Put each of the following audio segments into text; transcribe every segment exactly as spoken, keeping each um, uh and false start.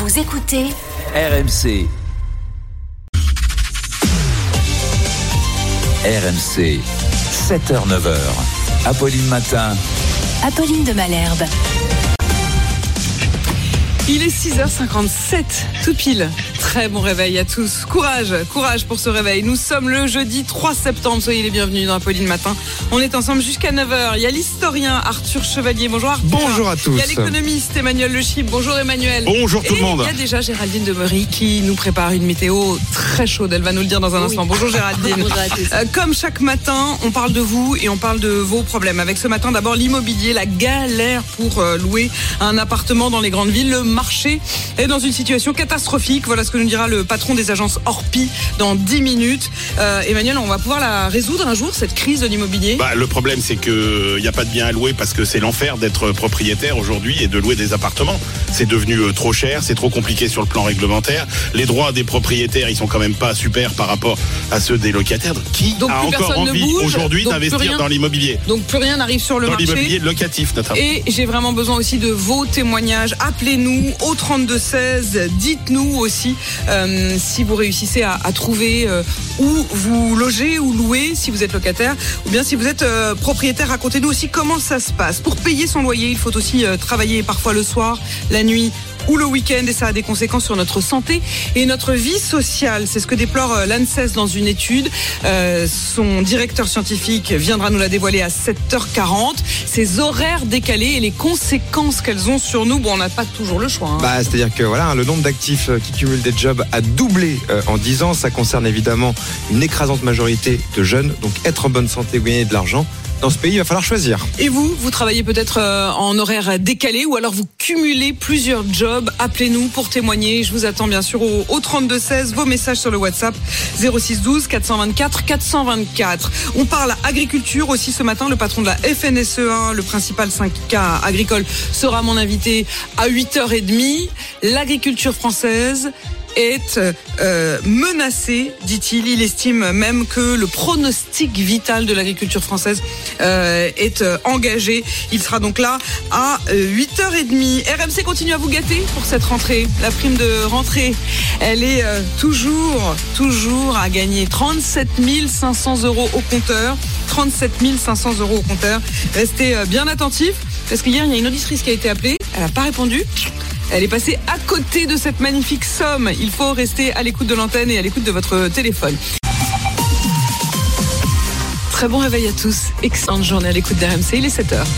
Vous écoutez R M C. R M C, sept heures neuf heures. Apolline Matin. Apolline de Malherbe. Il est six heures cinquante-sept, tout pile. Très bon réveil à tous. Courage, courage pour ce réveil. Nous sommes le jeudi trois septembre. Soyez les bienvenus dans Apolline Matin. On est ensemble jusqu'à neuf heures. Il y a l'historien Arthur Chevalier. Bonjour Arthur. Bonjour à tous. Il y a l'économiste Emmanuel Le Chip. Bonjour Emmanuel. Bonjour tout Et le monde. il y a déjà Géraldine Demery qui nous prépare une météo très chaude. Elle va nous le dire dans un instant. Oui. Bonjour Géraldine. Bonjour à tous. Euh, comme chaque matin, on parle de vous et on parle de vos problèmes. Avec ce matin, d'abord l'immobilier, la galère pour euh, louer un appartement dans les grandes villes. Le marché est dans une situation catastrophique. Voilà ce que nous dira le patron des agences Orpi dans dix minutes. Euh, Emmanuel, on va pouvoir la résoudre un jour, cette crise de l'immobilier? Bah, le problème, c'est qu'il n'y a pas de bien à louer parce que c'est l'enfer d'être propriétaire aujourd'hui et de louer des appartements. C'est devenu euh, trop cher, c'est trop compliqué sur le plan réglementaire. Les droits des propriétaires, ils sont quand même pas super par rapport à ceux des locataires. Qui donc a encore envie aujourd'hui d'investir rien, dans l'immobilier? Donc plus rien n'arrive sur le dans marché. Dans l'immobilier locatif notamment. Et j'ai vraiment besoin aussi de vos témoignages. Appelez-nous au trente-deux seize. Dites-nous aussi euh, si vous réussissez à, à trouver euh, où vous logez ou louez si vous êtes locataire, ou bien si vous êtes euh, propriétaire. Racontez-nous aussi comment ça se passe. Pour payer son loyer, il faut aussi euh, travailler parfois le soir, la nuit ou le week-end, et ça a des conséquences sur notre santé et notre vie sociale. C'est ce que déplore l'ANSES dans une étude. Euh, son directeur scientifique viendra nous la dévoiler à sept heures quarante. Ces horaires décalés et les conséquences qu'elles ont sur nous. Bon, on n'a pas toujours le choix. Hein. Bah, c'est-à-dire que voilà, le nombre d'actifs qui cumulent des jobs a doublé euh, en dix ans. Ça concerne évidemment une écrasante majorité de jeunes. Donc être en bonne santé ou gagner de l'argent, dans ce pays, il va falloir choisir. Et vous, vous travaillez peut-être euh, en horaire décalé ou alors vous cumulez plusieurs jobs. Appelez-nous pour témoigner. Je vous attends bien sûr au, au trente-deux seize. Vos messages sur le WhatsApp zéro six douze quatre cent vingt-quatre quatre cent vingt-quatre. On parle agriculture aussi ce matin. Le patron de la F N S E A, le principal syndicat agricole, sera mon invité à huit heures trente. L'agriculture française est euh, menacé, dit-il. Il estime même que le pronostic vital de l'agriculture française euh, est euh, engagé. Il sera donc là à euh, huit heures trente. R M C continue à vous gâter pour cette rentrée. La prime de rentrée, elle est euh, toujours, toujours à gagner. trente-sept mille cinq cents euros au compteur. trente-sept mille cinq cents euros au compteur. Restez euh, bien attentifs, parce qu'hier, il y a une auditrice qui a été appelée. Elle n'a pas répondu. Elle est passée à côté de cette magnifique somme. Il faut rester à l'écoute de l'antenne et à l'écoute de votre téléphone. Très bon réveil à tous. Excellente journée à l'écoute d'R M C. Il est sept heures.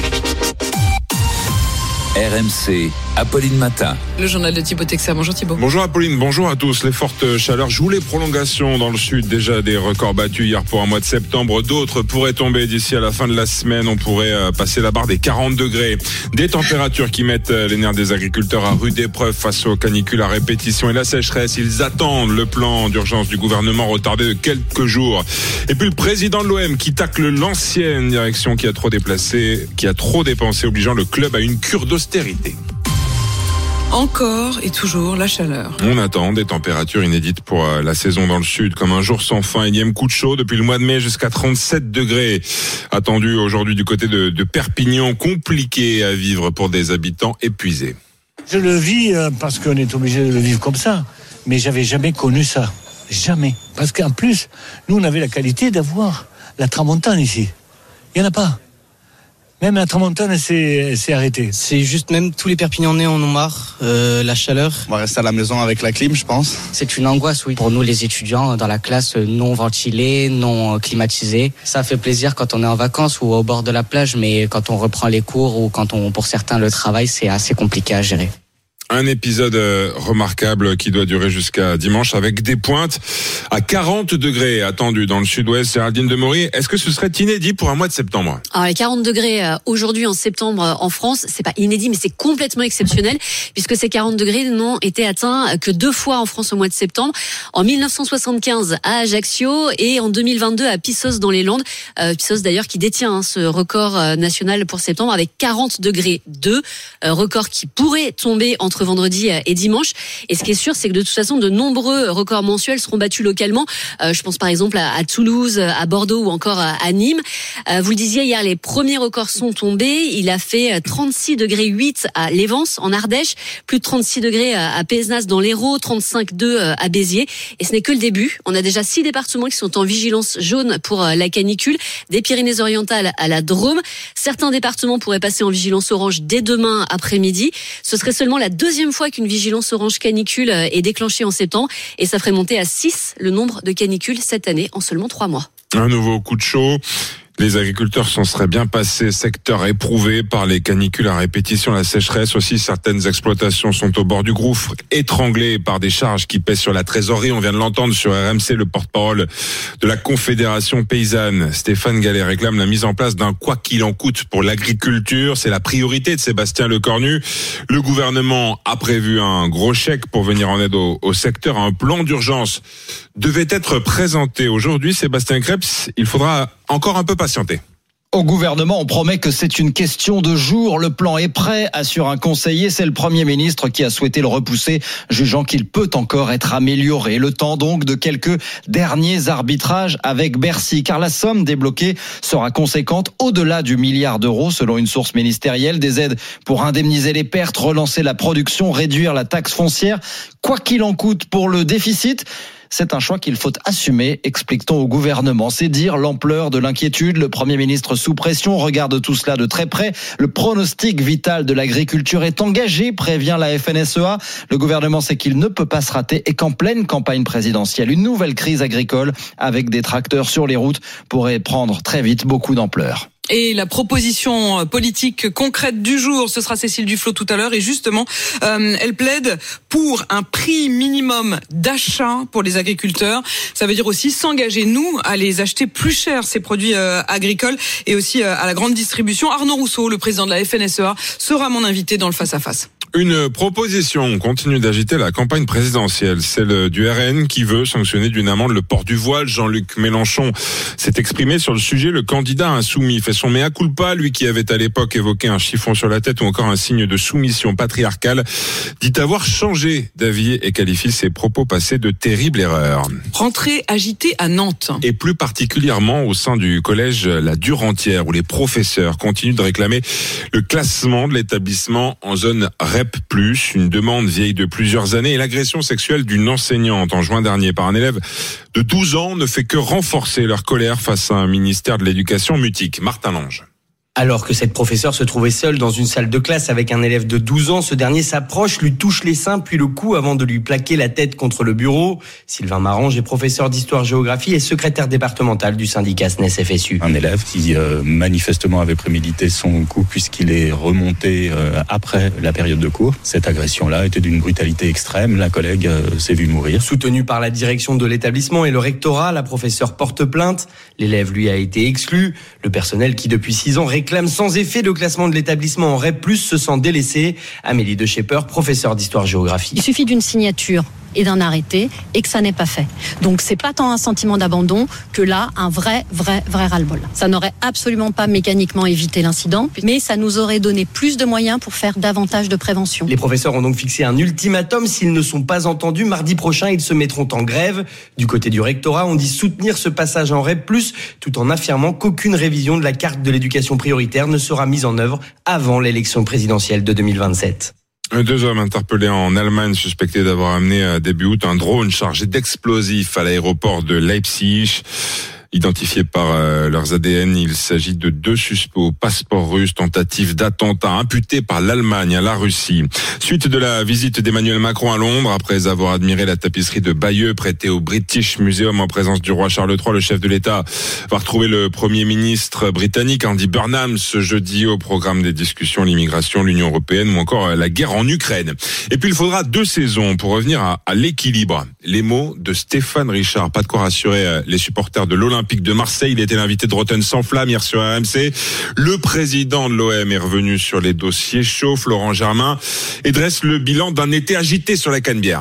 R M C, Apolline Matin. Le journal de Thibaut Texer. Bonjour Thibaut. Bonjour Apolline, bonjour à tous. Les fortes chaleurs jouent les prolongations dans le sud. Déjà des records battus hier pour un mois de septembre. D'autres pourraient tomber d'ici à la fin de la semaine. On pourrait passer la barre des quarante degrés. Des températures qui mettent les nerfs des agriculteurs à rude épreuve face aux canicules à répétition et la sécheresse. Ils attendent le plan d'urgence du gouvernement retardé de quelques jours. Et puis le président de l'O M qui tacle l'ancienne direction qui a trop déplacé, qui a trop dépensé, obligeant le club à une cure d'austérité. Encore et toujours la chaleur. On attend des températures inédites pour la saison dans le sud, comme un jour sans fin. Énième coup de chaud depuis le mois de mai jusqu'à trente-sept degrés. Attendu aujourd'hui du côté de, de Perpignan, compliqué à vivre pour des habitants épuisés. Je le vis parce qu'on est obligé de le vivre comme ça, mais j'avais jamais connu ça. Jamais. Parce qu'en plus, nous on avait la qualité d'avoir la tramontane ici. Il n'y en a pas. Même la tramontane s'est, s'est arrêtée. C'est juste, même tous les Perpignanais en ont marre, euh, la chaleur. On va rester à la maison avec la clim, je pense. C'est une angoisse, oui. Pour nous, les étudiants, dans la classe non ventilée, non climatisée. Ça fait plaisir quand on est en vacances ou au bord de la plage, mais quand on reprend les cours ou quand on, pour certains, le travail, c'est assez compliqué à gérer. Un épisode remarquable qui doit durer jusqu'à dimanche avec des pointes à quarante degrés attendus dans le sud-ouest. Géraldine Demery, est-ce que ce serait inédit pour un mois de septembre? Alors les quarante degrés aujourd'hui en septembre en France, c'est pas inédit mais c'est complètement exceptionnel puisque ces quarante degrés n'ont été atteints que deux fois en France au mois de septembre. En dix-neuf cent soixante-quinze à Ajaccio et en deux mille vingt-deux à Pissos dans les Landes. Euh, Pissos d'ailleurs qui détient hein, ce record national pour septembre avec quarante degrés deux. Euh, record qui pourrait tomber entre entre vendredi et dimanche. Et ce qui est sûr, c'est que de toute façon, de nombreux records mensuels seront battus localement. Euh, je pense par exemple à, à Toulouse, à Bordeaux ou encore à, à Nîmes. Euh, vous le disiez hier, les premiers records sont tombés. Il a fait trente-six degrés huit à Lévence, en Ardèche, plus de trente-six degrés à Pézenas dans l'Hérault, trente-cinq virgule deux à Béziers. Et ce n'est que le début. On a déjà six départements qui sont en vigilance jaune pour la canicule, des Pyrénées-Orientales à la Drôme. Certains départements pourraient passer en vigilance orange dès demain après-midi. Ce serait seulement la deuxième fois qu'une vigilance orange canicule est déclenchée en septembre et ça ferait monter à six le nombre de canicules cette année en seulement trois mois. Un nouveau coup de chaud. Les agriculteurs s'en seraient bien passés, secteur éprouvé par les canicules à répétition, la sécheresse aussi. Certaines exploitations sont au bord du gouffre, étranglées par des charges qui pèsent sur la trésorerie. On vient de l'entendre sur R M C, le porte-parole de la Confédération paysanne, Stéphane Gallet, réclame la mise en place d'un quoi qu'il en coûte pour l'agriculture. C'est la priorité de Sébastien Lecornu. Le gouvernement a prévu un gros chèque pour venir en aide au, au secteur. Un plan d'urgence devait être présenté aujourd'hui. Sébastien Krebs, il faudra encore un peu patienter. Au gouvernement, on promet que c'est une question de jours. Le plan est prêt, assure un conseiller. C'est le Premier ministre qui a souhaité le repousser, jugeant qu'il peut encore être amélioré. Le temps donc de quelques derniers arbitrages avec Bercy, car la somme débloquée sera conséquente au-delà du milliard d'euros, selon une source ministérielle. Des aides pour indemniser les pertes, relancer la production, réduire la taxe foncière. Quoi qu'il en coûte pour le déficit, c'est un choix qu'il faut assumer, explique-t-on au gouvernement. C'est dire l'ampleur de l'inquiétude. Le Premier ministre sous pression regarde tout cela de très près. Le pronostic vital de l'agriculture est engagé, prévient la F N S E A. Le gouvernement sait qu'il ne peut pas se rater et qu'en pleine campagne présidentielle, une nouvelle crise agricole avec des tracteurs sur les routes pourrait prendre très vite beaucoup d'ampleur. Et la proposition politique concrète du jour, ce sera Cécile Duflot tout à l'heure. Et justement, euh, elle plaide pour un prix minimum d'achat pour les agriculteurs. Ça veut dire aussi s'engager, nous, à les acheter plus cher, ces produits euh, agricoles, et aussi euh, à la grande distribution. Arnaud Rousseau, le président de la F N S E A, sera mon invité dans le face-à-face. Une proposition continue d'agiter la campagne présidentielle, celle du R N qui veut sanctionner d'une amende le port du voile. Jean-Luc Mélenchon s'est exprimé sur le sujet. Le candidat insoumis fait son mea culpa, lui qui avait à l'époque évoqué un chiffon sur la tête ou encore un signe de soumission patriarcale, dit avoir changé d'avis et qualifie ses propos passés de terrible erreur. Rentrée agitée à Nantes. Et plus particulièrement au sein du collège La Durantière, où les professeurs continuent de réclamer le classement de l'établissement en zone R E P plus, une demande vieille de plusieurs années, et l'agression sexuelle d'une enseignante en juin dernier par un élève de douze ans ne fait que renforcer leur colère face à un ministère de l'Éducation mutique. Martin Lange. Alors que cette professeure se trouvait seule dans une salle de classe avec un élève de douze ans, ce dernier s'approche, lui touche les seins puis le cou avant de lui plaquer la tête contre le bureau. Sylvain Marange est professeur d'histoire-géographie et secrétaire départemental du syndicat S N E S F S U. Un élève qui euh, manifestement avait prémédité son coup puisqu'il est remonté euh, après la période de cours. Cette agression-là était d'une brutalité extrême. La collègue euh, s'est vue mourir. Soutenue par la direction de l'établissement et le rectorat, la professeure porte plainte. L'élève, lui, a été exclu. Le personnel qui, depuis six ans, réclame sans effet le classement de l'établissement en R E P plus, se sent délaissé. Amélie De Schepper, professeure d'histoire-géographie. Il suffit d'une signature et d'un arrêté et que ça n'est pas fait. Donc c'est pas tant un sentiment d'abandon que là un vrai vrai vrai ras-le-bol. Ça n'aurait absolument pas mécaniquement évité l'incident, mais ça nous aurait donné plus de moyens pour faire davantage de prévention. Les professeurs ont donc fixé un ultimatum. S'ils ne sont pas entendus, mardi prochain, ils se mettront en grève. Du côté du rectorat, on dit soutenir ce passage en R E P plus, tout en affirmant qu'aucune révision de la carte de l'éducation prioritaire ne sera mise en œuvre avant l'élection présidentielle de deux mille vingt-sept. Deux hommes interpellés en Allemagne suspectés d'avoir amené à début août un drone chargé d'explosifs à l'aéroport de Leipzig. Identifiés par euh, leurs A D N, il s'agit de deux suspects au passeport russe, tentative d'attentat imputés par l'Allemagne à la Russie. Suite de la visite d'Emmanuel Macron à Londres, après avoir admiré la tapisserie de Bayeux prêtée au British Museum en présence du roi Charles trois, le chef de l'État va retrouver le Premier ministre britannique Andy Burnham ce jeudi. Au programme des discussions, l'immigration, l'Union européenne ou encore la guerre en Ukraine. Et puis il faudra deux saisons pour revenir à, à l'équilibre. Les mots de Stéphane Richard. Pas de quoi rassurer les supporters de l'Olympique de Marseille. Il était l'invité de Rotten sans flamme hier sur R M C. Le président de l'O M est revenu sur les dossiers chauds, Florent Germain, et dresse le bilan d'un été agité sur la Canebière.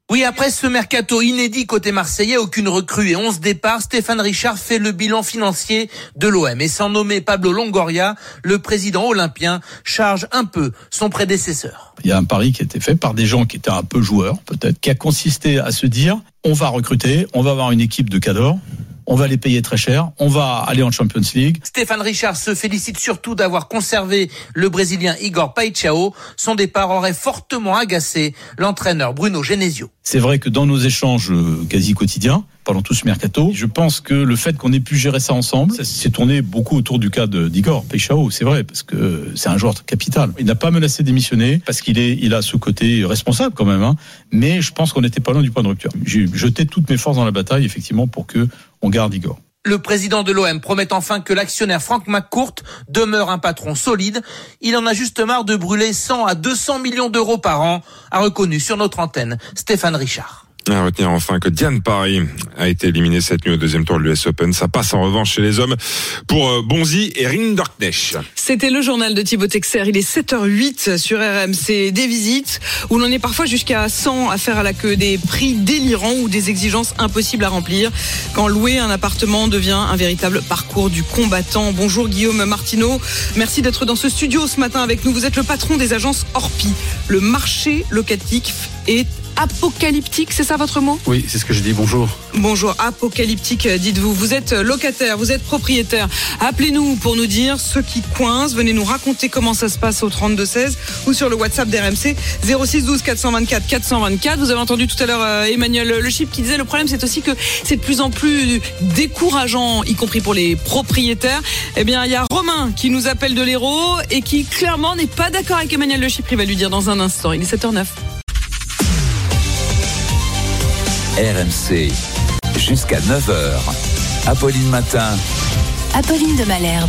Oui, après ce mercato inédit côté marseillais, aucune recrue et onze départs, Stéphane Richard fait le bilan financier de l'O M. Et sans nommer Pablo Longoria, le président olympien charge un peu son prédécesseur. Il y a un pari qui a été fait par des gens qui étaient un peu joueurs, peut-être, qui a consisté à se dire, on va recruter, on va avoir une équipe de cadors, on va les payer très cher, on va aller en Champions League. Stéphane Richard se félicite surtout d'avoir conservé le Brésilien Igor Paixão. Son départ aurait fortement agacé l'entraîneur Bruno Genesio. C'est vrai que dans nos échanges quasi quotidiens, pendant tout ce mercato, je pense que le fait qu'on ait pu gérer ça ensemble, ça s'est tourné beaucoup autour du cas de, d'Igor Paixão, c'est vrai, parce que c'est un joueur capital. Il n'a pas menacé de démissionner, parce qu'il est, il a ce côté responsable quand même, hein, mais je pense qu'on n'était pas loin du point de rupture. J'ai jeté toutes mes forces dans la bataille, effectivement, pour que on garde Igor. Le président de l'O M promet enfin que l'actionnaire Frank McCourt demeure un patron solide. Il en a juste marre de brûler cent à deux cents millions d'euros par an, a reconnu sur notre antenne Stéphane Richard. À retenir enfin que Diane Paris a été éliminée cette nuit au deuxième tour de l'U S Open. Ça passe en revanche chez les hommes pour Bonzi et Rinderknecht. C'était le journal de Thibaut Texer. Il est sept heures huit sur R M C. Des visites où l'on est parfois jusqu'à cent à faire à la queue, des prix délirants ou des exigences impossibles à remplir. Quand louer un appartement devient un véritable parcours du combattant. Bonjour Guillaume Martineau. Merci d'être dans ce studio ce matin avec nous. Vous êtes le patron des agences Orpi. Le marché locatif est apocalyptique, c'est ça votre mot ? Oui, c'est ce que je dis, bonjour. Bonjour, apocalyptique, dites-vous. Vous êtes locataire, vous êtes propriétaire. Appelez-nous pour nous dire ce qui coince. Venez nous raconter comment ça se passe au trente-deux seize ou sur le WhatsApp d'R M C zéro six douze quatre cent vingt-quatre quatre cent vingt-quatre. Vous avez entendu tout à l'heure euh, Emmanuel Le Chip qui disait le problème c'est aussi que c'est de plus en plus décourageant, y compris pour les propriétaires. Eh bien, il y a Romain qui nous appelle de l'Hérault et qui clairement n'est pas d'accord avec Emmanuel Le Chip. Il va lui dire dans un instant. Il est sept heures neuf. R M C, jusqu'à neuf heures. Apolline Matin. Apolline de Malherbe.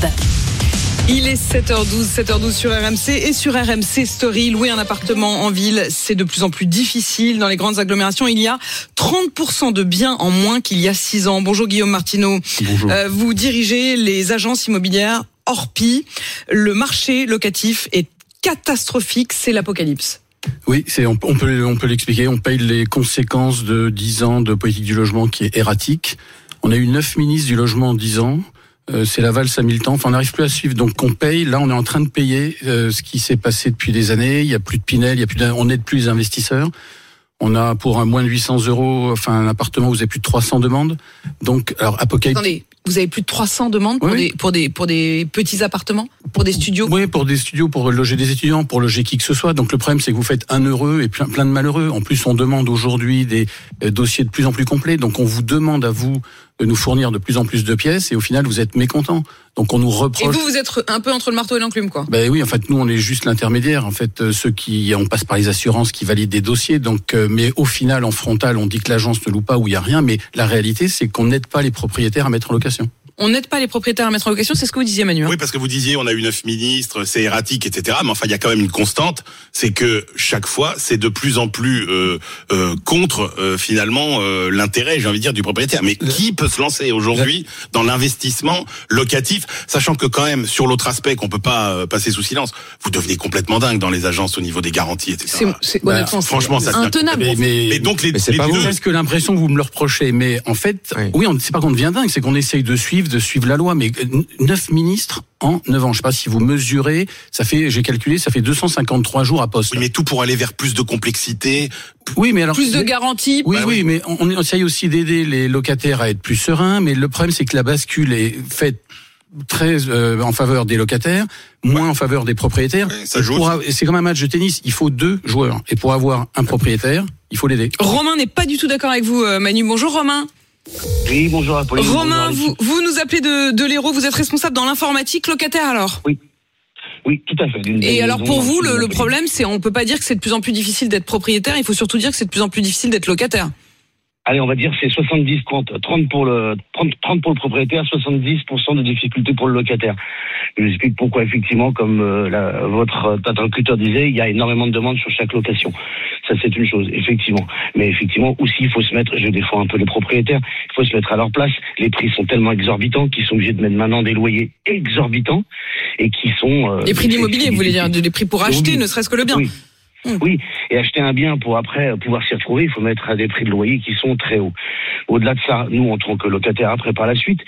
Il est sept heures douze, sept heures douze sur R M C et sur R M C Story. Louer un appartement en ville, c'est de plus en plus difficile. Dans les grandes agglomérations, il y a trente pour cent de biens en moins qu'il y a six ans. Bonjour Guillaume Martineau. Bonjour. Euh, vous dirigez les agences immobilières Orpi. Le marché locatif est catastrophique, c'est l'apocalypse. Oui, c'est, on, on peut, on peut l'expliquer. On paye les conséquences de dix ans de politique du logement qui est erratique. On a eu neuf ministres du logement en dix ans. Euh, c'est la valse à mille temps. Enfin, on n'arrive plus à suivre. Donc, on paye. Là, on est en train de payer euh, ce qui s'est passé depuis des années. Il y a plus de Pinel, il y a plus on n'aide plus les investisseurs. On a pour un moins de huit cents euros, enfin un appartement où vous avez plus de trois cents demandes. Donc, alors apocalypse. Attendez, vous avez plus de trois cents demandes pour, oui. des, pour, des, pour des petits appartements, pour des studios? Oui, pour des studios, pour loger des étudiants, pour loger qui que ce soit. Donc le problème, c'est que vous faites un heureux et plein, plein de malheureux. En plus, on demande aujourd'hui des euh, dossiers de plus en plus complets. Donc on vous demande à vous de nous fournir de plus en plus de pièces et au final, vous êtes mécontents. Donc on nous reproche. Et vous, vous êtes un peu entre le marteau et l'enclume, quoi. Ben oui, en fait, nous, on est juste l'intermédiaire. En fait, euh, ceux qui, on passe par les assurances qui valident des dossiers. Donc, euh, mais au final, en frontal, on dit que l'agence ne loue pas où il y a rien. Mais la réalité, c'est qu'on n'aide pas les propriétaires à mettre en location. On n'aide pas les propriétaires à mettre en location, c'est ce que vous disiez, Emmanuel. Oui, parce que vous disiez, on a eu neuf ministres, c'est erratique, et cetera. Mais enfin, il y a quand même une constante, c'est que chaque fois, c'est de plus en plus euh, euh, contre euh, finalement euh, l'intérêt, j'ai envie de dire, du propriétaire. Mais le... qui peut se lancer aujourd'hui dans l'investissement locatif, sachant que quand même, sur l'autre aspect qu'on peut pas euh, passer sous silence, vous devenez complètement dingue dans les agences au niveau des garanties, et cetera. C'est, c'est, bah, honnêtement, franchement, c'est ça intenable. Mais, mais, mais donc les, mais c'est les pas deux... vous. Est-ce que l'impression que vous me le reprochez, mais en fait, oui, oui on, c'est pas qu'on devient dingue, c'est qu'on essaye de suivre, de suivre la loi. Mais neuf ministres en neuf ans. Je sais pas si vous mesurez, ça fait, j'ai calculé, ça fait deux cent cinquante-trois jours à poste. Oui, mais tout pour aller vers plus de complexité. Oui, mais alors. Plus de garanties. Oui, bah, oui, oui, mais on, on essaye aussi d'aider les locataires à être plus sereins, mais le problème, c'est que la bascule est faite très euh, en faveur des locataires, moins ouais. en faveur des propriétaires. Ouais, ça joue. Pour, c'est comme un match de tennis, il faut deux joueurs. Et pour avoir un propriétaire, il faut l'aider. Romain n'est pas du tout d'accord avec vous, Manu. Bonjour Romain. Oui, bonjour Apolline. Romain, bonjour, vous, vous nous appelez de, de l'Hérault, vous êtes responsable dans l'informatique, locataire alors? Oui. Oui, tout à fait. Et alors pour vous, le, le problème, c'est on peut pas dire que c'est de plus en plus difficile d'être propriétaire, il faut surtout dire que c'est de plus en plus difficile d'être locataire. Allez, on va dire que c'est soixante-dix trente, trente pour le trente, trente pour le propriétaire, soixante-dix pour cent de difficulté pour le locataire. Je vous explique pourquoi effectivement, comme euh, la, votre interlocuteur disait, il y a énormément de demandes sur chaque location. Ça, c'est une chose, effectivement. Mais effectivement, aussi, il faut se mettre, je défends un peu les propriétaires, il faut se mettre à leur place. Les prix sont tellement exorbitants qu'ils sont obligés de mettre maintenant des loyers exorbitants et qui sont... Euh, les prix d'immobilier, vous voulez dire, les prix pour acheter, oui. ne serait-ce que le bien. Oui. Mmh. Oui, et acheter un bien pour après pouvoir s'y retrouver, il faut mettre à des prix de loyer qui sont très hauts. Au-delà de ça, nous, en tant que locataires, après, par la suite,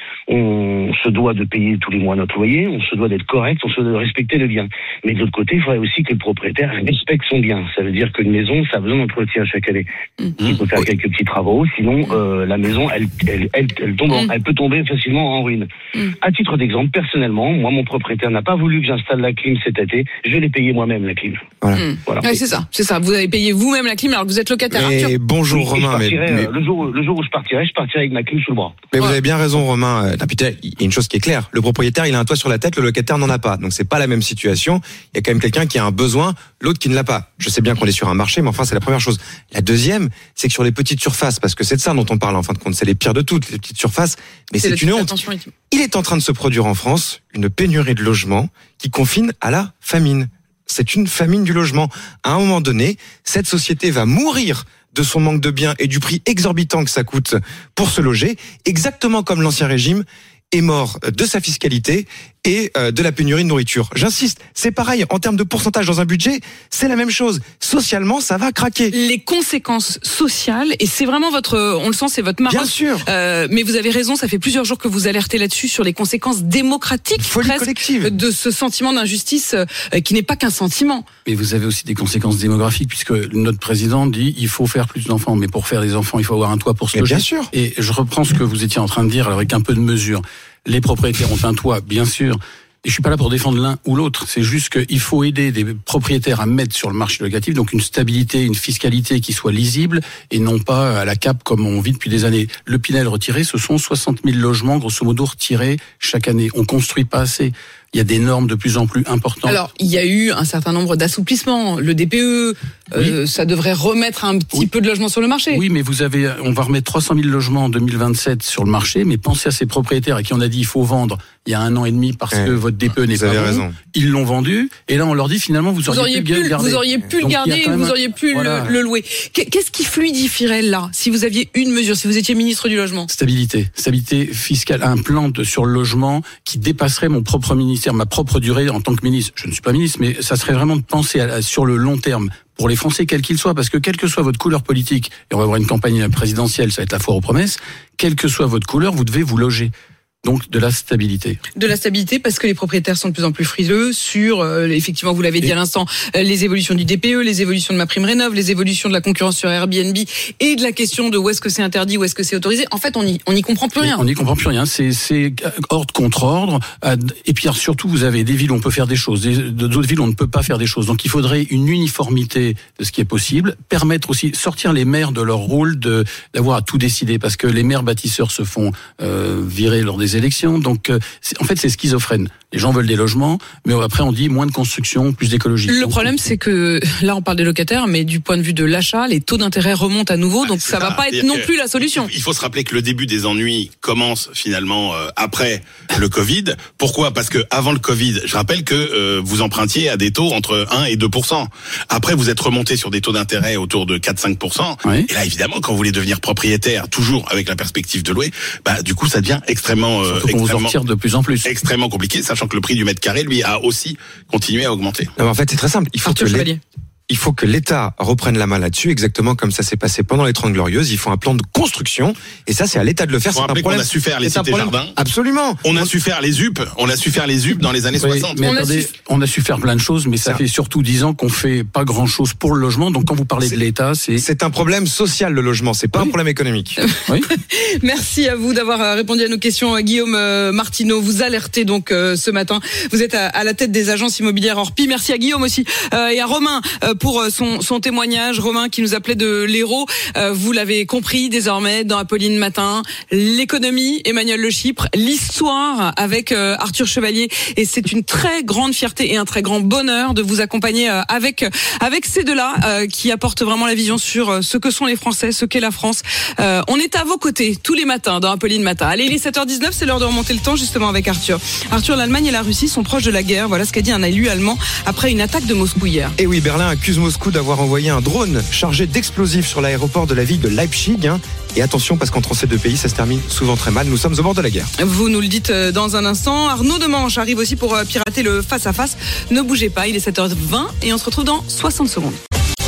on se doit de payer tous les mois notre loyer, on se doit d'être correct, on se doit de respecter le bien. Mais de l'autre côté, il faudrait aussi que le propriétaire respecte son bien. Ça veut dire qu'une maison, ça a besoin d'entretien chaque année. Mmh. Il faut faire quelques petits travaux, sinon euh, la maison, elle, elle, elle, elle, tombe en, mmh. elle peut tomber facilement en ruine. Mmh. À titre d'exemple, personnellement, moi, mon propriétaire n'a pas voulu que j'installe la clim cet été, je l'ai payé moi-même, la clim. Voilà. Mmh. voilà. Ouais, c'est ça, c'est ça. Vous avez payé vous-même la clim alors que vous êtes locataire. Et Arthur. bonjour oui, Romain. Mais, mais... Le, jour, le jour où je partirai, je partirai avec ma clim sous le bras. Mais ouais. vous avez bien raison Romain. Il y a une chose qui est claire. Le propriétaire, il a un toit sur la tête, le locataire n'en a pas. Donc c'est pas la même situation. Il y a quand même quelqu'un qui a un besoin, l'autre qui ne l'a pas. Je sais bien qu'on est sur un marché, mais enfin c'est la première chose. La deuxième, c'est que sur les petites surfaces, parce que c'est de ça dont on parle en fin de compte, c'est les pires de toutes, les petites surfaces. Mais c'est, c'est une honte. Il est en train de se produire en France une pénurie de logements qui confine à la famine. C'est une famine du logement. À un moment donné, cette société va mourir de son manque de biens et du prix exorbitant que ça coûte pour se loger, exactement comme l'Ancien Régime est mort de sa fiscalité et de la pénurie de nourriture. J'insiste, c'est pareil, en termes de pourcentage dans un budget, c'est la même chose. Socialement, ça va craquer. Les conséquences sociales, et c'est vraiment votre, on le sent, c'est votre marque. Bien sûr. Euh, mais vous avez raison, ça fait plusieurs jours que vous alertez là-dessus sur les conséquences démocratiques Folie collective de ce sentiment d'injustice euh, qui n'est pas qu'un sentiment. Mais vous avez aussi des conséquences démographiques puisque notre président dit il faut faire plus d'enfants, mais pour faire des enfants, il faut avoir un toit pour se loger. Bien sûr. Et je reprends ce que vous étiez en train de dire avec un peu de mesure. Les propriétaires ont un toit, bien sûr. Et je suis pas là pour défendre l'un ou l'autre. C'est juste qu'il faut aider des propriétaires à mettre sur le marché locatif, donc une stabilité, une fiscalité qui soit lisible et non pas à la cape comme on vit depuis des années. Le Pinel retiré, ce sont soixante mille logements, grosso modo, retirés chaque année. On construit pas assez. Il y a des normes de plus en plus importantes. Alors, il y a eu un certain nombre d'assouplissements. Le D P E, euh, oui. ça devrait remettre un petit oui. peu de logements sur le marché. Oui, mais vous avez, on va remettre trois cent mille logements en deux mille vingt-sept sur le marché, mais pensez à ces propriétaires à qui on a dit il faut vendre il y a un an et demi parce ouais. que votre D P E n'est vous pas bon. Raison. Ils l'ont vendu, et là on leur dit finalement vous auriez, vous auriez pu, pu le garder. Vous auriez pu Donc, le garder, vous un... auriez pu voilà. le, le louer. Qu'est-ce qui fluidifierait là, si vous aviez une mesure, si vous étiez ministre du logement? Stabilité, stabilité fiscale, un plan de, sur le logement qui dépasserait mon propre ministère, ma propre durée en tant que ministre. Je ne suis pas ministre, mais ça serait vraiment de penser à, à, sur le long terme pour les Français, quels qu'ils soient, parce que quelle que soit votre couleur politique, et on va avoir une campagne présidentielle, ça va être la foire aux promesses, quelle que soit votre couleur, vous devez vous loger. Donc de la stabilité. De la stabilité parce que les propriétaires sont de plus en plus frileux sur, euh, effectivement, vous l'avez dit et... à l'instant, euh, les évolutions du D P E, les évolutions de ma prime rénov, les évolutions de la concurrence sur Airbnb et de la question de où est-ce que c'est interdit, où est-ce que c'est autorisé. En fait, on y, on y comprend plus rien. On n'y comprend plus rien. C'est, c'est ordre contre ordre. Et puis surtout, vous avez des villes où on peut faire des choses, d'autres villes où on ne peut pas faire des choses. Donc il faudrait une uniformité de ce qui est possible, permettre aussi sortir les maires de leur rôle de d'avoir à tout décider, parce que les maires bâtisseurs se font euh, virer lors des élections, donc en fait c'est schizophrène. Les gens veulent des logements, mais après on dit moins de construction, plus d'écologie. Le problème c'est que là on parle des locataires, mais du point de vue de l'achat, les taux d'intérêt remontent à nouveau, donc ça, ça va pas être non plus la solution. Il faut se rappeler que le début des ennuis commence finalement euh, après le Covid. Pourquoi ? Parce que avant le Covid, je rappelle que euh, vous empruntiez à des taux entre un et deux pour cent. Après vous êtes remonté sur des taux d'intérêt autour de quatre à cinq pour cent. Oui. Et là évidemment quand vous voulez devenir propriétaire, toujours avec la perspective de louer, bah du coup ça devient extrêmement euh, Surtout qu'on vous en retire de plus en plus. Extrêmement compliqué, sachant que le prix du mètre carré, lui, a aussi continué à augmenter. Non, mais en fait, c'est très simple. Il faut Arthur que les... Il faut que l'État reprenne la main là-dessus, exactement comme ça s'est passé pendant les Trente Glorieuses. Il faut un plan de construction, et ça, c'est à l'État de le faire. C'est un problème. On a su faire les cités-jardins. Absolument. On a su faire les U P. On a su faire les U P dans les années oui, soixante. Mais on, attendez, a su... on a su faire plein de choses, mais ça, ça fait surtout dix ans qu'on fait pas grand-chose pour le logement. Donc quand vous parlez c'est, de l'État, c'est c'est un problème social, le logement. C'est pas oui. un problème économique. Oui. Merci à vous d'avoir répondu à nos questions, Guillaume Martineau. Vous alertez donc euh, ce matin. Vous êtes à, à la tête des agences immobilières Orpi. Merci à Guillaume aussi euh, et à Romain euh, pour son, son témoignage. Romain qui nous appelait de l'Hérault. Euh, vous l'avez compris désormais dans Apolline Matin. L'économie, Emmanuel Le Chypre, l'histoire avec euh, Arthur Chevalier. Et c'est une très grande fierté et un très grand bonheur de vous accompagner euh, avec avec ces deux-là euh, qui apportent vraiment la vision sur euh, ce que sont les Français, ce qu'est la France. Euh, on est à vos côtés tous les matins dans Apolline Matin. Allez, il est sept heures dix-neuf, c'est l'heure de remonter le temps justement avec Arthur. Arthur, l'Allemagne et la Russie sont proches de la guerre. Voilà ce qu'a dit un élu allemand après une attaque de Moscou hier. Et oui, Berlin accuse Moscou d'avoir envoyé un drone chargé d'explosifs sur l'aéroport de la ville de Leipzig. Hein. Et attention, parce qu'entre ces deux pays, ça se termine souvent très mal. Nous sommes au bord de la guerre. Vous nous le dites dans un instant. Arnaud Demanche arrive aussi pour pirater le face-à-face. Ne bougez pas, il est sept heures vingt et on se retrouve dans soixante secondes.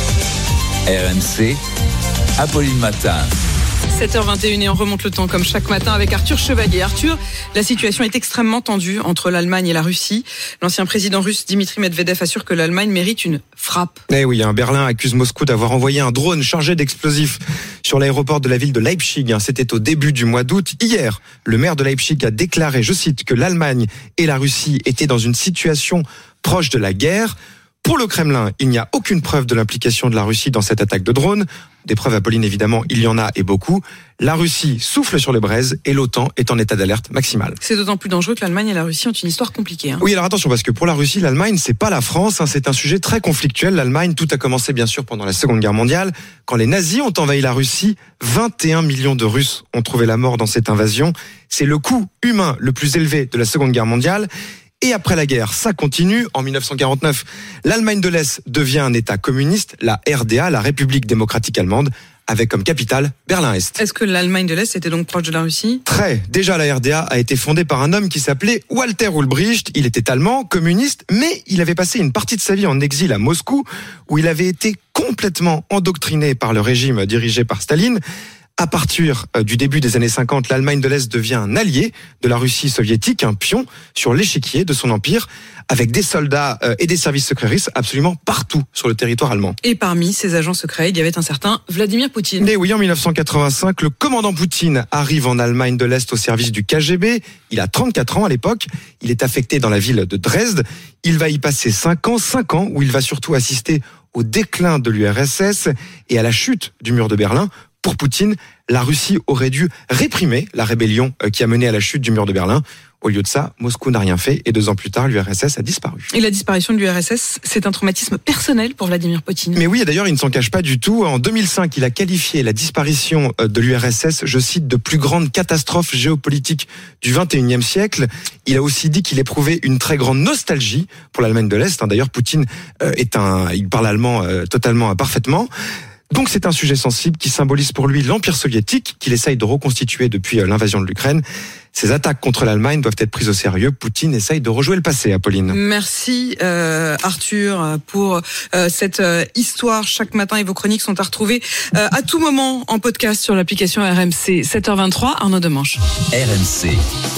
R M C, Apolline Matin. sept heures vingt et une et on remonte le temps comme chaque matin avec Arthur Chevalier. Arthur, la situation est extrêmement tendue entre l'Allemagne et la Russie. L'ancien président russe Dimitri Medvedev assure que l'Allemagne mérite une frappe. Eh oui, hein, Berlin accuse Moscou d'avoir envoyé un drone chargé d'explosifs sur l'aéroport de la ville de Leipzig. C'était au début du mois d'août. Hier, le maire de Leipzig a déclaré, je cite, que l'Allemagne et la Russie étaient dans une situation proche de la guerre. Pour le Kremlin, il n'y a aucune preuve de l'implication de la Russie dans cette attaque de drone. Des preuves, Apolline, évidemment, il y en a et beaucoup. La Russie souffle sur les braises et l'OTAN est en état d'alerte maximale. C'est d'autant plus dangereux que l'Allemagne et la Russie ont une histoire compliquée. Hein. Oui, alors attention, parce que pour la Russie, l'Allemagne, c'est pas la France, hein, c'est un sujet très conflictuel. L'Allemagne, tout a commencé bien sûr pendant la Seconde Guerre mondiale. Quand les nazis ont envahi la Russie, vingt et un millions de Russes ont trouvé la mort dans cette invasion. C'est le coût humain le plus élevé de la Seconde Guerre mondiale. Et après la guerre, ça continue. En dix-neuf cent quarante-neuf, l'Allemagne de l'Est devient un État communiste, la R D A, la République démocratique allemande, avec comme capitale Berlin-Est. Est-ce que l'Allemagne de l'Est était donc proche de la Russie ? Très. Déjà, la R D A a été fondée par un homme qui s'appelait Walter Ulbricht. Il était allemand, communiste, mais il avait passé une partie de sa vie en exil à Moscou, où il avait été complètement endoctriné par le régime dirigé par Staline. À partir du début des années cinquante, l'Allemagne de l'Est devient un allié de la Russie soviétique, un pion sur l'échiquier de son empire, avec des soldats et des services secrets russes absolument partout sur le territoire allemand. Et parmi ces agents secrets, il y avait un certain Vladimir Poutine. Et oui, en dix-neuf cent quatre-vingt-cinq, le commandant Poutine arrive en Allemagne de l'Est au service du K G B. Il a trente-quatre ans à l'époque. Il est affecté dans la ville de Dresde. Il va y passer cinq ans, cinq ans où il va surtout assister au déclin de l'U R S S et à la chute du mur de Berlin. Pour Poutine, la Russie aurait dû réprimer la rébellion qui a mené à la chute du mur de Berlin. Au lieu de ça, Moscou n'a rien fait et deux ans plus tard, l'U R S S a disparu. Et la disparition de l'U R S S, c'est un traumatisme personnel pour Vladimir Poutine. Mais oui, et d'ailleurs, il ne s'en cache pas du tout. En deux mille cinq, il a qualifié la disparition de l'U R S S, je cite, de plus grande catastrophe géopolitique du vingt et unième siècle. Il a aussi dit qu'il éprouvait une très grande nostalgie pour l'Allemagne de l'Est. D'ailleurs, Poutine est un, il parle allemand totalement parfaitement. Donc c'est un sujet sensible qui symbolise pour lui l'Empire soviétique qu'il essaye de reconstituer depuis l'invasion de l'Ukraine. Ces attaques contre l'Allemagne doivent être prises au sérieux. Poutine essaye de rejouer le passé, Apolline. Merci euh, Arthur pour euh, cette euh, histoire chaque matin et vos chroniques sont à retrouver euh, à tout moment en podcast sur l'application R M C. sept heures vingt-trois, Arnaud Demanche. R M C.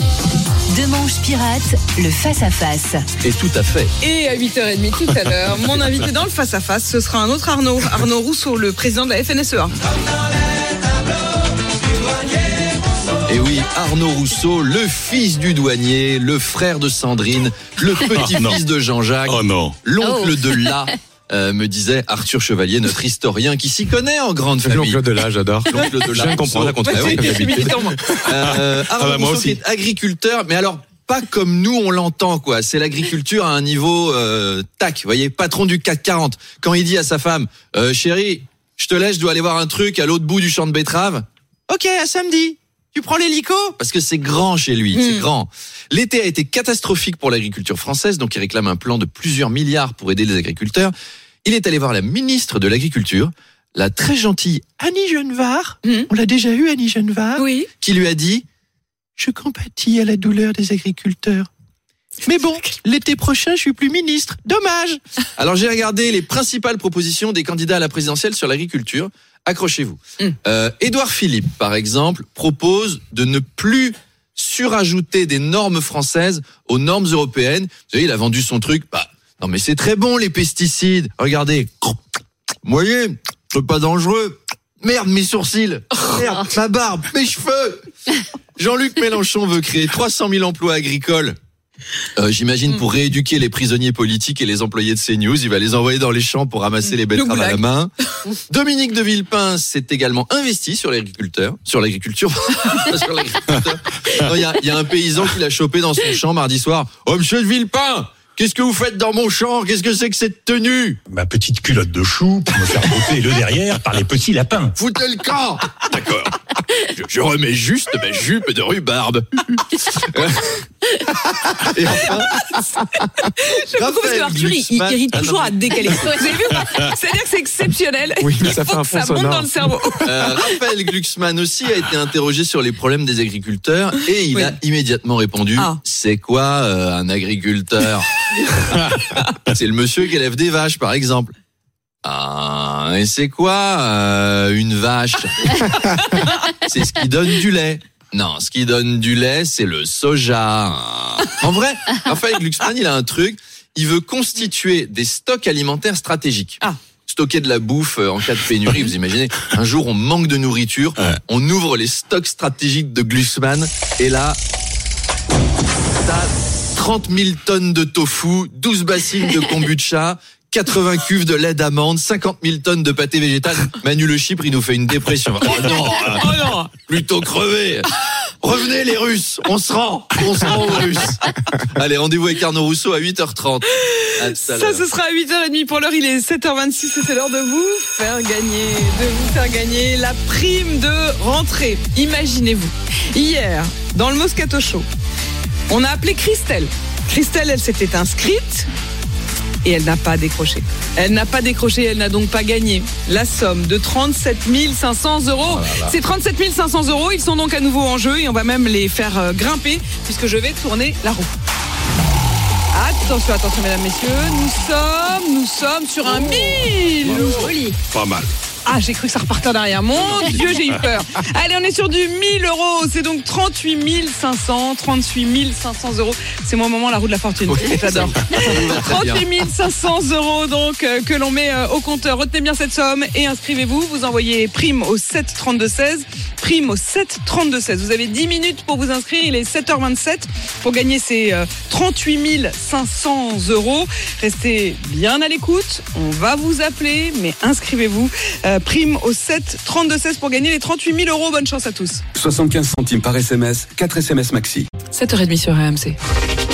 Demanche pirate, le face-à-face. Et tout à fait. Et à huit heures trente tout à l'heure, mon invité dans le face-à-face, ce sera un autre Arnaud, Arnaud Rousseau, le président de la F N S E A. Et oui, Arnaud Rousseau, le fils du douanier, le frère de Sandrine, le petit-fils oh de Jean-Jacques, oh non. l'oncle Oh. de La. Euh, me disait Arthur Chevalier, notre historien qui s'y connaît en grande famille. L'oncle de là, j'adore. L'oncle de Je La. viens de comprendre la contraire. Ouais, oui, comme d'habitude. Euh, Arnaud Ah bah, moi Rousseau qui aussi. est agriculteur, mais alors pas comme nous on l'entend quoi. C'est l'agriculture à un niveau euh, tac, vous voyez, patron du C A C quarante. Quand il dit à sa femme, euh, chérie, je te laisse, je dois aller voir un truc à l'autre bout du champ de betteraves. Ok, à samedi. Tu prends l'hélico ? Parce que c'est grand chez lui, c'est Mm. grand. L'été a été catastrophique pour l'agriculture française, donc il réclame un plan de plusieurs milliards pour aider les agriculteurs. Il est allé voir la ministre de l'Agriculture, la très gentille Annie Genevard. Mm. On l'a déjà eu, Annie Genevard. Oui. Qui lui a dit « Je compatis à la douleur des agriculteurs. Mais bon, l'été prochain, je suis plus ministre. Dommage !» Alors j'ai regardé les principales propositions des candidats à la présidentielle sur l'agriculture. Accrochez-vous. Mm. Euh, Édouard Philippe, par exemple, propose de ne plus surajouter des normes françaises aux normes européennes. Vous savez, il a vendu son truc. Bah, non mais c'est très bon les pesticides. Regardez. Vous voyez, c'est pas dangereux. Merde, mes sourcils. Merde, ma barbe, mes cheveux. Jean-Luc Mélenchon veut créer trois cent mille emplois agricoles. Euh, j'imagine pour rééduquer les prisonniers politiques et les employés de CNews, il va les envoyer dans les champs pour ramasser les betteraves à la main. Dominique de Villepin s'est également investi sur l'agriculteur, sur l'agriculture. sur l'agriculteur. Il y a, y a un paysan qui l'a chopé dans son champ mardi soir. Oh monsieur de Villepin, qu'est-ce que vous faites dans mon champ ? Qu'est-ce que c'est que cette tenue ? Ma petite culotte de chou pour me faire botter le derrière par les petits lapins. Foutez le camp. D'accord. Je, je remets juste ma jupe de rhubarbe. Et enfin, Je trouve que Arthur, il, il rit toujours à décaler. Vous avez vu ? C'est-à-dire que c'est exceptionnel. Oui, mais il ça faut fait un que fond ça monte sonore. dans le cerveau. Euh, Raphaël Glucksmann aussi a été interrogé sur les problèmes des agriculteurs et il Oui. a immédiatement répondu Ah. c'est quoi euh, un agriculteur ? C'est le monsieur qui élève des vaches par exemple. Ah, et c'est quoi euh, une vache? C'est ce qui donne du lait. Non, ce qui donne du lait, c'est le soja. En vrai, Raphaël Glucksmann, il a un truc. Il veut constituer des stocks alimentaires stratégiques. Ah. Stocker de la bouffe en cas de pénurie. Vous imaginez, un jour, on manque de nourriture. Ouais. On ouvre les stocks stratégiques de Glucksmann. Et là, t'as trente mille tonnes de tofu, douze bassines de kombucha, quatre-vingts cuves de lait d'amande, cinquante mille tonnes de pâté végétal. Manu Le Chypre, il nous fait une dépression. Oh non, oh non, plutôt crevé. Revenez les Russes, on se rend, on se rend aux Russes. Allez, rendez-vous avec Arnaud Rousseau à huit heures trente. Ça, ce sera à huit heures trente. Pour l'heure, il est sept heures vingt-six et c'est l'heure de vous faire gagner, de vous faire gagner la prime de rentrée. Imaginez-vous, hier, dans le Moscato Show, on a appelé Christelle. Christelle, elle s'était inscrite. Et elle n'a pas décroché. Elle n'a pas décroché, elle n'a donc pas gagné la somme de trente-sept mille cinq cents euros. Oh là là. Ces trente-sept mille cinq cents euros, ils sont donc à nouveau en jeu et on va même les faire grimper puisque je vais tourner la roue. Attention, attention mesdames, messieurs, nous sommes, nous sommes sur un mille. Joli. Pas mal. Ah, j'ai cru que ça repartait en arrière. Mon Dieu, j'ai eu peur. Allez, on est sur du mille euros. C'est donc trente-huit mille cinq cents, trente-huit mille cinq cents euros. C'est mon moment, la roue de la fortune. Oui, j'adore. trente-huit mille cinq cents euros, donc, euh, que l'on met euh, au compteur. Retenez bien cette somme et inscrivez-vous. Vous envoyez prime au sept trente-deux seize. Prime au sept trente-deux seize. Vous avez dix minutes pour vous inscrire. Il est sept heures vingt-sept pour gagner ces euh, trente-huit mille cinq cents euros. Restez bien à l'écoute. On va vous appeler, mais inscrivez-vous. Euh, Prime au sept trente-deux seize pour gagner les trente-huit mille euros. Bonne chance à tous. soixante-quinze centimes par S M S, quatre S M S maxi. sept heures trente sur R M C.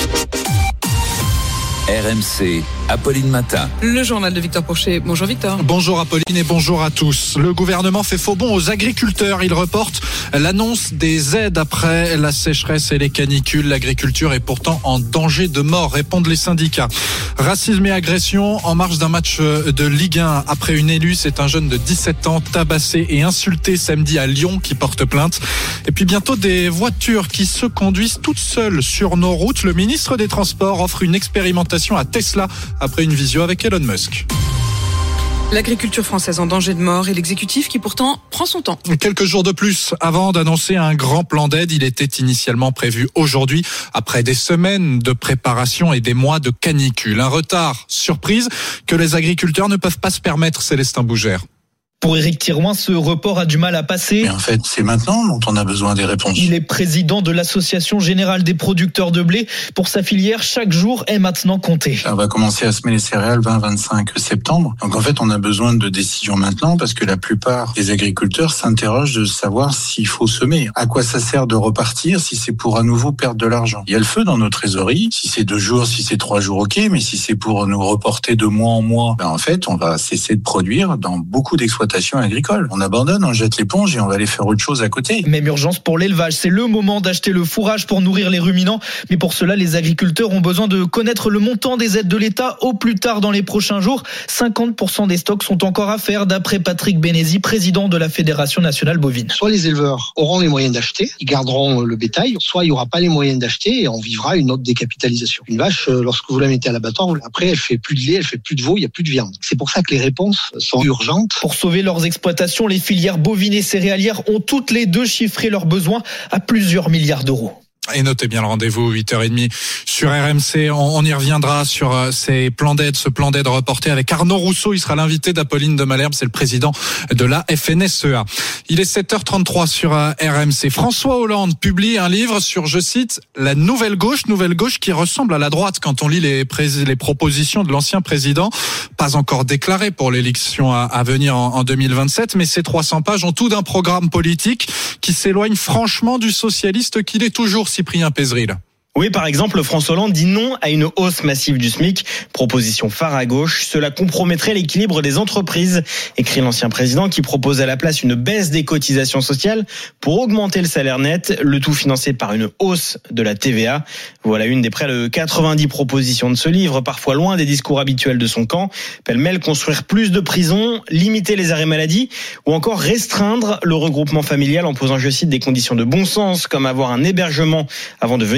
R M C, Apolline Matin. Le journal de Victor Pourchet. Bonjour Victor. Bonjour Apolline et bonjour à tous. Le gouvernement fait faux bond aux agriculteurs. Il reporte l'annonce des aides après la sécheresse et les canicules. L'agriculture est pourtant en danger de mort, répondent les syndicats. Racisme et agression en marge d'un match de Ligue un. Après une élue, c'est un jeune de dix-sept ans tabassé et insulté samedi à Lyon qui porte plainte. Et puis bientôt des voitures qui se conduisent toutes seules sur nos routes. Le ministre des Transports offre une expérimentation à Tesla après une visio avec Elon Musk. L'agriculture française en danger de mort et l'exécutif qui pourtant prend son temps. Quelques jours de plus avant d'annoncer un grand plan d'aide, il était initialement prévu aujourd'hui après des semaines de préparation et des mois de canicule. Un retard surprise que les agriculteurs ne peuvent pas se permettre, Célestin Bougère. Pour Éric Thirouin, ce report a du mal à passer. Mais en fait, c'est maintenant dont on a besoin des réponses. Il est président de l'Association Générale des Producteurs de Blé. Pour sa filière, chaque jour est maintenant compté. On va commencer à semer les céréales vingt vingt-cinq septembre. Donc en fait, on a besoin de décisions maintenant parce que la plupart des agriculteurs s'interrogent de savoir s'il faut semer. À quoi ça sert de repartir si c'est pour à nouveau perdre de l'argent? Il y a le feu dans nos trésoreries. Si c'est deux jours, si c'est trois jours, ok. Mais si c'est pour nous reporter de mois en mois, ben en fait, on va cesser de produire dans beaucoup d'exploitations agricole. On abandonne, on jette l'éponge et on va aller faire autre chose à côté. Même urgence pour l'élevage. C'est le moment d'acheter le fourrage pour nourrir les ruminants. Mais pour cela, les agriculteurs ont besoin de connaître le montant des aides de l'État au plus tard dans les prochains jours. cinquante pour cent des stocks sont encore à faire, d'après Patrick Bénézy, président de la Fédération nationale bovine. Soit les éleveurs auront les moyens d'acheter, ils garderont le bétail, soit il n'y aura pas les moyens d'acheter et on vivra une autre décapitalisation. Une vache, lorsque vous la mettez à l'abattoir, après elle fait plus de lait, elle fait plus de veau, il n'y a plus de viande. C'est pour ça que les réponses sont urgentes. Pour sauver leurs exploitations, les filières bovines et céréalières ont toutes les deux chiffré leurs besoins à plusieurs milliards d'euros. Et notez bien le rendez-vous, huit heures trente sur R M C. On, on y reviendra sur euh, ces plans d'aide, ce plan d'aide reporté avec Arnaud Rousseau. Il sera l'invité d'Apolline de Malherbe. C'est le président de la F N S E A. Il est sept heures trente-trois sur euh, R M C. François Hollande publie un livre sur, je cite, la nouvelle gauche, nouvelle gauche qui ressemble à la droite quand on lit les, pré- les propositions de l'ancien président. Pas encore déclaré pour l'élection à, à venir en, en deux mille vingt-sept, mais ces trois cents pages ont tout d'un programme politique qui s'éloigne franchement du socialiste qu'il est toujours, Cyprien Pézeril. Oui, par exemple, François Hollande dit non à une hausse massive du SMIC. Proposition phare à gauche. Cela compromettrait l'équilibre des entreprises, écrit l'ancien président qui propose à la place une baisse des cotisations sociales pour augmenter le salaire net, le tout financé par une hausse de la T V A. Voilà une des près de quatre-vingt-dix propositions de ce livre, parfois loin des discours habituels de son camp. Pêle-mêle, construire plus de prisons, limiter les arrêts maladie ou encore restreindre le regroupement familial en posant, je cite, des conditions de bon sens comme avoir un hébergement avant de venir en France.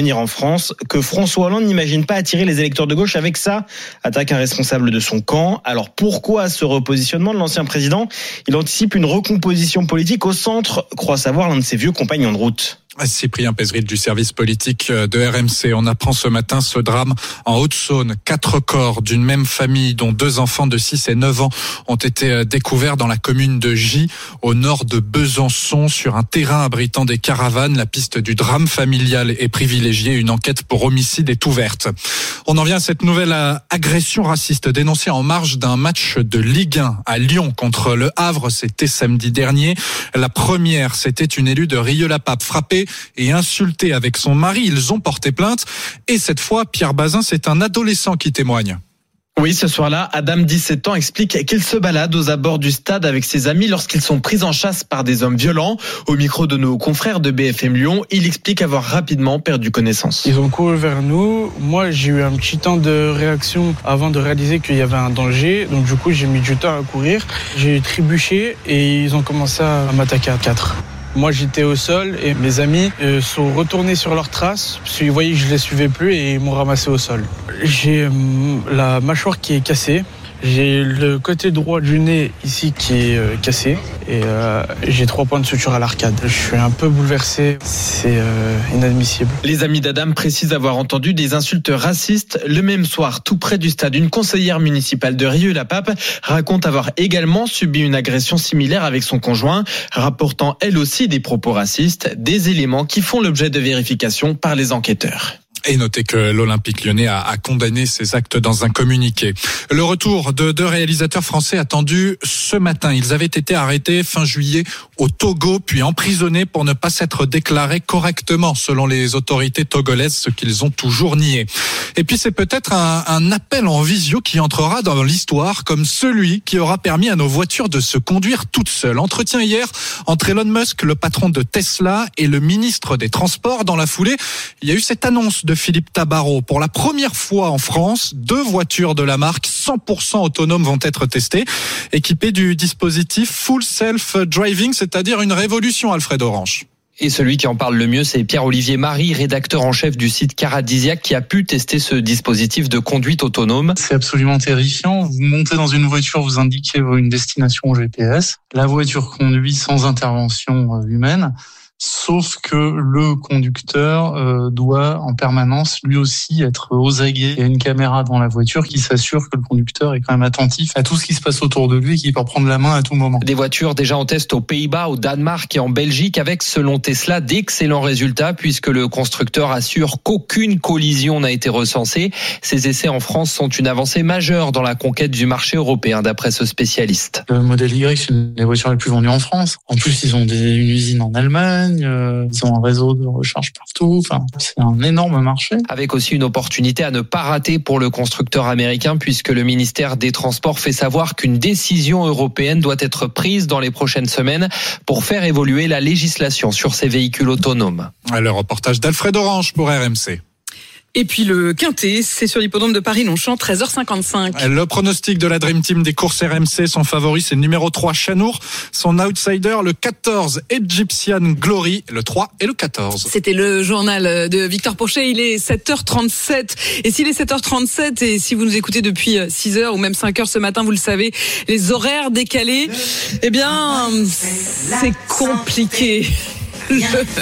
France, que François Hollande n'imagine pas attirer les électeurs de gauche avec ça, attaque un responsable de son camp. Alors pourquoi ce repositionnement de l'ancien président ? Il anticipe une recomposition politique au centre, croit savoir l'un de ses vieux compagnons de route. Cyprien Pézeril du service politique de R M C. On apprend ce matin ce drame en Haute-Saône. Quatre corps d'une même famille, dont deux enfants de six et neuf ans, ont été découverts dans la commune de Gy, au nord de Besançon, sur un terrain abritant des caravanes. La piste du drame familial est privilégiée. Une enquête pour homicide est ouverte. On en vient à cette nouvelle agression raciste dénoncée en marge d'un match de Ligue un à Lyon contre le Havre. C'était samedi dernier. La première, c'était une élue de Rieux-la-Pape frappée et insulté avec son mari. Ils ont porté plainte. Et cette fois, Pierre Bazin, c'est un adolescent qui témoigne. Oui, ce soir-là, Adam, dix-sept ans, explique qu'il se balade aux abords du stade avec ses amis lorsqu'ils sont pris en chasse par des hommes violents. Au micro de nos confrères de B F M Lyon, il explique avoir rapidement perdu connaissance. Ils ont couru vers nous. Moi, j'ai eu un petit temps de réaction avant de réaliser qu'il y avait un danger. Donc du coup, j'ai mis du temps à courir. J'ai trébuché et ils ont commencé à m'attaquer à quatre. Moi, j'étais au sol et mes amis euh, sont retournés sur leurs traces parce qu'ils voyaient que je les suivais plus et ils m'ont ramassé au sol. J'ai euh, la mâchoire qui est cassée. J'ai le côté droit du nez ici qui est euh, cassé et euh, j'ai trois points de suture à l'arcade. Je suis un peu bouleversé, c'est euh, inadmissible. Les amis d'Adam précisent avoir entendu des insultes racistes. Le même soir, tout près du stade, une conseillère municipale de Rieux-la-Pape raconte avoir également subi une agression similaire avec son conjoint, rapportant elle aussi des propos racistes, des éléments qui font l'objet de vérification par les enquêteurs. Et notez que l'Olympique lyonnais a, a condamné ces actes dans un communiqué. Le retour de deux réalisateurs français attendu ce matin. Ils avaient été arrêtés fin juillet au Togo, puis emprisonnés pour ne pas s'être déclarés correctement selon les autorités togolaises, ce qu'ils ont toujours nié. Et puis c'est peut-être un, un appel en visio qui entrera dans l'histoire comme celui qui aura permis à nos voitures de se conduire toutes seules. Entretien hier entre Elon Musk, le patron de Tesla, et le ministre des Transports. Dans la foulée, il y a eu cette annonce de Philippe Tabarot. Pour la première fois en France, deux voitures de la marque cent pour cent autonomes vont être testées, équipées du dispositif Full Self Driving, c'est-à-dire une révolution, Alfred Orange. Et celui qui en parle le mieux, c'est Pierre-Olivier Marie, rédacteur en chef du site Caradisiac, qui a pu tester ce dispositif de conduite autonome. C'est absolument terrifiant. Vous montez dans une voiture, vous indiquez une destination au G P S. La voiture conduit sans intervention humaine. Sauf que le conducteur euh, doit en permanence lui aussi être aux aguets. Il y a une caméra dans la voiture qui s'assure que le conducteur est quand même attentif à tout ce qui se passe autour de lui et qu'il peut prendre la main à tout moment. Des voitures déjà en test aux Pays-Bas, au Danemark et en Belgique avec, selon Tesla, d'excellents résultats puisque le constructeur assure qu'aucune collision n'a été recensée. Ces essais en France sont une avancée majeure dans la conquête du marché européen d'après ce spécialiste. Le modèle Y, c'est une des voitures les plus vendues en France. En plus, ils ont des, une usine en Allemagne. Ils ont un réseau de recharge partout. Enfin, c'est un énorme marché. Avec aussi une opportunité à ne pas rater pour le constructeur américain, puisque le ministère des Transports fait savoir qu'une décision européenne doit être prise dans les prochaines semaines pour faire évoluer la législation sur ces véhicules autonomes. Le reportage d'Alfred Orange pour R M C. Et puis le Quintet, c'est sur l'hippodrome de Paris-Longchamp, treize heures cinquante-cinq. Le pronostic de la Dream Team des courses R M C, son favori c'est le numéro trois Chanour, son outsider le quatorze Egyptian Glory, le trois et le quatorze. C'était le journal de Victor Pourchet, il est sept heures trente-sept. Et s'il est sept heures trente-sept et si vous nous écoutez depuis six heures ou même cinq heures ce matin, vous le savez, les horaires décalés, eh bien c'est compliqué. Le...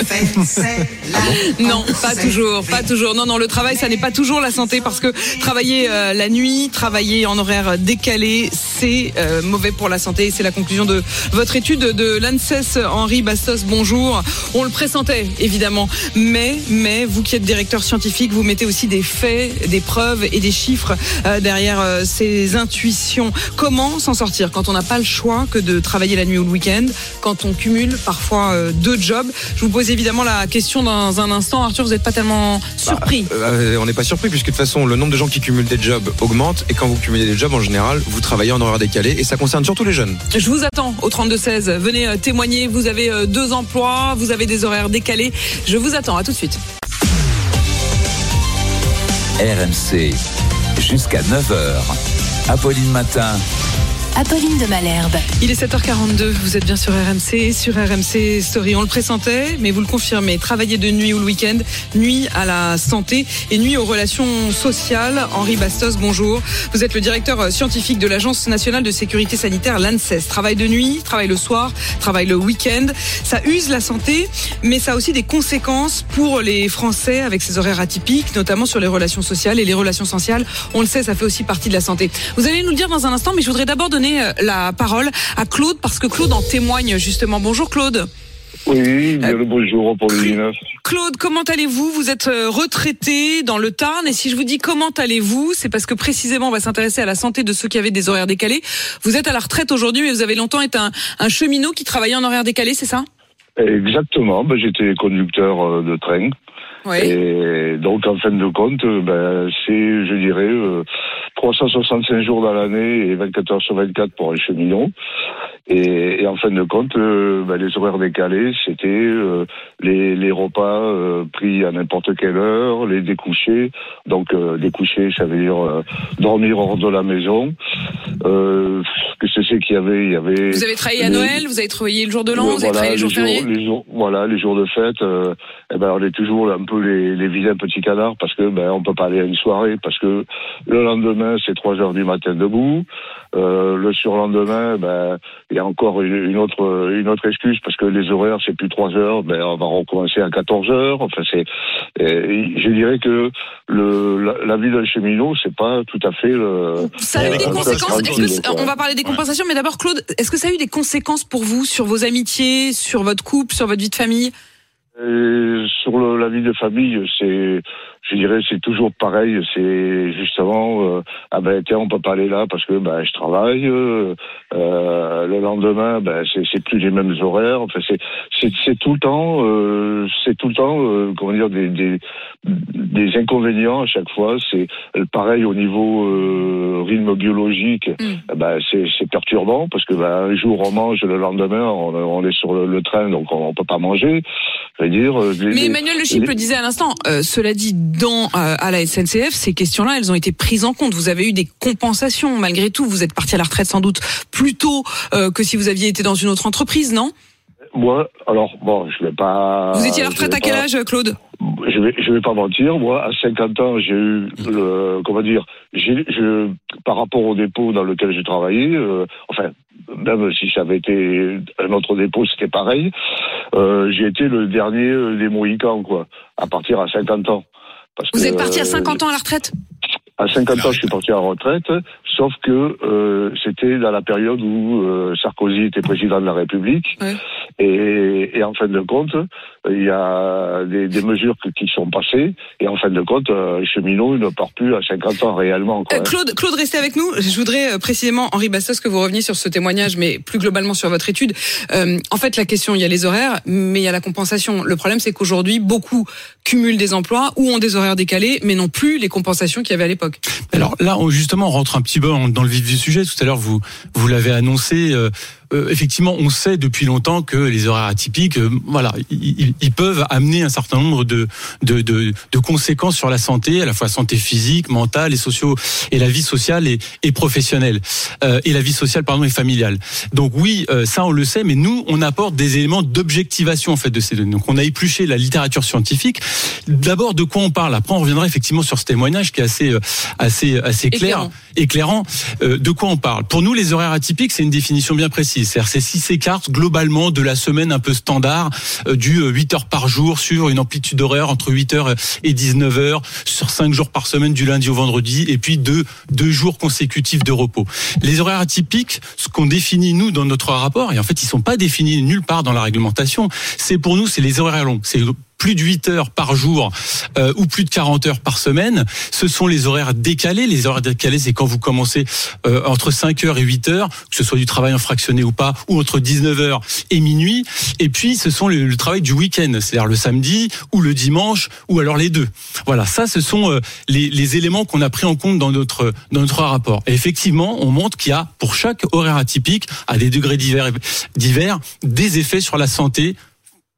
non, pas toujours, pas toujours. Non, non, le travail, ça n'est pas toujours la santé parce que travailler euh, la nuit, travailler en horaire décalé, c'est euh, mauvais pour la santé. C'est la conclusion de votre étude de l'ANSES. Henri Bastos, bonjour. On le pressentait, évidemment. Mais, mais, vous qui êtes directeur scientifique, vous mettez aussi des faits, des preuves et des chiffres euh, derrière euh, ces intuitions. Comment s'en sortir quand on n'a pas le choix que de travailler la nuit ou le week-end, quand on cumule parfois euh, deux jobs? Je vous pose évidemment la question dans un instant. Arthur, vous n'êtes pas tellement surpris? bah, euh, On n'est pas surpris puisque de toute façon, le nombre de gens qui cumulent des jobs augmente. Et quand vous cumulez des jobs, en général, vous travaillez en horaire décalé. Et ça concerne surtout les jeunes. Je vous attends au trente-deux seize. Venez euh, témoigner. Vous avez euh, deux emplois. Vous avez des horaires décalés. Je vous attends. À tout de suite. R M C, jusqu'à neuf heures. Apolline Matin. Apolline de Malherbe. Il est sept heures quarante-deux, vous êtes bien sur R M C, sur R M C Story. On le pressentait, mais vous le confirmez. Travailler de nuit ou le week-end nuit à la santé et nuit aux relations sociales. Henri Bastos, bonjour. Vous êtes le directeur scientifique de l'Agence nationale de sécurité sanitaire, l'ANSES. Travail de nuit, travail le soir, travail le week-end. Ça use la santé, mais ça a aussi des conséquences pour les Français avec ces horaires atypiques, notamment sur les relations sociales. Et les relations sociales, on le sait, ça fait aussi partie de la santé. Vous allez nous le dire dans un instant, mais je voudrais d'abord donner la parole à Claude, parce que Claude en témoigne justement. Bonjour Claude. Oui, bien le bonjour pour le dix-neuf. Claude, comment allez-vous? Vous êtes retraité dans le Tarn, et si je vous dis comment allez-vous, c'est parce que précisément on va s'intéresser à la santé de ceux qui avaient des horaires décalés. Vous êtes à la retraite aujourd'hui, mais vous avez longtemps été un, un cheminot qui travaillait en horaire décalé, c'est ça? Exactement, ben, j'étais conducteur de train. Oui. Et donc en fin de compte, ben, c'est, je dirais, euh, trois cent soixante-cinq jours dans l'année et vingt-quatre heures sur vingt-quatre pour un cheminot. Et, et en fin de compte, euh, ben, les horaires décalés, c'était euh, les, les repas euh, pris à n'importe quelle heure, les découchés. Donc euh, découcher, ça veut dire euh, dormir hors de la maison. Euh, Qu'est-ce que c'est qu'il y avait? Il y avait. Vous avez travaillé à les, Noël, vous avez travaillé le jour de l'an, euh, vous avez voilà, travaillé les jours fériés. Les jours, voilà, les jours de fête. Euh, eh ben, on est toujours un peu les, les vilains petits canards parce que ben on peut pas aller à une soirée parce que le lendemain c'est trois heures du matin debout. Euh, le surlendemain, ben il y a encore une autre une autre excuse parce que les horaires c'est plus trois heures, ben on va recommencer à quatorze heures. Enfin c'est, et je dirais que le la, la vie d'un cheminot c'est pas tout à fait le. Ça a eu des conséquences. Est-ce que, on va parler des compensations, mais d'abord Claude, est-ce que ça a eu des conséquences pour vous sur vos amitiés, sur votre couple, sur votre vie de famille? Et sur le, la vie de famille, c'est, je dirais, c'est toujours pareil. C'est justement, euh, ah ben tiens, on peut pas aller là parce que ben je travaille. Euh, euh, le lendemain, ben c'est, c'est plus les mêmes horaires. Enfin, c'est, c'est, c'est tout le temps, euh, c'est tout le temps, euh, comment dire, des, des, des inconvénients à chaque fois. C'est pareil au niveau euh, rythme biologique. Mm. Ben c'est, c'est perturbant parce que ben un jour on mange, le lendemain on, on est sur le, le train, donc on, on peut pas manger. Dire, les, mais Emmanuel Le Chypre le disait à l'instant, euh, cela dit, dans euh, à la S N C F, ces questions-là, elles ont été prises en compte. Vous avez eu des compensations, malgré tout. Vous êtes parti à la retraite sans doute plus tôt euh, que si vous aviez été dans une autre entreprise, non? Moi, alors, bon, je vais pas... Vous étiez à la retraite à quel âge, Claude? Je vais, je vais pas mentir. Moi, à cinquante ans, j'ai eu le, comment dire, j'ai, je, par rapport au dépôt dans lequel j'ai travaillé, euh, enfin, même si ça avait été un autre dépôt, c'était pareil. Euh, j'ai été le dernier des Mohicans, quoi, à partir à cinquante ans. Parce Vous que, êtes parti à cinquante ans à la retraite? À cinquante ans, je suis parti à la retraite, sauf que euh, c'était dans la période où euh, Sarkozy était président de la République. Ouais. Et, et en fin de compte, il y a des, des mesures qui sont passées. Et en fin de compte, euh, cheminot ne part plus à cinquante ans réellement. Quoi, euh, Claude, Claude, restez avec nous. Je voudrais euh, précisément, Henri Bastos, que vous reveniez sur ce témoignage, mais plus globalement sur votre étude. Euh, en fait, la question, il y a les horaires, mais il y a la compensation. Le problème, c'est qu'aujourd'hui, beaucoup cumulent des emplois ou ont des horaires décalés, mais non plus les compensations qu'il y avait à l'époque. Alors là, on, justement, on rentre un petit peu dans le vif du sujet. Tout à l'heure, vous vous l'avez annoncé. Euh, euh, effectivement, on sait depuis longtemps que les horaires atypiques, euh, voilà, ils, ils peuvent amener un certain nombre de, de de de conséquences sur la santé, à la fois santé physique, mentale et socio, et la vie sociale et, et professionnelle, euh, et la vie sociale, pardon, et familiale. Donc oui, euh, ça on le sait, mais nous, on apporte des éléments d'objectivation en fait de ces données. Donc on a épluché la littérature scientifique. D'abord, de quoi on parle. Après, on reviendra effectivement sur ce témoignage qui est assez assez assez clair, éclairant. éclairant. Euh, de quoi on parle? Pour nous, les horaires atypiques, c'est une définition bien précise. C'est-à-dire, c'est si s'écarte globalement de la semaine un peu standard euh, du huit heures par jour sur une amplitude horaire entre huit heures et dix-neuf heures sur cinq jours par semaine du lundi au vendredi et puis deux deux jours consécutifs de repos. Les horaires atypiques, ce qu'on définit nous dans notre rapport, et en fait ils sont pas définis nulle part dans la réglementation, c'est pour nous c'est les horaires longs. C'est plus de huit heures par jour euh, ou plus de quarante heures par semaine. Ce sont les horaires décalés. Les horaires décalés, c'est quand vous commencez euh, entre cinq heures et huit heures, que ce soit du travail en fractionné ou pas, ou entre dix-neuf heures et minuit. Et puis, ce sont le, le travail du week-end, c'est-à-dire le samedi ou le dimanche, ou alors les deux. Voilà, ça, ce sont euh, les, les éléments qu'on a pris en compte dans notre, dans notre rapport. Et effectivement, on montre qu'il y a, pour chaque horaire atypique, à des degrés divers, divers des effets sur la santé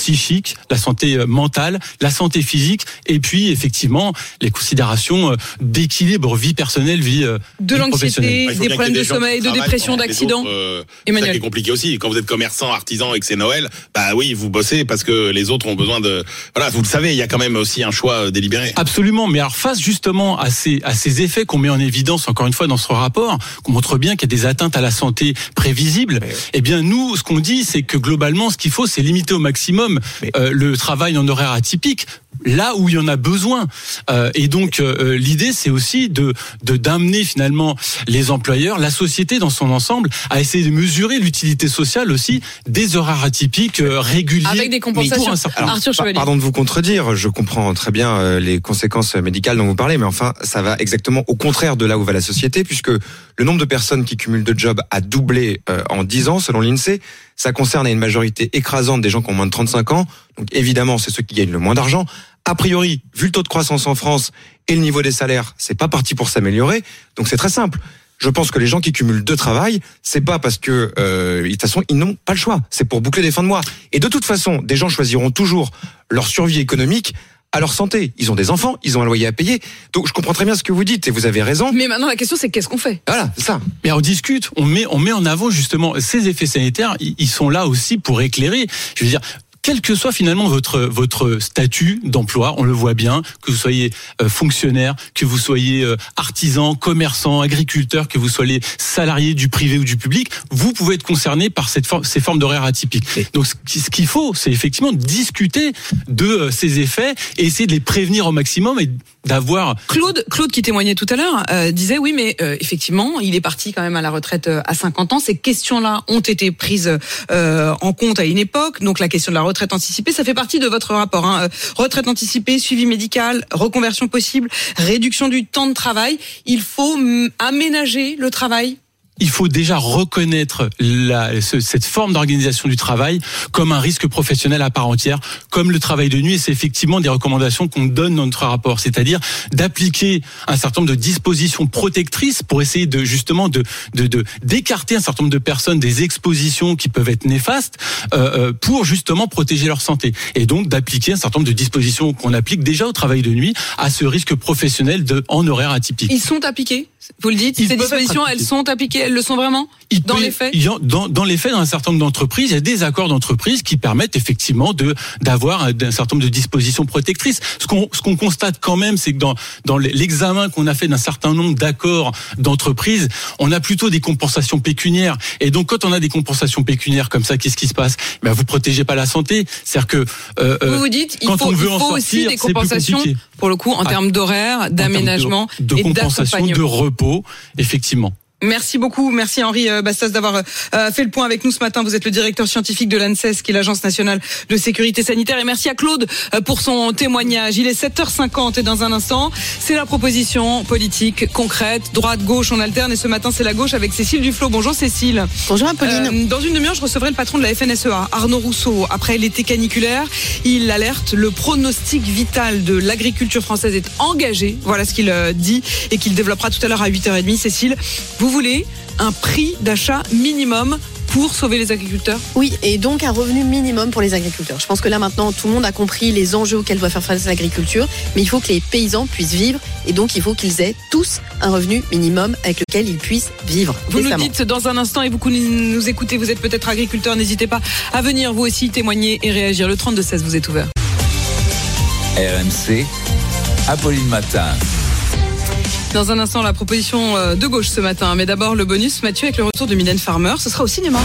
psychique, la santé mentale, la santé physique, et puis effectivement les considérations d'équilibre vie personnelle, vie, de vie l'anxiété, des problèmes de des sommeil, de dépression, d'accident. Euh, c'est ça qui est compliqué aussi. Quand vous êtes commerçant, artisan et que c'est Noël, bah oui, vous bossez parce que les autres ont besoin de. Voilà, vous le savez, il y a quand même aussi un choix délibéré. Absolument, mais alors face justement à ces à ces effets qu'on met en évidence encore une fois dans ce rapport, qu'on montre bien qu'il y a des atteintes à la santé prévisibles. Mais... Eh bien nous, ce qu'on dit, c'est que globalement, ce qu'il faut, c'est limiter au maximum mais... euh, le travail en horaire atypique, là où il y en a besoin. Euh, et donc euh, l'idée, c'est aussi de, de d'amener finalement les employeurs, la société dans son ensemble, à essayer de mesurer l'utilité sociale aussi des horaires atypiques euh, réguliers. Avec des compensations. Un certain... Alors, Arthur Chevalier. Pardon de vous contredire, je comprends très bien euh, les conséquences médicales dont vous parlez, mais enfin, ça va exactement au contraire de là où va la société, puisque le nombre de personnes qui cumulent de jobs a doublé euh, en dix ans, selon l'INSEE. Ça concerne à une majorité écrasante des gens qui ont moins de trente-cinq ans. Donc évidemment, c'est ceux qui gagnent le moins d'argent. A priori, vu le taux de croissance en France et le niveau des salaires, c'est pas parti pour s'améliorer. Donc c'est très simple. Je pense que les gens qui cumulent deux travails, c'est pas parce que euh, de toute façon ils n'ont pas le choix. C'est pour boucler les fins de mois. Et de toute façon, des gens choisiront toujours leur survie économique à leur santé. Ils ont des enfants, ils ont un loyer à payer. Donc je comprends très bien ce que vous dites et vous avez raison. Mais maintenant la question c'est qu'est-ce qu'on fait ? Voilà, c'est ça. Mais on discute, on met on met en avant justement ces effets sanitaires. Ils sont là aussi pour éclairer. Je veux dire. Quel que soit finalement votre votre statut d'emploi, on le voit bien, que vous soyez euh, fonctionnaire, que vous soyez euh, artisan, commerçant, agriculteur, que vous soyez salarié du privé ou du public, vous pouvez être concerné par cette for- ces formes d'horaires atypiques. Et donc ce qu'il faut, c'est effectivement discuter de euh, ces effets et essayer de les prévenir au maximum et d'avoir... Claude, Claude qui témoignait tout à l'heure, euh, disait oui, mais euh, effectivement, il est parti quand même à la retraite euh, à cinquante ans. Ces questions-là ont été prises euh, en compte à une époque. Donc la question de la retraite anticipée, ça fait partie de votre rapport. Hein. Retraite anticipée, suivi médical, reconversion possible, réduction du temps de travail. Il faut m- aménager le travail. Il faut déjà reconnaître la, ce, cette forme d'organisation du travail comme un risque professionnel à part entière, comme le travail de nuit. Et c'est effectivement des recommandations qu'on donne dans notre rapport, c'est-à-dire d'appliquer un certain nombre de dispositions protectrices pour essayer de justement de, de, de d'écarter un certain nombre de personnes des expositions qui peuvent être néfastes euh, pour justement protéger leur santé. Et donc d'appliquer un certain nombre de dispositions qu'on applique déjà au travail de nuit à ce risque professionnel de en horaire atypique. Ils sont appliqués. Vous le dites, Ils ces dispositions, elles sont appliquées, elles le sont vraiment dans les faits. Dans, dans les faits, dans un certain nombre d'entreprises, il y a des accords d'entreprise qui permettent effectivement de d'avoir un, un certain nombre de dispositions protectrices. Ce qu'on ce qu'on constate quand même, c'est que dans dans l'examen qu'on a fait d'un certain nombre d'accords d'entreprise, on a plutôt des compensations pécuniaires. Et donc, quand on a des compensations pécuniaires comme ça, qu'est-ce qui se passe ? Ben, vous protégez pas la santé. C'est-à-dire que euh, vous vous dites, il quand faut, on veut il faut en sortir, aussi des compensations pour le coup en ah, termes d'horaire, d'aménagement de, de et compensation, de repos, effectivement. Merci beaucoup, merci Henri Bastas d'avoir euh, fait le point avec nous ce matin. Vous êtes le directeur scientifique de l'ANSES, qui est l'Agence nationale de sécurité sanitaire. Et merci à Claude euh, pour son témoignage. Il est sept heures cinquante et dans un instant, c'est la proposition politique concrète. Droite, gauche, on alterne. Et ce matin, c'est la gauche avec Cécile Duflot. Bonjour Cécile. Bonjour Apolline. Euh, dans une demi-heure, je recevrai le patron de la F N S E A, Arnaud Rousseau. Après l'été caniculaire, il alerte, le pronostic vital de l'agriculture française est engagé. Voilà ce qu'il euh, dit et qu'il développera tout à l'heure à huit heures trente. Cécile, vous voulez un prix d'achat minimum pour sauver les agriculteurs ? Oui, et donc un revenu minimum pour les agriculteurs. Je pense que là maintenant, tout le monde a compris les enjeux auxquels doit faire face l'agriculture, mais il faut que les paysans puissent vivre, et donc il faut qu'ils aient tous un revenu minimum avec lequel ils puissent vivre. Vous décemment. Nous dites dans un instant, et vous nous écoutez, vous êtes peut-être agriculteur, n'hésitez pas à venir vous aussi témoigner et réagir. Le trente-deux seize vous est ouvert. R M C, Apolline Matin. Dans un instant, la proposition de gauche ce matin. Mais d'abord, le bonus, Mathieu, avec le retour de Mylène Farmer. Ce sera au cinéma.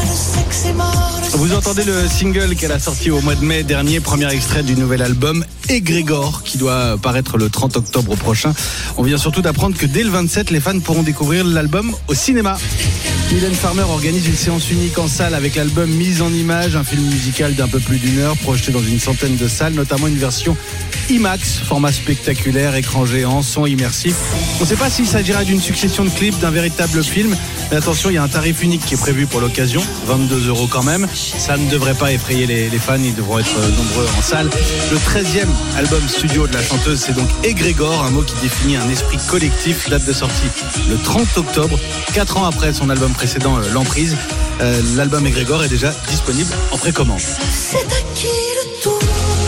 Vous entendez le single qu'elle a sorti au mois de mai dernier, premier extrait du nouvel album Égrégore, qui doit paraître le trente octobre prochain. On vient surtout d'apprendre que dès le vingt-sept, les fans pourront découvrir l'album au cinéma. Mylène Farmer organise une séance unique en salle avec l'album Mise en Image, un film musical d'un peu plus d'une heure, projeté dans une centaine de salles, notamment une version IMAX, format spectaculaire, écran géant, son immersif. On ne sait pas s'il s'agira d'une succession de clips, d'un véritable film, mais attention, il y a un tarif unique qui est prévu pour l'occasion, vingt-deux euros quand même. Ça ne devrait pas effrayer les, les fans, ils devront être nombreux en salle. Le treizième album studio de la chanteuse, c'est donc Égrégore, un mot qui définit un esprit collectif. Date de sortie le trente octobre, quatre ans après son album précédent euh, L'Emprise. Euh, l'album Égrégore est déjà disponible en précommande. C'est à qui le tour?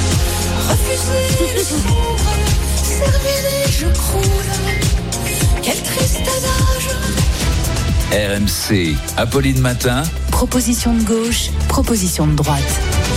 Refuser le sombre, servir je croule. Quel triste adage. R M C, Apolline Matin. Proposition de gauche, proposition de droite.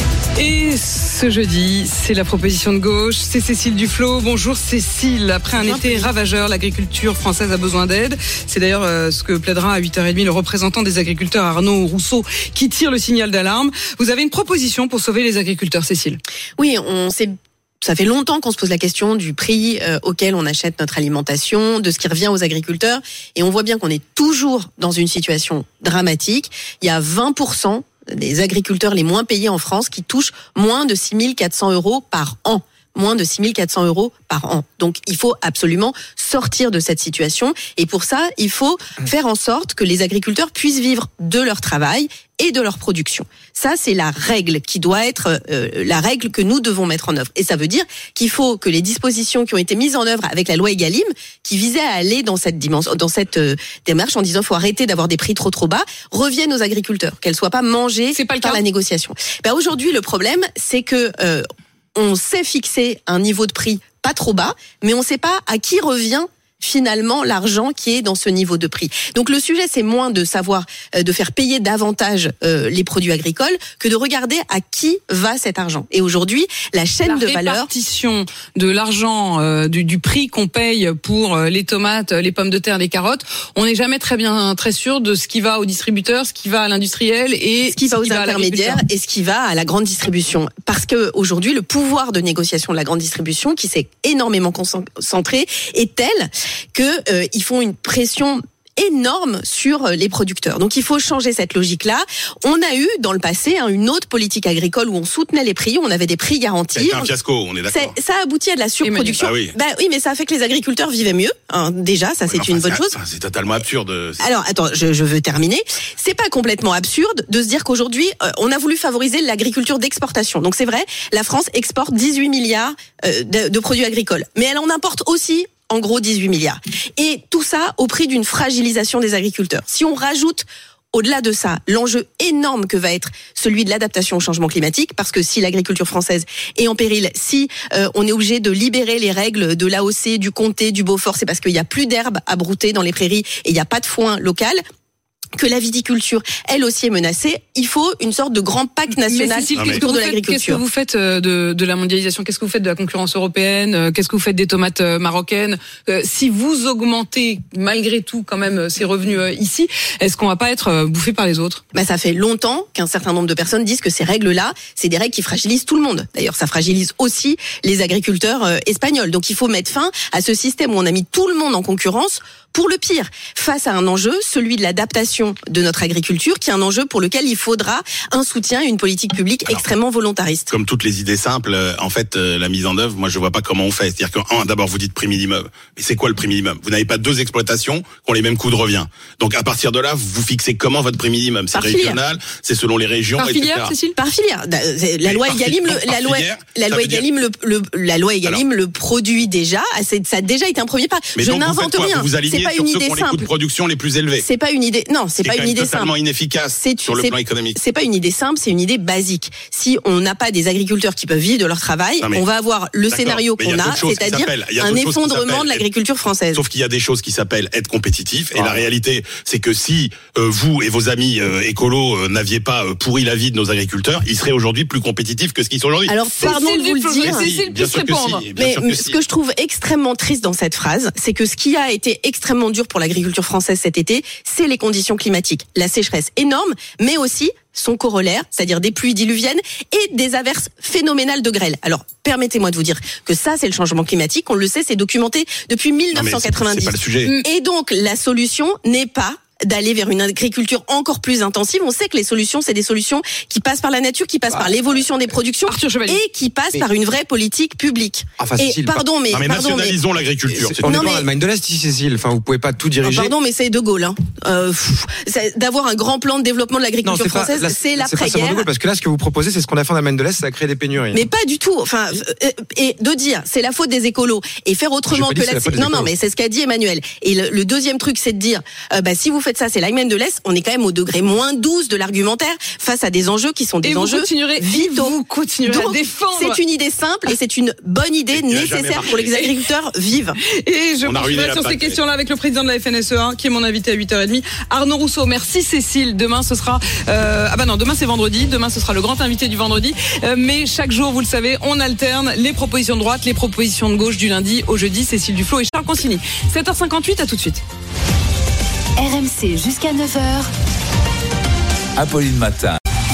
Et ce jeudi, c'est la proposition de gauche, c'est Cécile Duflot. Bonjour Cécile, après un été ravageur, l'agriculture française a besoin d'aide. C'est d'ailleurs ce que plaidera à huit heures trente le représentant des agriculteurs Arnaud Rousseau qui tire le signal d'alarme. Vous avez une proposition pour sauver les agriculteurs, Cécile? Oui, on s'est Ça fait longtemps qu'on se pose la question du prix euh, auquel on achète notre alimentation, de ce qui revient aux agriculteurs. Et on voit bien qu'on est toujours dans une situation dramatique. Il y a vingt pour cent des agriculteurs les moins payés en France qui touchent moins de six mille quatre cents euros par an. Moins de six mille quatre cents euros par an. Donc, il faut absolument sortir de cette situation. Et pour ça, il faut faire en sorte que les agriculteurs puissent vivre de leur travail et de leur production. Ça, c'est la règle qui doit être euh, la règle que nous devons mettre en œuvre. Et ça veut dire qu'il faut que les dispositions qui ont été mises en œuvre avec la loi Egalim, qui visaient à aller dans cette dimension, dans cette euh, démarche, en disant faut arrêter d'avoir des prix trop trop bas, reviennent aux agriculteurs, qu'elles soient pas mangées c'est pas le par cas. La négociation. Ben aujourd'hui, le problème, c'est que euh, on sait fixer un niveau de prix pas trop bas, mais on ne sait pas à qui revient finalement l'argent qui est dans ce niveau de prix. Donc le sujet, c'est moins de savoir, euh, de faire payer davantage euh, les produits agricoles que de regarder à qui va cet argent. Et aujourd'hui, la chaîne la de valeur... La répartition de l'argent, euh, du, du prix qu'on paye pour euh, les tomates, les pommes de terre, les carottes, on n'est jamais très bien, très sûr de ce qui va aux distributeurs, ce qui va à l'industriel et ce qui va aux intermédiaires et ce qui va à la grande distribution. Parce que aujourd'hui, le pouvoir de négociation de la grande distribution, qui s'est énormément concentré, est tel que euh, ils font une pression énorme sur les producteurs. Donc il faut changer cette logique-là. On a eu dans le passé hein, une autre politique agricole où on soutenait les prix, où on avait des prix garantis. C'est un fiasco, on est d'accord. C'est, ça a abouti à de la surproduction. Ah oui. Bah oui, mais ça a fait que les agriculteurs vivaient mieux. Hein, déjà, ça ouais, c'est enfin, une bonne chose. Enfin, c'est totalement absurde. C'est... Alors attends, je, je veux terminer. C'est pas complètement absurde de se dire qu'aujourd'hui, euh, on a voulu favoriser l'agriculture d'exportation. Donc c'est vrai, la France exporte dix-huit milliards euh, de, de produits agricoles, mais elle en importe aussi en gros dix-huit milliards. Et tout ça au prix d'une fragilisation des agriculteurs. Si on rajoute au-delà de ça, l'enjeu énorme que va être celui de l'adaptation au changement climatique, parce que si l'agriculture française est en péril, si euh, on est obligé de libérer les règles de l'A O C, du Comté, du Beaufort, c'est parce qu'il n'y a plus d'herbe à brouter dans les prairies et il n'y a pas de foin local, que la viticulture, elle aussi, est menacée. Il faut une sorte de grand pacte national Cécile, autour de l'agriculture. Qu'est-ce que vous faites de, de la mondialisation? Qu'est-ce que vous faites de la concurrence européenne? Qu'est-ce que vous faites des tomates marocaines? Si vous augmentez malgré tout quand même ces revenus ici, est-ce qu'on va pas être bouffé par les autres? Bah, ça fait longtemps qu'un certain nombre de personnes disent que ces règles-là, c'est des règles qui fragilisent tout le monde. D'ailleurs, ça fragilise aussi les agriculteurs euh, espagnols. Donc il faut mettre fin à ce système où on a mis tout le monde en concurrence pour le pire, face à un enjeu, celui de l'adaptation de notre agriculture, qui est un enjeu pour lequel il faudra un soutien et une politique publique Alors, extrêmement volontariste. Comme toutes les idées simples, en fait, la mise en œuvre, moi je vois pas comment on fait. C'est-à-dire que, un, d'abord vous dites prix minimum. Mais c'est quoi le prix minimum? Vous n'avez pas deux exploitations qui ont les mêmes coûts de revient. Donc à partir de là, vous fixez comment votre prix minimum? C'est Par régional, filière. C'est selon les régions, Par et cetera. Filière, Cécile Par filière. La loi Egalim, le, la loi, filière, la loi Egalim, le, le, la loi Egalim le produit déjà. Ça a déjà été un premier pas. Mais je donc, n'invente vous rien. Vous vous alignez c'est pas sur une ceux idée qui ont les coûts de production les plus élevés. C'est pas une idée. Non, c'est, c'est pas une idée simple. Totalement inefficace c'est, sur le plan économique. C'est pas une idée simple, c'est une idée basique. Si on n'a pas des agriculteurs qui peuvent vivre de leur travail, non, mais, on va avoir le scénario qu'on a, a c'est-à-dire un effondrement de l'agriculture française. Sauf qu'il y a des choses qui s'appellent être compétitif. Et ah. la réalité, c'est que si euh, vous et vos amis euh, écolos euh, n'aviez pas euh, pourri la vie de nos agriculteurs, ils seraient aujourd'hui plus compétitifs que ce qu'ils sont aujourd'hui. Alors, pardon de vous le dire, si, bien sûr que si, bien mais sûr que ce si. que je trouve extrêmement triste dans cette phrase, c'est que ce qui a été extrêmement dur pour l'agriculture française cet été, c'est les conditions climatiques. La sécheresse énorme, mais aussi son corollaire, c'est-à-dire des pluies diluviennes et des averses phénoménales de grêle. Alors, permettez-moi de vous dire que ça, c'est le changement climatique. On le sait, c'est documenté depuis mille neuf cent quatre-vingt-dix. Non, mais c'est, c'est pas le sujet. Et donc, la solution n'est pas d'aller vers une agriculture encore plus intensive. On sait que les solutions, c'est des solutions qui passent par la nature, qui passent ah. par l'évolution des productions et qui passent mais... par une vraie politique publique. Enfin, et Cécile, pardon, mais, non, mais pardon, nationalisons mais... l'agriculture. On non, est mais... pas en Allemagne de l'Est ici, Cécile. Enfin, vous pouvez pas tout diriger. Oh, pardon, mais c'est De Gaulle. Hein. Euh, pff, d'avoir un grand plan de développement de l'agriculture non, française, pas, là, c'est l'après-guerre. C'est pas De Gaulle, parce que là, ce que vous proposez, c'est ce qu'on a fait en Allemagne de l'Est, ça a créé des pénuries. Mais pas du tout. Enfin, euh, et de dire, c'est la faute des écolos et faire autrement que la. Non, non, mais c'est ce qu'a dit Emmanuel. Et le, le deuxième truc, c'est de dire, euh, bah si vous faites ça, c'est l'Allemagne de l'Est. On est quand même au degré moins douze de l'argumentaire face à des enjeux qui sont des et enjeux vous continuerez, vitaux. Vous continuerez Donc, à défendre. C'est une idée simple et c'est une bonne idée nécessaire pour que les agriculteurs vivent. Et je continuerai sur ces questions-là avec le président de la F N S E A, qui est mon invité à huit heures trente. Arnaud Rousseau, merci Cécile. Demain, ce sera... Euh, ah bah non, demain c'est vendredi. Demain, ce sera le grand invité du vendredi. Euh, mais chaque jour, vous le savez, on alterne les propositions de droite, les propositions de gauche du lundi au jeudi. Cécile Duflot et Charles Consigny. sept heures cinquante-huit, à tout de suite. R M C jusqu'à neuf heures. Apolline Matin.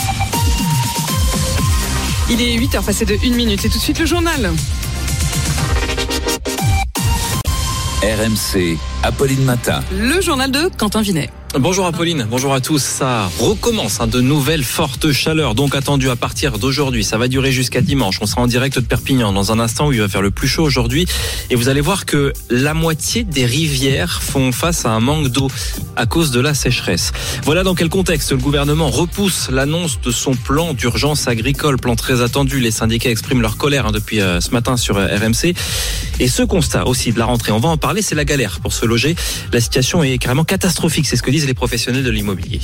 Il est huit heures passé de une minute et tout de suite le journal. R M C, Apolline Matin. Le journal de Quentin Vinet. Bonjour Apolline, bonjour à tous. Ça recommence, hein, de nouvelles fortes chaleurs donc attendues à partir d'aujourd'hui. Ça va durer jusqu'à dimanche. On sera en direct de Perpignan dans un instant où il va faire le plus chaud aujourd'hui. Et vous allez voir que la moitié des rivières font face à un manque d'eau à cause de la sécheresse. Voilà dans quel contexte le gouvernement repousse l'annonce de son plan d'urgence agricole. Plan très attendu. Les syndicats expriment leur colère hein, depuis euh, ce matin sur euh, R M C. Et ce constat aussi de la rentrée, on va en parler, c'est la galère pour se loger. La situation est carrément catastrophique, c'est ce que disent les professionnels de l'immobilier.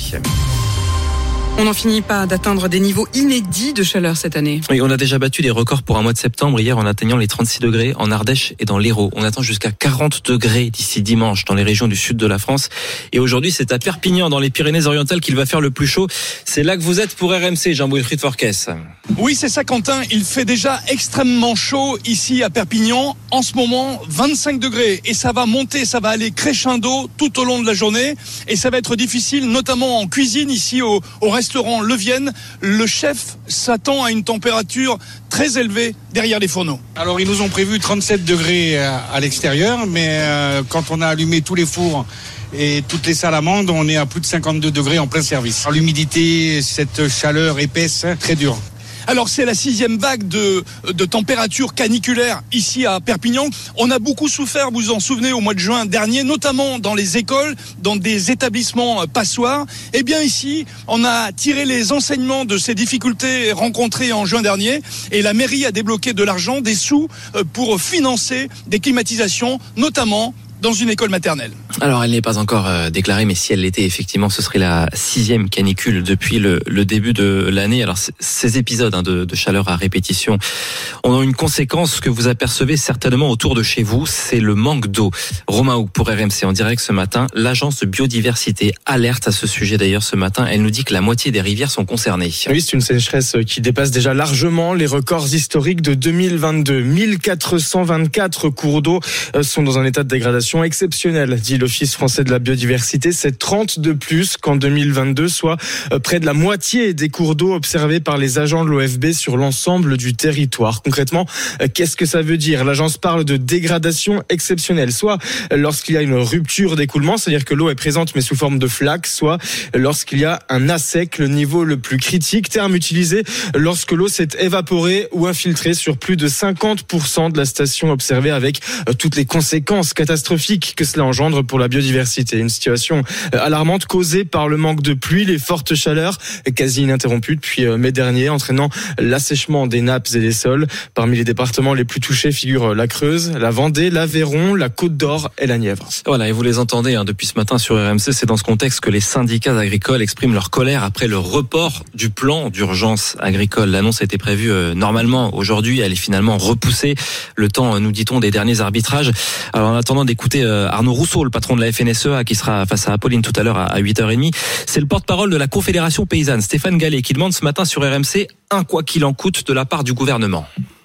On n'en finit pas d'atteindre des niveaux inédits de chaleur cette année. Oui, on a déjà battu des records pour un mois de septembre hier en atteignant les trente-six degrés en Ardèche et dans l'Hérault. On attend jusqu'à quarante degrés d'ici dimanche dans les régions du sud de la France. Et aujourd'hui, c'est à Perpignan, dans les Pyrénées-Orientales, qu'il va faire le plus chaud. C'est là que vous êtes pour R M C, Jean-Wilfried Forquès. Oui, c'est ça, Quentin. Il fait déjà extrêmement chaud ici à Perpignan. En ce moment, vingt-cinq degrés. Et ça va monter, ça va aller crescendo tout au long de la journée. Et ça va être difficile, notamment en cuisine, ici au, au restaurant Le Vienne. Le chef s'attend à une température très élevée derrière les fourneaux. Alors, ils nous ont prévu trente-sept degrés à l'extérieur, mais euh, quand on a allumé tous les fours et toutes les salles à amande, on est à plus de cinquante-deux degrés en plein service. Alors, l'humidité, cette chaleur épaisse, très dure. Alors c'est la sixième vague de, de température caniculaire ici à Perpignan. On a beaucoup souffert, vous vous en souvenez, au mois de juin dernier, notamment dans les écoles, dans des établissements passoires. Eh bien ici, on a tiré les enseignements de ces difficultés rencontrées en juin dernier et la mairie a débloqué de l'argent, des sous pour financer des climatisations, notamment dans une école maternelle. Alors, elle n'est pas encore euh, déclarée, mais si elle l'était, effectivement, ce serait la sixième canicule depuis le, le début de l'année. Alors, c- ces épisodes hein, de, de chaleur à répétition ont une conséquence que vous apercevez certainement autour de chez vous, c'est le manque d'eau. Romain Houck pour R M C en direct ce matin. L'agence de biodiversité alerte à ce sujet d'ailleurs ce matin. Elle nous dit que la moitié des rivières sont concernées. Oui, c'est une sécheresse qui dépasse déjà largement les records historiques de deux mille vingt-deux. mille quatre cent vingt-quatre cours d'eau sont dans un état de dégradation exceptionnel, dit l'Office français de la biodiversité. C'est trente de plus qu'en deux mille vingt-deux, soit près de la moitié des cours d'eau observés par les agents de l'O F B sur l'ensemble du territoire. Concrètement, qu'est-ce que ça veut dire ? L'agence parle de dégradation exceptionnelle, soit lorsqu'il y a une rupture d'écoulement, c'est-à-dire que l'eau est présente mais sous forme de flaque, soit lorsqu'il y a un assec, le niveau le plus critique, terme utilisé lorsque l'eau s'est évaporée ou infiltrée sur plus de cinquante pour cent de la station observée, avec toutes les conséquences catastrophiques que cela engendre pour la biodiversité. Une situation alarmante causée par le manque de pluie, les fortes chaleurs quasi ininterrompues depuis mai dernier, entraînant l'assèchement des nappes et des sols. Parmi les départements les plus touchés figurent la Creuse, la Vendée, l'Aveyron, la Côte d'Or et la Nièvre. Voilà, et vous les entendez hein, depuis ce matin sur R M C, c'est dans ce contexte que les syndicats agricoles expriment leur colère après le report du plan d'urgence agricole. L'annonce a été prévue euh, normalement aujourd'hui, elle est finalement repoussée. Le temps, nous dit-on, des derniers arbitrages. Alors en attendant d'écouter Arnaud Rousseau, le patron de la F N S E A, qui sera face à Apolline tout à l'heure à huit heures trente. C'est le porte-parole de la Confédération paysanne, Stéphane Gallet, qui demande ce matin sur R M C un quoi qu'il en coûte de la part du gouvernement.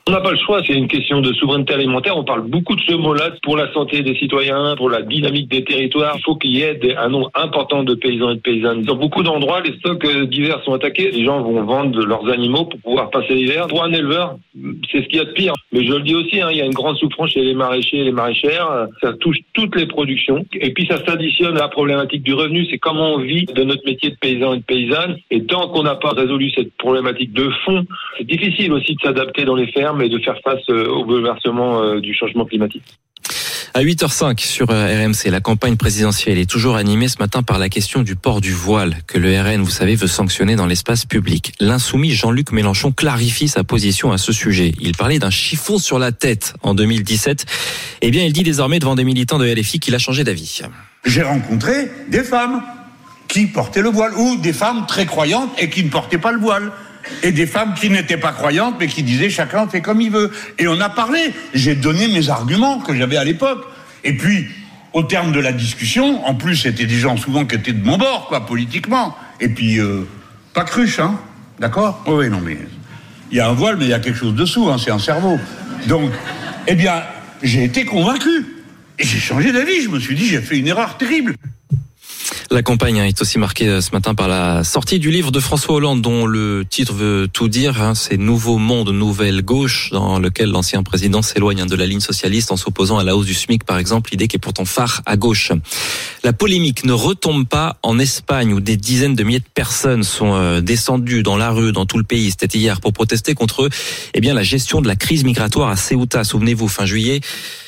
On n'a pas le choix, c'est une question de souveraineté alimentaire. On parle beaucoup de ce mot-là pour la santé des citoyens, pour la dynamique des territoires. Il faut qu'il y ait des, un nombre important de paysans et de paysannes. Dans beaucoup d'endroits, les stocks d'hiver sont attaqués. Les gens vont vendre leurs animaux pour pouvoir passer l'hiver. Pour un éleveur, c'est ce qu'il y a de pire. Mais je le dis aussi, hein, il y a une grande souffrance chez les maraîchers et les maraîchères. Ça touche toutes les productions. Et puis ça s'additionne à la problématique du revenu. C'est comment on vit de notre métier de paysan et de paysanne. Et tant qu'on n'a pas résolu cette problématique de fond, c'est difficile aussi de s'adapter dans les fermes et de faire face au bouleversement du changement climatique. À huit heures cinq sur R M C, la campagne présidentielle est toujours animée ce matin par la question du port du voile que le R N, vous savez, veut sanctionner dans l'espace public. L'insoumis Jean-Luc Mélenchon clarifie sa position à ce sujet. Il parlait d'un chiffon sur la tête en deux mille dix-sept. Eh bien, il dit désormais devant des militants de L F I qu'il a changé d'avis. J'ai rencontré des femmes qui portaient le voile ou des femmes très croyantes et qui ne portaient pas le voile. Et des femmes qui n'étaient pas croyantes, mais qui disaient chacun fait comme il veut. Et on a parlé. J'ai donné mes arguments que j'avais à l'époque. Et puis, au terme de la discussion, en plus, c'était des gens souvent qui étaient de mon bord, quoi, politiquement. Et puis, euh, pas cruche, hein. D'accord ? Oui, oui, non, mais il y a un voile, mais il y a quelque chose dessous, hein, c'est un cerveau. Donc, eh bien, j'ai été convaincu. Et j'ai changé d'avis. Je me suis dit, j'ai fait une erreur terrible. La campagne est aussi marquée ce matin par la sortie du livre de François Hollande dont le titre veut tout dire, hein, c'est Nouveau Monde, Nouvelle Gauche, dans lequel l'ancien président s'éloigne de la ligne socialiste en s'opposant à la hausse du SMIC par exemple, idée qui est pourtant phare à gauche. La polémique ne retombe pas en Espagne où des dizaines de milliers de personnes sont descendues dans la rue, dans tout le pays, c'était hier, pour protester contre eh bien, la gestion de la crise migratoire à Ceuta, souvenez-vous, fin juillet.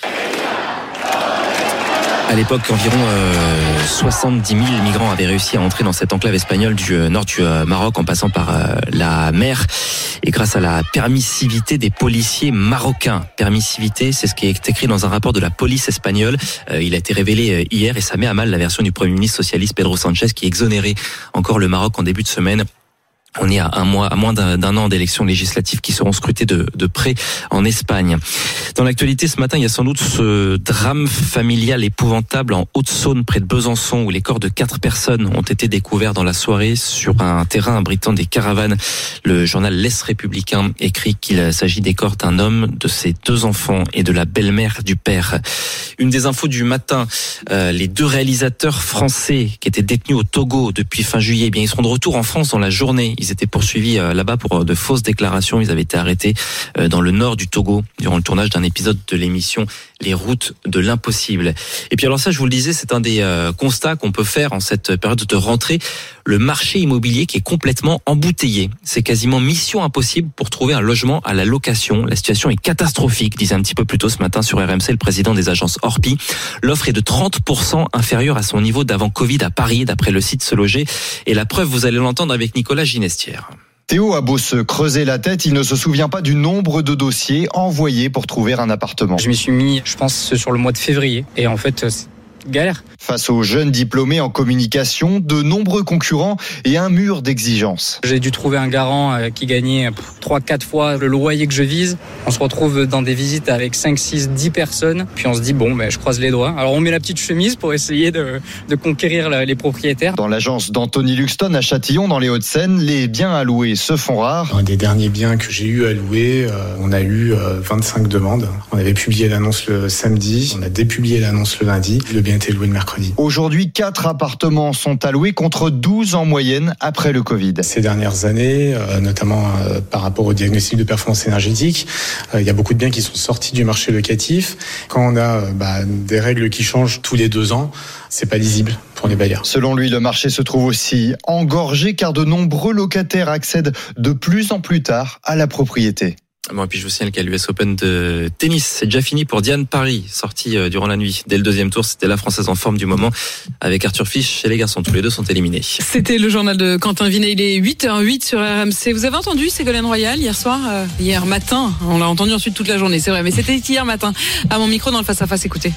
À l'époque, environ euh, soixante-dix mille migrants avaient réussi à entrer dans cette enclave espagnole du euh, nord du euh, Maroc en passant par euh, la mer. Et grâce à la permissivité des policiers marocains. Permissivité, c'est ce qui est écrit dans un rapport de la police espagnole. Euh, il a été révélé euh, hier et ça met à mal la version du Premier ministre socialiste Pedro Sánchez qui exonérait encore le Maroc en début de semaine. On est à un mois, à moins d'un, d'un an d'élections législatives qui seront scrutées de, de près en Espagne. Dans l'actualité, ce matin, il y a sans doute ce drame familial épouvantable en Haute-Saône, près de Besançon, où les corps de quatre personnes ont été découverts dans la soirée sur un terrain abritant des caravanes. Le journal L'Est républicain écrit qu'il s'agit des corps d'un homme, de ses deux enfants et de la belle-mère du père. Une des infos du matin, euh, les deux réalisateurs français qui étaient détenus au Togo depuis fin juillet, eh bien, ils seront de retour en France dans la journée. Ils étaient poursuivis là-bas pour de fausses déclarations. Ils avaient été arrêtés dans le nord du Togo durant le tournage d'un épisode de l'émission Les Routes de l'Impossible. Et puis alors ça, je vous le disais, c'est un des constats qu'on peut faire en cette période de rentrée. Le marché immobilier qui est complètement embouteillé. C'est quasiment mission impossible pour trouver un logement à la location. La situation est catastrophique, disait un petit peu plus tôt ce matin sur R M C le président des agences Orpi. L'offre est de trente pour cent inférieure à son niveau d'avant Covid à Paris, d'après le site Se Loger. Et la preuve, vous allez l'entendre avec Nicolas Ginestière. Théo a beau se creuser la tête, il ne se souvient pas du nombre de dossiers envoyés pour trouver un appartement. Je m'y suis mis, je pense, sur le mois de février. Et en fait, c'est galère. Face aux jeunes diplômés en communication, de nombreux concurrents et un mur d'exigences. J'ai dû trouver un garant qui gagnait trois quatre fois le loyer que je vise. On se retrouve dans des visites avec cinq, six, dix personnes. Puis on se dit, bon, ben, je croise les doigts. Alors on met la petite chemise pour essayer de, de conquérir les propriétaires. Dans l'agence d'Anthony Luxton à Châtillon, dans les Hauts-de-Seine, les biens à louer se font rares. Un des derniers biens que j'ai eu à louer, euh, on a eu euh, vingt-cinq demandes. On avait publié l'annonce le samedi, on a dépublié l'annonce le lundi. Le bien était loué le mercredi. Aujourd'hui, quatre appartements sont alloués contre douze en moyenne après le Covid. Ces dernières années, euh, notamment euh, par rapport au diagnostic de performance énergétique, euh, il y a beaucoup de biens qui sont sortis du marché locatif. Quand on a euh, bah, des règles qui changent tous les deux ans, c'est pas lisible pour les bailleurs. Selon lui, le marché se trouve aussi engorgé car de nombreux locataires accèdent de plus en plus tard à la propriété. Bon, et puis je vous signale qu'il y a l'U S Open de tennis. C'est déjà fini pour Diane Paris, sortie durant la nuit. Dès le deuxième tour, c'était la Française en forme du moment avec Arthur Fisch et les garçons. Tous les deux sont éliminés. C'était le journal de Quentin Vinet. Il est huit heures huit sur R M C. Vous avez entendu Ségolène Royal hier soir, euh, hier matin. On l'a entendu ensuite toute la journée, c'est vrai. Mais c'était hier matin à mon micro dans le face-à-face. Écoutez.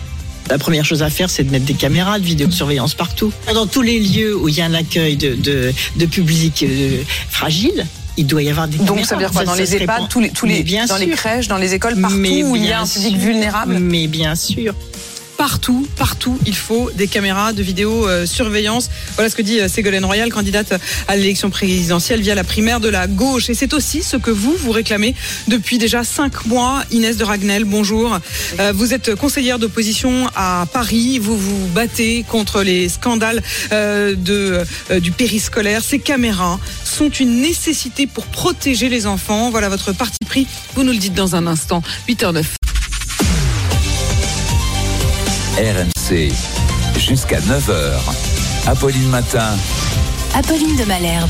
La première chose à faire, c'est de mettre des caméras de vidéosurveillance partout. Dans tous les lieux où il y a un accueil de, de, de public euh, fragile, il doit y avoir des caméras. Donc ça veut dire quoi, dans les EHPAD, tous les, tous les, dans sûr. les crèches, dans les écoles, partout où il y a un public vulnérable? Mais bien sûr. Par partout, partout, il faut des caméras de vidéosurveillance. Voilà ce que dit Ségolène Royal, candidate à l'élection présidentielle via la primaire de la gauche. Et c'est aussi ce que vous, vous réclamez depuis déjà cinq mois. Inès de Ragnel, bonjour. Euh, vous êtes conseillère d'opposition à Paris. Vous vous battez contre les scandales euh, de, euh, du périscolaire. Ces caméras sont une nécessité pour protéger les enfants. Voilà votre parti pris. Vous nous le dites dans un instant. huit heures neuf. R M C, jusqu'à neuf heures. Apolline Matin. Apolline de Malherbe.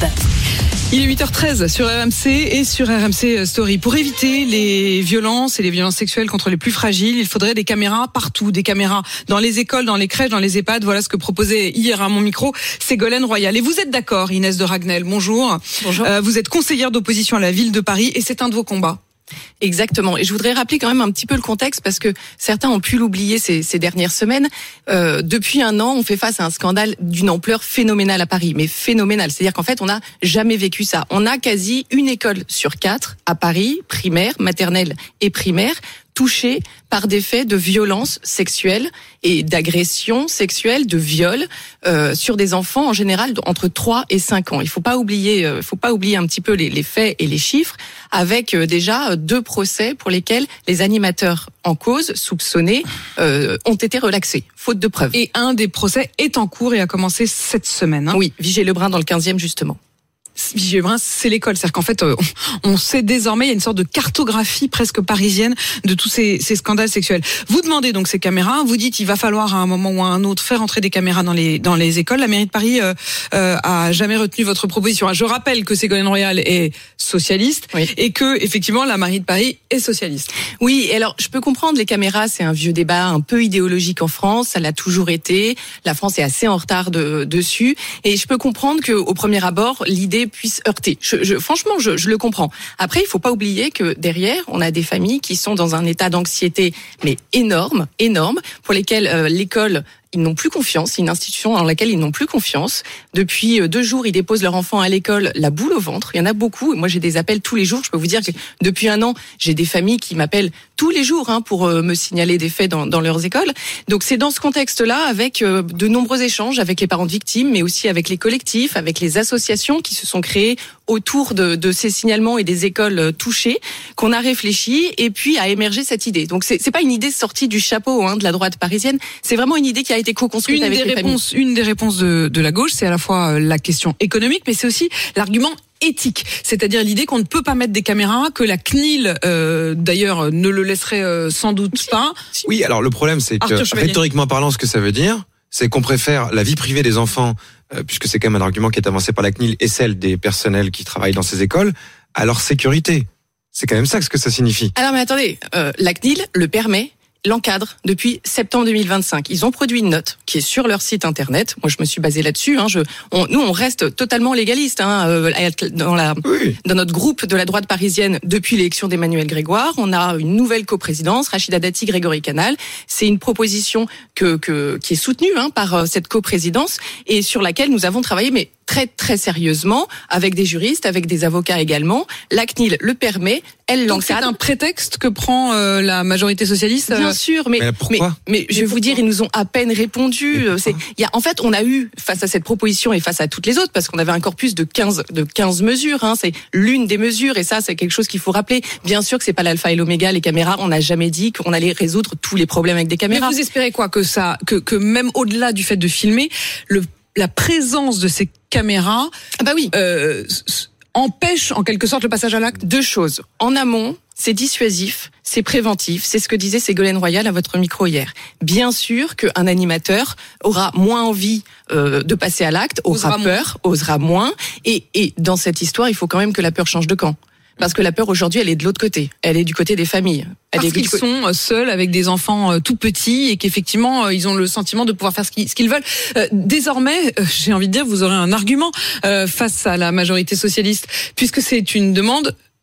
Il est huit heures treize sur R M C et sur R M C Story. Pour éviter les violences et les violences sexuelles contre les plus fragiles, il faudrait des caméras partout, des caméras dans les écoles, dans les crèches, dans les EHPAD. Voilà ce que proposait hier à mon micro Ségolène Royal. Et vous êtes d'accord, Inès de Ragnel, bonjour. Bonjour. Euh, vous êtes conseillère d'opposition à la ville de Paris et c'est un de vos combats. Exactement. Et je voudrais rappeler quand même un petit peu le contexte parce que certains ont pu l'oublier ces, ces dernières semaines. Euh, depuis un an, on fait face à un scandale d'une ampleur phénoménale à Paris, mais phénoménale. C'est-à-dire qu'en fait, on n'a jamais vécu ça. On a quasi une école sur quatre à Paris, primaire, maternelle et primaire, touchés par des faits de violence sexuelle et d'agression sexuelle, de viol euh, sur des enfants en général entre trois et cinq ans. Il faut pas oublier, euh, faut pas oublier un petit peu les, les faits et les chiffres, avec euh, déjà deux procès pour lesquels les animateurs en cause, soupçonnés, euh, ont été relaxés, faute de preuves. Et un des procès est en cours et a commencé cette semaine. Hein. Oui, Vigée-Lebrun dans le quinzième justement. Vigée-Lebrun, c'est l'école. C'est-à-dire qu'en fait, on sait désormais, il y a une sorte de cartographie presque parisienne de tous ces, ces scandales sexuels. Vous demandez donc ces caméras, vous dites il va falloir à un moment ou à un autre faire entrer des caméras dans les dans les écoles. La mairie de Paris euh, euh, a jamais retenu votre proposition. Je rappelle que Ségolène Royal est socialiste oui. et que effectivement la mairie de Paris est socialiste. Oui, et alors je peux comprendre les caméras, c'est un vieux débat un peu idéologique en France, ça l'a toujours été. La France est assez en retard de, dessus, et je peux comprendre que au premier abord l'idée puisse heurter. Je, je, franchement, je, je le comprends. Après, il faut pas oublier que derrière, on a des familles qui sont dans un état d'anxiété, mais énorme, énorme, pour lesquelles euh, l'école, ils n'ont plus confiance. C'est une institution dans laquelle ils n'ont plus confiance. Depuis deux jours, ils déposent leur enfant à l'école, la boule au ventre. Il y en a beaucoup. Moi, j'ai des appels tous les jours. Je peux vous dire que depuis un an, j'ai des familles qui m'appellent tous les jours hein, pour euh, me signaler des faits dans, dans leurs écoles. Donc, c'est dans ce contexte-là, avec euh, de nombreux échanges avec les parents de victimes, mais aussi avec les collectifs, avec les associations qui se sont créées autour de, de ces signalements et des écoles touchées, qu'on a réfléchi et puis a émergé cette idée. Donc, c'est, c'est pas une idée sortie du chapeau hein, de la droite parisienne. C'est vraiment une idée qui a été co-construite une avec des les réponses, familles. Une des réponses de, de la gauche, c'est à la fois la question économique, mais c'est aussi l'argument éthique, c'est-à-dire l'idée qu'on ne peut pas mettre des caméras, que la C N I L euh, d'ailleurs ne le laisserait euh, sans doute si, pas. Si. Oui, alors le problème c'est que rhétoriquement parlant, ce que ça veut dire, c'est qu'on préfère la vie privée des enfants, euh, puisque c'est quand même un argument qui est avancé par la C N I L et celle des personnels qui travaillent dans ces écoles, à leur sécurité. C'est quand même ça ce que ça signifie. Alors mais attendez, euh, la C N I L le permet, l'encadre depuis septembre deux mille vingt-cinq. Ils ont produit une note qui est sur leur site internet. Moi, je me suis basée là-dessus. Hein. Je, on, nous, on reste totalement légaliste hein, euh, dans, la, oui. dans notre groupe de la droite parisienne depuis l'élection d'Emmanuel Grégoire. On a une nouvelle coprésidence, Rachida Dati, Grégory Canal. C'est une proposition que, que, qui est soutenue hein, par cette coprésidence et sur laquelle nous avons travaillé, mais très très sérieusement, avec des juristes, avec des avocats également. La C N I L le permet, elle l'encadre. Donc c'est un prétexte que prend euh, la majorité socialiste. Bien sûr, mais mais, mais, mais je vais vous dire, ils nous ont à peine répondu. C'est, il y a, en fait, on a eu face à cette proposition et face à toutes les autres, parce qu'on avait un corpus de quinze de quinze mesures. Hein, c'est l'une des mesures, et ça, c'est quelque chose qu'il faut rappeler. Bien sûr que c'est pas l'alpha et l'oméga, les caméras. On n'a jamais dit qu'on allait résoudre tous les problèmes avec des caméras. Mais vous espérez quoi, que ça, que que même au-delà du fait de filmer, le la présence de ces caméras, ah bah oui, euh, empêche en quelque sorte le passage à l'acte. Deux choses. En amont, c'est dissuasif, c'est préventif. C'est ce que disait Ségolène Royal à votre micro hier. Bien sûr qu'un animateur aura moins envie euh, de passer à l'acte, aura osera peur, moins. osera moins. Et, et dans cette histoire, il faut quand même que la peur change de camp. Parce que la peur aujourd'hui, elle est de l'autre côté. Elle est du côté des familles. Elle Parce est qu'ils côté... sont seuls avec des enfants tout petits et qu'effectivement ils ont le sentiment de pouvoir faire ce qu'ils, ce qu'ils veulent. Euh, désormais, euh, j'ai envie de dire, vous aurez un argument euh, face à la majorité socialiste, puisque c'est une demande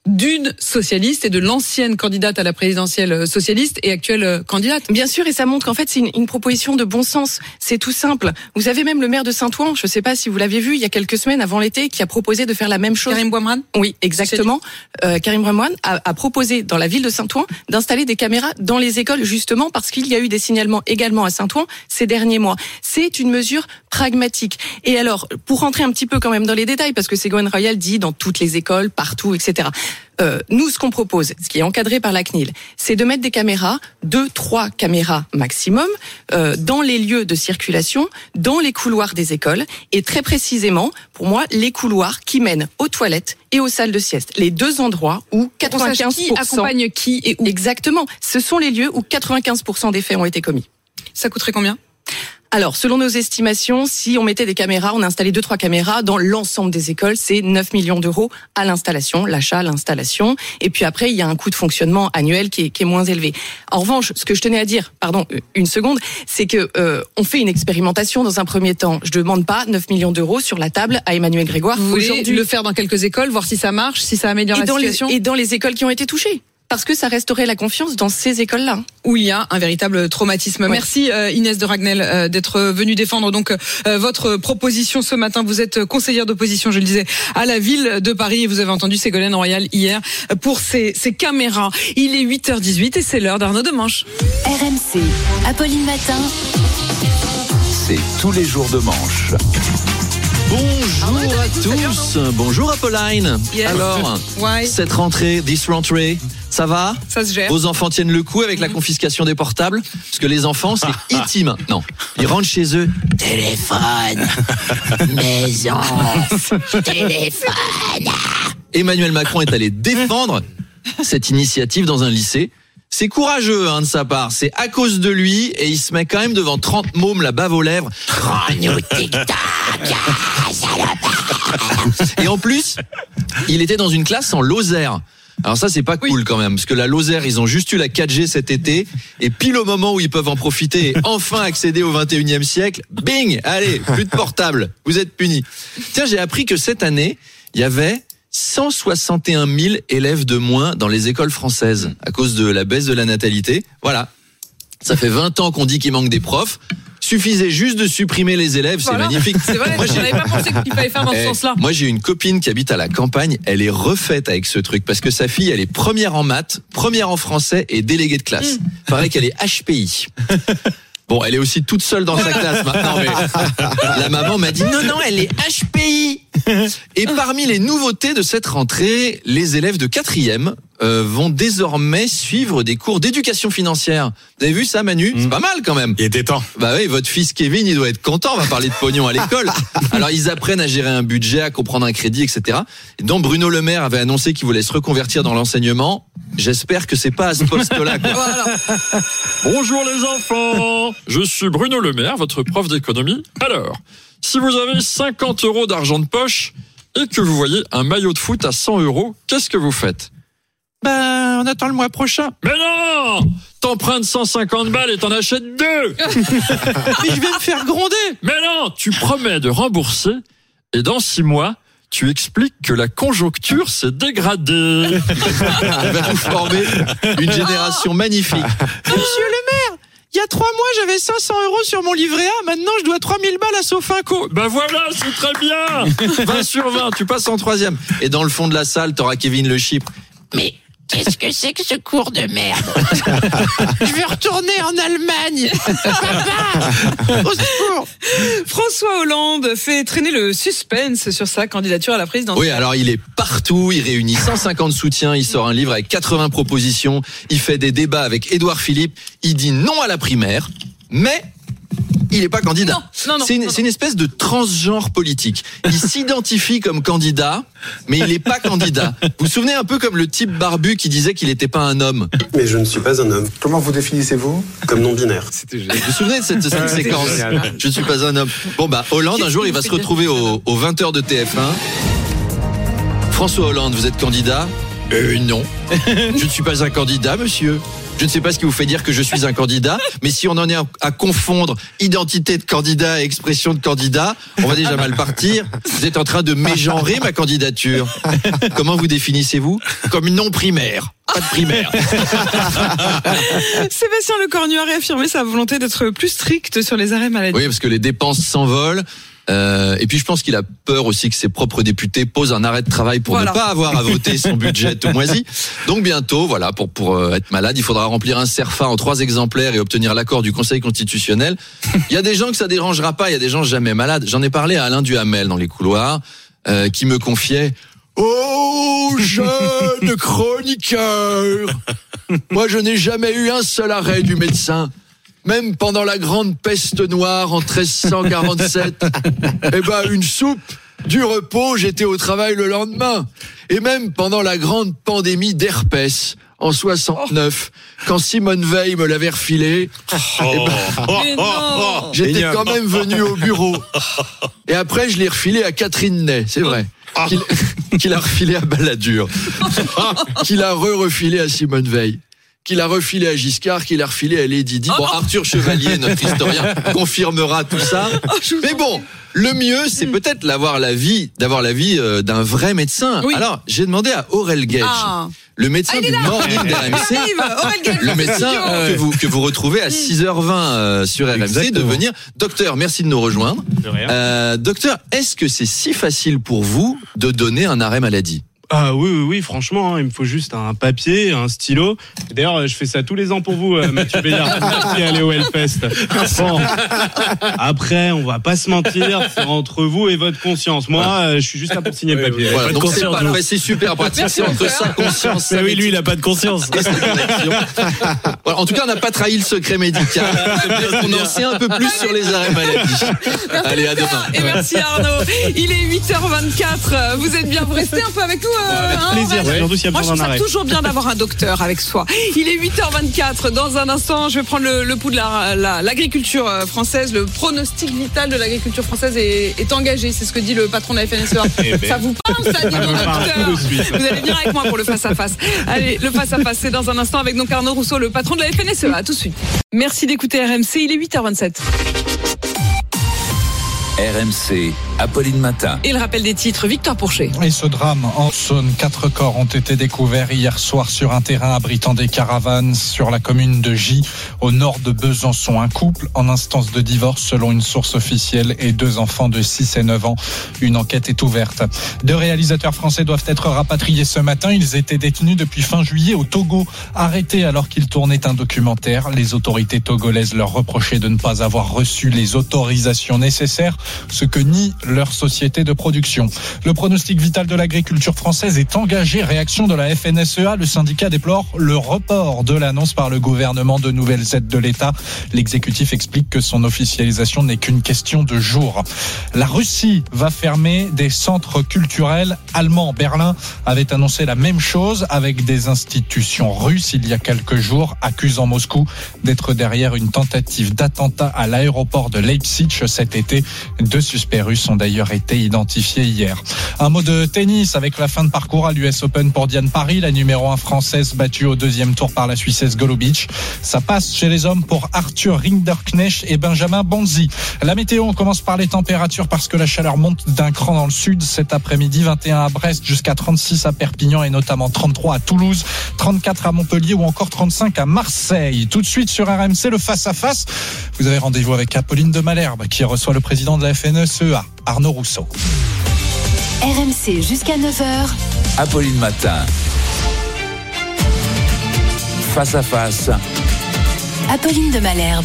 d'une socialiste et de l'ancienne candidate à la présidentielle socialiste et actuelle candidate. Bien sûr, et ça montre qu'en fait, c'est une, une proposition de bon sens. C'est tout simple. Vous avez même le maire de Saint-Ouen, je ne sais pas si vous l'aviez vu, il y a quelques semaines avant l'été, qui a proposé de faire la même chose. Karim Bouamrane ? Oui, exactement. Euh, Karim Bouamrane a, a proposé dans la ville de Saint-Ouen d'installer des caméras dans les écoles, justement parce qu'il y a eu des signalements également à Saint-Ouen ces derniers mois. C'est une mesure pragmatique. Et alors, pour rentrer un petit peu quand même dans les détails, parce que Ségolène Royal dit dans toutes les écoles, partout, et cetera. Euh, nous, ce qu'on propose, ce qui est encadré par la C N I L, c'est de mettre des caméras, deux, trois caméras maximum, euh, dans les lieux de circulation, dans les couloirs des écoles, et très précisément, pour moi, les couloirs qui mènent aux toilettes et aux salles de sieste. Les deux endroits où quatre-vingt-quinze pour cent... Qui accompagne qui et où. Exactement. Ce sont les lieux où quatre-vingt-quinze pour cent des faits ont été commis. Ça coûterait combien ? Alors, selon nos estimations, si on mettait des caméras, on a installé deux, trois caméras dans l'ensemble des écoles, c'est neuf millions d'euros à l'installation, l'achat, l'installation. Et puis après, il y a un coût de fonctionnement annuel qui est, qui est moins élevé. En revanche, ce que je tenais à dire, pardon, une seconde, c'est que euh, on fait une expérimentation dans un premier temps. Je demande pas neuf millions d'euros sur la table à Emmanuel Grégoire. Vous voulez aujourd'hui le faire dans quelques écoles, voir si ça marche, si ça améliore et la dans situation les, et dans les écoles qui ont été touchées. Parce que ça restaurait la confiance dans ces écoles-là. Où il y a un véritable traumatisme. Ouais. Merci euh, Inès de Ragnel euh, d'être venue défendre donc euh, votre proposition ce matin. Vous êtes conseillère d'opposition, je le disais, à la ville de Paris. Et vous avez entendu Ségolène Royal hier pour ces, ces caméras. Il est huit heures dix-huit et c'est l'heure d'Arnaud Demanche. R M C, Apolline Matin. C'est tous les jours de manche. Bonjour à tous. Bonjour Apolline. Yes. Alors, ouais. cette rentrée, this rentrée, ça va ? Ça se gère. Vos enfants tiennent le coup avec la confiscation des portables ? Parce que les enfants, c'est E T maintenant. Ils rentrent chez eux. Téléphone, maison, téléphone. Emmanuel Macron est allé défendre cette initiative dans un lycée. C'est courageux hein, de sa part, c'est à cause de lui et il se met quand même devant trente mômes la bave aux lèvres. Rends-nous TikTok, et en plus, il était dans une classe en Lozère. Alors ça c'est pas cool oui. quand même, parce que la Lozère ils ont juste eu la quatre G cet été et pile au moment où ils peuvent en profiter et enfin accéder au vingt et unième siècle, bing, allez, plus de portable, vous êtes punis. Tiens, j'ai appris que cette année, il y avait cent soixante et un mille élèves de moins dans les écoles françaises à cause de la baisse de la natalité. Voilà. Ça fait vingt ans qu'on dit qu'il manque des profs. Suffisait juste de supprimer les élèves, voilà. C'est magnifique. C'est vrai, je n'avais pas pensé qu'il fallait faire dans eh, ce sens-là. Moi, j'ai une copine qui habite à la campagne. Elle est refaite avec ce truc parce que sa fille, elle est première en maths, première en français et déléguée de classe. Mmh. Pareil qu'elle est H P I. Bon, elle est aussi toute seule dans sa classe maintenant, mais la maman m'a dit non, non, elle est H P I. Et parmi les nouveautés de cette rentrée, les élèves de quatrième euh, vont désormais suivre des cours d'éducation financière. Vous avez vu ça, Manu ? C'est pas mal quand même. Il était temps. Bah oui, votre fils Kevin, il doit être content. On va parler de pognon à l'école. Alors ils apprennent à gérer un budget, à comprendre un crédit, et cetera. Et donc Bruno Le Maire avait annoncé qu'il voulait se reconvertir dans l'enseignement. J'espère que c'est pas à ce poste-là. Quoi. Voilà. Bonjour les enfants, je suis Bruno Le Maire, votre prof d'économie. Alors, si vous avez cinquante euros d'argent de poche et que vous voyez un maillot de foot à cent euros, qu'est-ce que vous faites ? Ben, on attend le mois prochain. Mais non ! T'empruntes cent cinquante balles et t'en achètes deux. Mais je vais me faire gronder. Mais non, tu promets de rembourser et dans six mois, tu expliques que la conjoncture s'est dégradée. Elle va vous former une génération magnifique. Monsieur le maire, il y a trois mois, j'avais cinq cents euros sur mon livret A. Maintenant, je dois trois mille balles à Sofinco. Ben voilà, c'est très bien. vingt sur vingt, tu passes en troisième. Et dans le fond de la salle, t'auras Kevin Le Chypre. Mais qu'est-ce que c'est que ce cours de merde ? Je veux retourner en Allemagne. Papa, au secours. François Hollande fait traîner le suspense sur sa candidature à la présidence. Oui, alors il est partout, il réunit cent cinquante soutiens, il sort un livre avec quatre-vingts propositions, il fait des débats avec Édouard Philippe, il dit non à la primaire, mais il n'est pas candidat. Non, non, non, c'est, une, non, c'est une espèce de transgenre politique. Il s'identifie comme candidat, mais il n'est pas candidat. Vous vous souvenez un peu comme le type barbu qui disait qu'il n'était pas un homme. Mais je ne suis pas un homme. Comment vous définissez-vous ? Comme non-binaire. Vous vous souvenez de cette, cette séquence ? Je ne suis pas un homme. Bon bah Hollande, un jour, il va se retrouver au, aux vingt heures de T F un. François Hollande, vous êtes candidat ? Euh, non. Je ne suis pas un candidat, monsieur. Je ne sais pas ce qui vous fait dire que je suis un candidat, mais si on en est à confondre identité de candidat et expression de candidat, on va déjà mal partir. Vous êtes en train de mégenrer ma candidature. Comment vous définissez-vous ? Comme non primaire. Pas de primaire. Sébastien Lecornu a réaffirmé sa volonté d'être plus strict sur les arrêts maladie. Oui, parce que les dépenses s'envolent. Euh, et puis je pense qu'il a peur aussi que ses propres députés posent un arrêt de travail pour voilà. ne pas avoir à voter son budget tout moisi. Donc bientôt, voilà, pour pour euh, être malade, il faudra remplir un CERFA en trois exemplaires et obtenir l'accord du Conseil constitutionnel. Il y a des gens que ça dérangera pas, il y a des gens jamais malades. J'en ai parlé à Alain Duhamel dans les couloirs, euh, qui me confiait: oh, jeune chroniqueur, moi je n'ai jamais eu un seul arrêt du médecin. Même pendant la grande peste noire en treize cent quarante-sept, eh ben, une soupe, du repos, j'étais au travail le lendemain. Et même pendant la grande pandémie d'herpès, en soixante-neuf, quand Simone Veil me l'avait refilé, Oh. eh ben, j'étais quand même venu au bureau. Et après, je l'ai refilé à Catherine Ney, c'est vrai. Qu'il, qu'il a refilé à Balladur. Qu'il a re-refilé à Simone Veil. Qu'il a refilé à Giscard, qu'il a refilé à Lady Di. Bon, Arthur Chevalier, notre historien, confirmera tout ça. Mais bon, le mieux, c'est peut-être d'avoir l'avis, d'avoir l'avis euh, d'un vrai médecin. Oui. Alors, j'ai demandé à Aurel Gage, Ah. le médecin Ah, il est du là. Morning d'R M C, Il arrive, Aurel Gage, le médecin studio. que vous, que vous retrouvez à six heures vingt euh, sur R M C, Exactement. de venir. Docteur, merci de nous rejoindre. De rien. Euh, docteur, est-ce que c'est si facile pour vous de donner un arrêt maladie ? Ah oui, oui, oui, franchement, hein, il me faut juste un papier, un stylo. Et d'ailleurs, euh, je fais ça tous les ans pour vous, euh, Mathieu Béliard. Merci à Léo Hellfest. Bon. Après, on va pas se mentir, c'est entre vous et votre conscience. Moi, euh, je suis juste là pour signer le papier. Voilà, Pas de donc c'est, conscience, pas, vous. ouais, c'est super pratique, Merci, c'est entre docteur. sa conscience. sa Mais oui, lui, il médecine a pas de conscience. et sa connexion. Voilà, en tout cas, on n'a pas trahi le secret médical. On en sait un peu plus sur les arrêts maladie. Allez, à demain. Et merci Arnaud. Il est huit heures vingt-quatre. Vous êtes bien, vous restez un peu avec nous. Euh, hein, plaisir, on va- surtout s'il y a Moi, je besoin trouve d'un ça arrêt. toujours bien d'avoir un docteur avec soi. Il est huit heures vingt-quatre. Dans un instant, je vais prendre le, le pouls de la, la- l'agriculture euh, française. Le pronostic vital de l'agriculture française est, est engagé. C'est ce que dit le patron de la F N S E A. Eh ben. Ça vous parle, ça, dit Ça mon me parle docteur. tout de suite. Vous allez venir avec moi pour le face-à-face. Allez, le face-à-face, c'est dans un instant avec donc Arnaud Rousseau, le patron de la F N S E A. À tout de suite. Merci d'écouter R M C. Il est huit heures vingt-sept. R M C, Apolline Matin. Et le rappel des titres, Victor Pourchet. Et ce drame en Saône, quatre corps ont été découverts hier soir sur un terrain abritant des caravanes sur la commune de Gy, au nord de Besançon. Un couple en instance de divorce selon une source officielle et deux enfants de six et neuf ans. Une enquête est ouverte. Deux réalisateurs français doivent être rapatriés ce matin. Ils étaient détenus depuis fin juillet au Togo, arrêtés alors qu'ils tournaient un documentaire. Les autorités togolaises leur reprochaient de ne pas avoir reçu les autorisations nécessaires, ce que nie leur société de production. Le pronostic vital de l'agriculture française est engagé. Réaction de la F N S E A. Le syndicat déplore le report de l'annonce par le gouvernement de nouvelles aides de l'État. L'exécutif explique que son officialisation n'est qu'une question de jours. La Russie va fermer des centres culturels allemands. Berlin avait annoncé la même chose avec des institutions russes il y a quelques jours, accusant Moscou d'être derrière une tentative d'attentat à l'aéroport de Leipzig cet été. Deux suspects russes ont d'ailleurs été identifiés hier. Un mot de tennis avec la fin de parcours à l'U S Open pour Diane Parry, la numéro un française battue au deuxième tour par la Suissesse Golubic. Ça passe chez les hommes pour Arthur Rinderknecht et Benjamin Bonzi. La météo, on commence par les températures parce que la chaleur monte d'un cran dans le sud cet après-midi. vingt et un à Brest, jusqu'à trente-six à Perpignan et notamment trente-trois à Toulouse, trente-quatre à Montpellier ou encore trente-cinq à Marseille. Tout de suite sur R M C, le face-à-face. Vous avez rendez-vous avec Apolline de Malherbe qui reçoit le président de la F N S E A, Arnaud Rousseau. R M C jusqu'à neuf heures. Apolline Matin. Face à face. Apolline de Malherbe.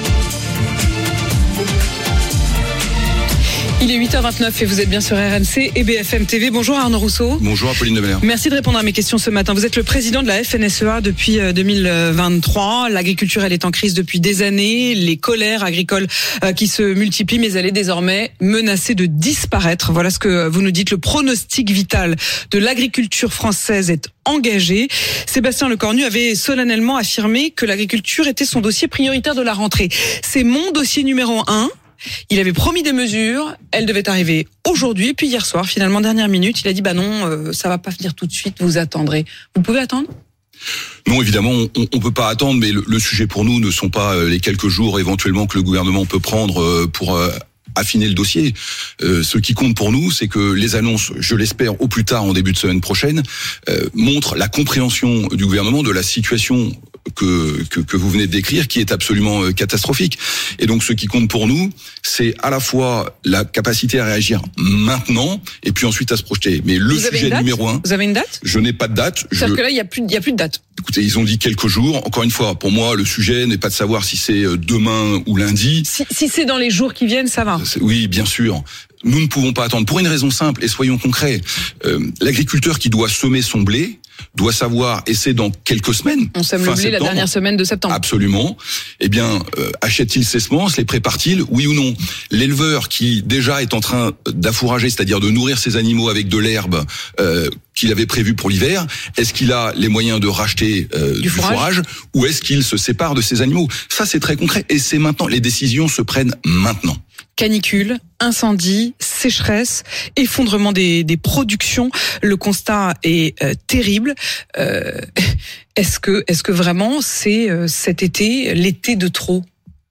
Il est huit heures vingt-neuf et vous êtes bien sur R M C et B F M T V. Bonjour Arnaud Rousseau. Bonjour Apolline de Malherbe. Merci de répondre à mes questions ce matin. Vous êtes le président de la F N S E A depuis deux mille vingt-trois. L'agriculture, elle est en crise depuis des années. Les colères agricoles qui se multiplient, mais elle est désormais menacée de disparaître. Voilà ce que vous nous dites. Le pronostic vital de l'agriculture française est engagé. Sébastien Lecornu avait solennellement affirmé que l'agriculture était son dossier prioritaire de la rentrée. C'est mon dossier numéro un. Il avait promis des mesures, elles devaient arriver aujourd'hui, et puis hier soir, finalement, dernière minute, il a dit bah non, euh, ça va pas venir tout de suite, vous attendrez. Vous pouvez attendre ? Non, évidemment, on ne peut pas attendre, mais le, le sujet pour nous ne sont pas les quelques jours éventuellement que le gouvernement peut prendre pour affiner le dossier. Euh, ce qui compte pour nous, c'est que les annonces, je l'espère, au plus tard en début de semaine prochaine, euh, montrent la compréhension du gouvernement de la situation que, que, que vous venez de décrire, qui est absolument catastrophique. Et donc, ce qui compte pour nous, c'est à la fois la capacité à réagir maintenant, et puis ensuite à se projeter. Mais le vous sujet numéro un... Vous avez une date ? Je n'ai pas de date. C'est-à-dire je... que là, il n'y a plus, il y a plus de date. Écoutez, ils ont dit quelques jours. Encore une fois, pour moi, le sujet n'est pas de savoir si c'est demain ou lundi. Si, si c'est dans les jours qui viennent, ça va. Oui, bien sûr. Nous ne pouvons pas attendre. Pour une raison simple, et soyons concrets, euh, l'agriculteur qui doit semer son blé doit savoir, et c'est dans quelques semaines. On sème le blé la dernière semaine de septembre. Absolument. Eh bien, euh, achète-t-il ses semences, les prépare-t-il, oui ou non? L'éleveur qui déjà est en train d'affourager, c'est-à-dire de nourrir ses animaux avec de l'herbe euh, qu'il avait prévu pour l'hiver, est-ce qu'il a les moyens de racheter euh, du, du fourrage, fourrage ou est-ce qu'il se sépare de ses animaux? Ça, c'est très concret et c'est maintenant. Les décisions se prennent maintenant. Canicule, incendie, sécheresse, effondrement des, des productions. Le constat est euh, terrible. Euh, est-ce que, est-ce que vraiment c'est euh, cet été l'été de trop ?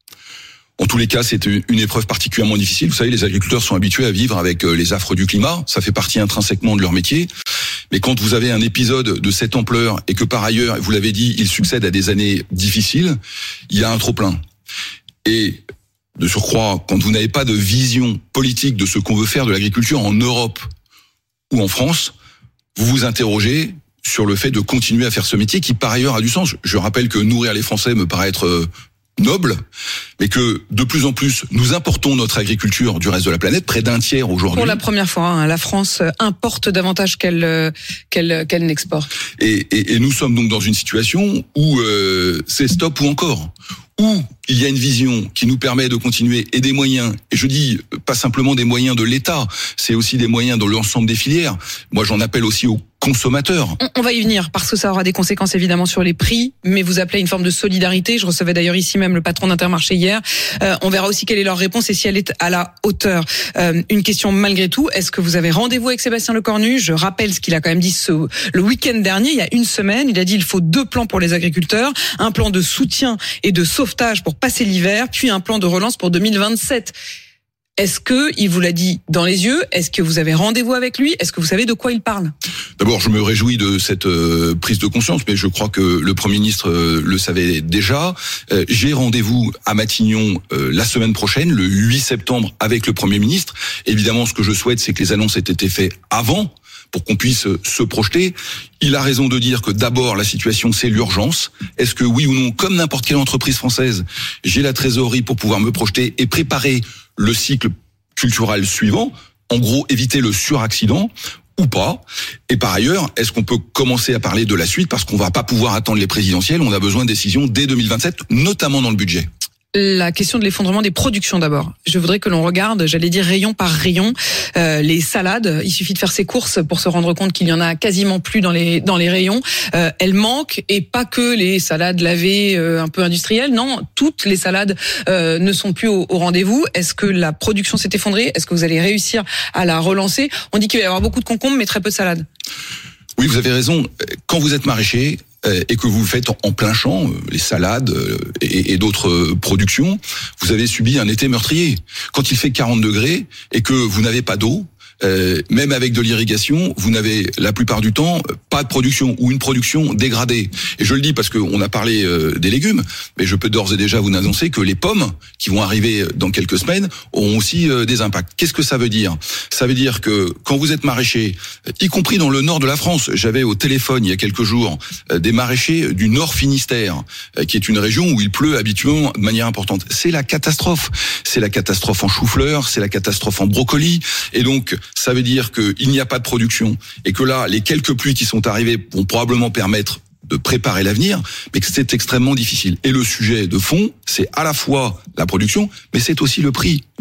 En tous les cas, c'est une épreuve particulièrement difficile. Vous savez, les agriculteurs sont habitués à vivre avec les affres du climat. Ça fait partie intrinsèquement de leur métier. Mais quand vous avez un épisode de cette ampleur et que par ailleurs, vous l'avez dit, il succède à des années difficiles, il y a un trop-plein. Et de surcroît, quand vous n'avez pas de vision politique de ce qu'on veut faire de l'agriculture en Europe ou en France, vous vous interrogez sur le fait de continuer à faire ce métier qui par ailleurs a du sens. Je rappelle que nourrir les Français me paraît être noble, mais que de plus en plus nous importons notre agriculture du reste de la planète, près d'un tiers aujourd'hui. Pour la première fois, hein, la France importe davantage qu'elle qu'elle qu'elle n'exporte. Et, et, et nous sommes donc dans une situation où euh, c'est stop ou encore. Où il y a une vision qui nous permet de continuer et des moyens, et je dis pas simplement des moyens de l'État, c'est aussi des moyens de l'ensemble des filières. Moi, j'en appelle aussi aux consommateurs. On va y venir parce que ça aura des conséquences évidemment sur les prix, mais vous appelez une forme de solidarité. Je recevais d'ailleurs ici même le patron d'Intermarché hier. Euh, on verra aussi quelle est leur réponse et si elle est à la hauteur. Euh, une question malgré tout, est-ce que vous avez rendez-vous avec Sébastien Lecornu ? Je rappelle ce qu'il a quand même dit ce, le week-end dernier, il y a une semaine. Il a dit il faut deux plans pour les agriculteurs, un plan de soutien et de sauvetage pour passer l'hiver, puis un plan de relance pour deux mille vingt-sept. Est-ce que il vous l'a dit dans les yeux ? Est-ce que vous avez rendez-vous avec lui ? Est-ce que vous savez de quoi il parle ? D'abord, je me réjouis de cette euh, prise de conscience, mais je crois que le Premier ministre euh, le savait déjà. Euh, j'ai rendez-vous à Matignon euh, la semaine prochaine, le huit septembre, avec le Premier ministre. Évidemment, ce que je souhaite, c'est que les annonces aient été faites avant, pour qu'on puisse se projeter. Il a raison de dire que d'abord, la situation, c'est l'urgence. Est-ce que oui ou non, comme n'importe quelle entreprise française, j'ai la trésorerie pour pouvoir me projeter et préparer le cycle culturel suivant, en gros, éviter le suraccident ou pas. Et par ailleurs, est-ce qu'on peut commencer à parler de la suite parce qu'on va pas pouvoir attendre les présidentielles, on a besoin de décisions dès deux mille vingt-sept, notamment dans le budget. La question de l'effondrement des productions d'abord. Je voudrais que l'on regarde, j'allais dire rayon par rayon, euh, les salades. Il suffit de faire ses courses pour se rendre compte qu'il y en a quasiment plus dans les dans les rayons. Euh, elles manquent et pas que les salades lavées euh, un peu industrielles. Non, toutes les salades euh, ne sont plus au, au rendez-vous. Est-ce que la production s'est effondrée ? Est-ce que vous allez réussir à la relancer ? On dit qu'il va y avoir beaucoup de concombres, mais très peu de salades. Oui, vous avez raison. Quand vous êtes maraîcher et que vous le faites en plein champ, les salades et, et d'autres productions, vous avez subi un été meurtrier. Quand il fait quarante degrés et que vous n'avez pas d'eau, euh, même avec de l'irrigation, vous n'avez la plupart du temps pas de production ou une production dégradée. Et je le dis parce qu'on a parlé euh, des légumes, mais je peux d'ores et déjà vous annoncer que les pommes qui vont arriver dans quelques semaines auront aussi euh, des impacts. Qu'est-ce que ça veut dire ? Ça veut dire que quand vous êtes maraîcher, y compris dans le nord de la France, j'avais au téléphone il y a quelques jours euh, des maraîchers du Nord Finistère, euh, qui est une région où il pleut habituellement de manière importante. C'est la catastrophe. C'est la catastrophe en chou-fleur, c'est la catastrophe en brocoli, et donc ça veut dire qu'il n'y a pas de production et que là, les quelques pluies qui sont arrivées vont probablement permettre de préparer l'avenir, mais que c'est extrêmement difficile. Et le sujet de fond, c'est à la fois la production, mais c'est aussi le prix.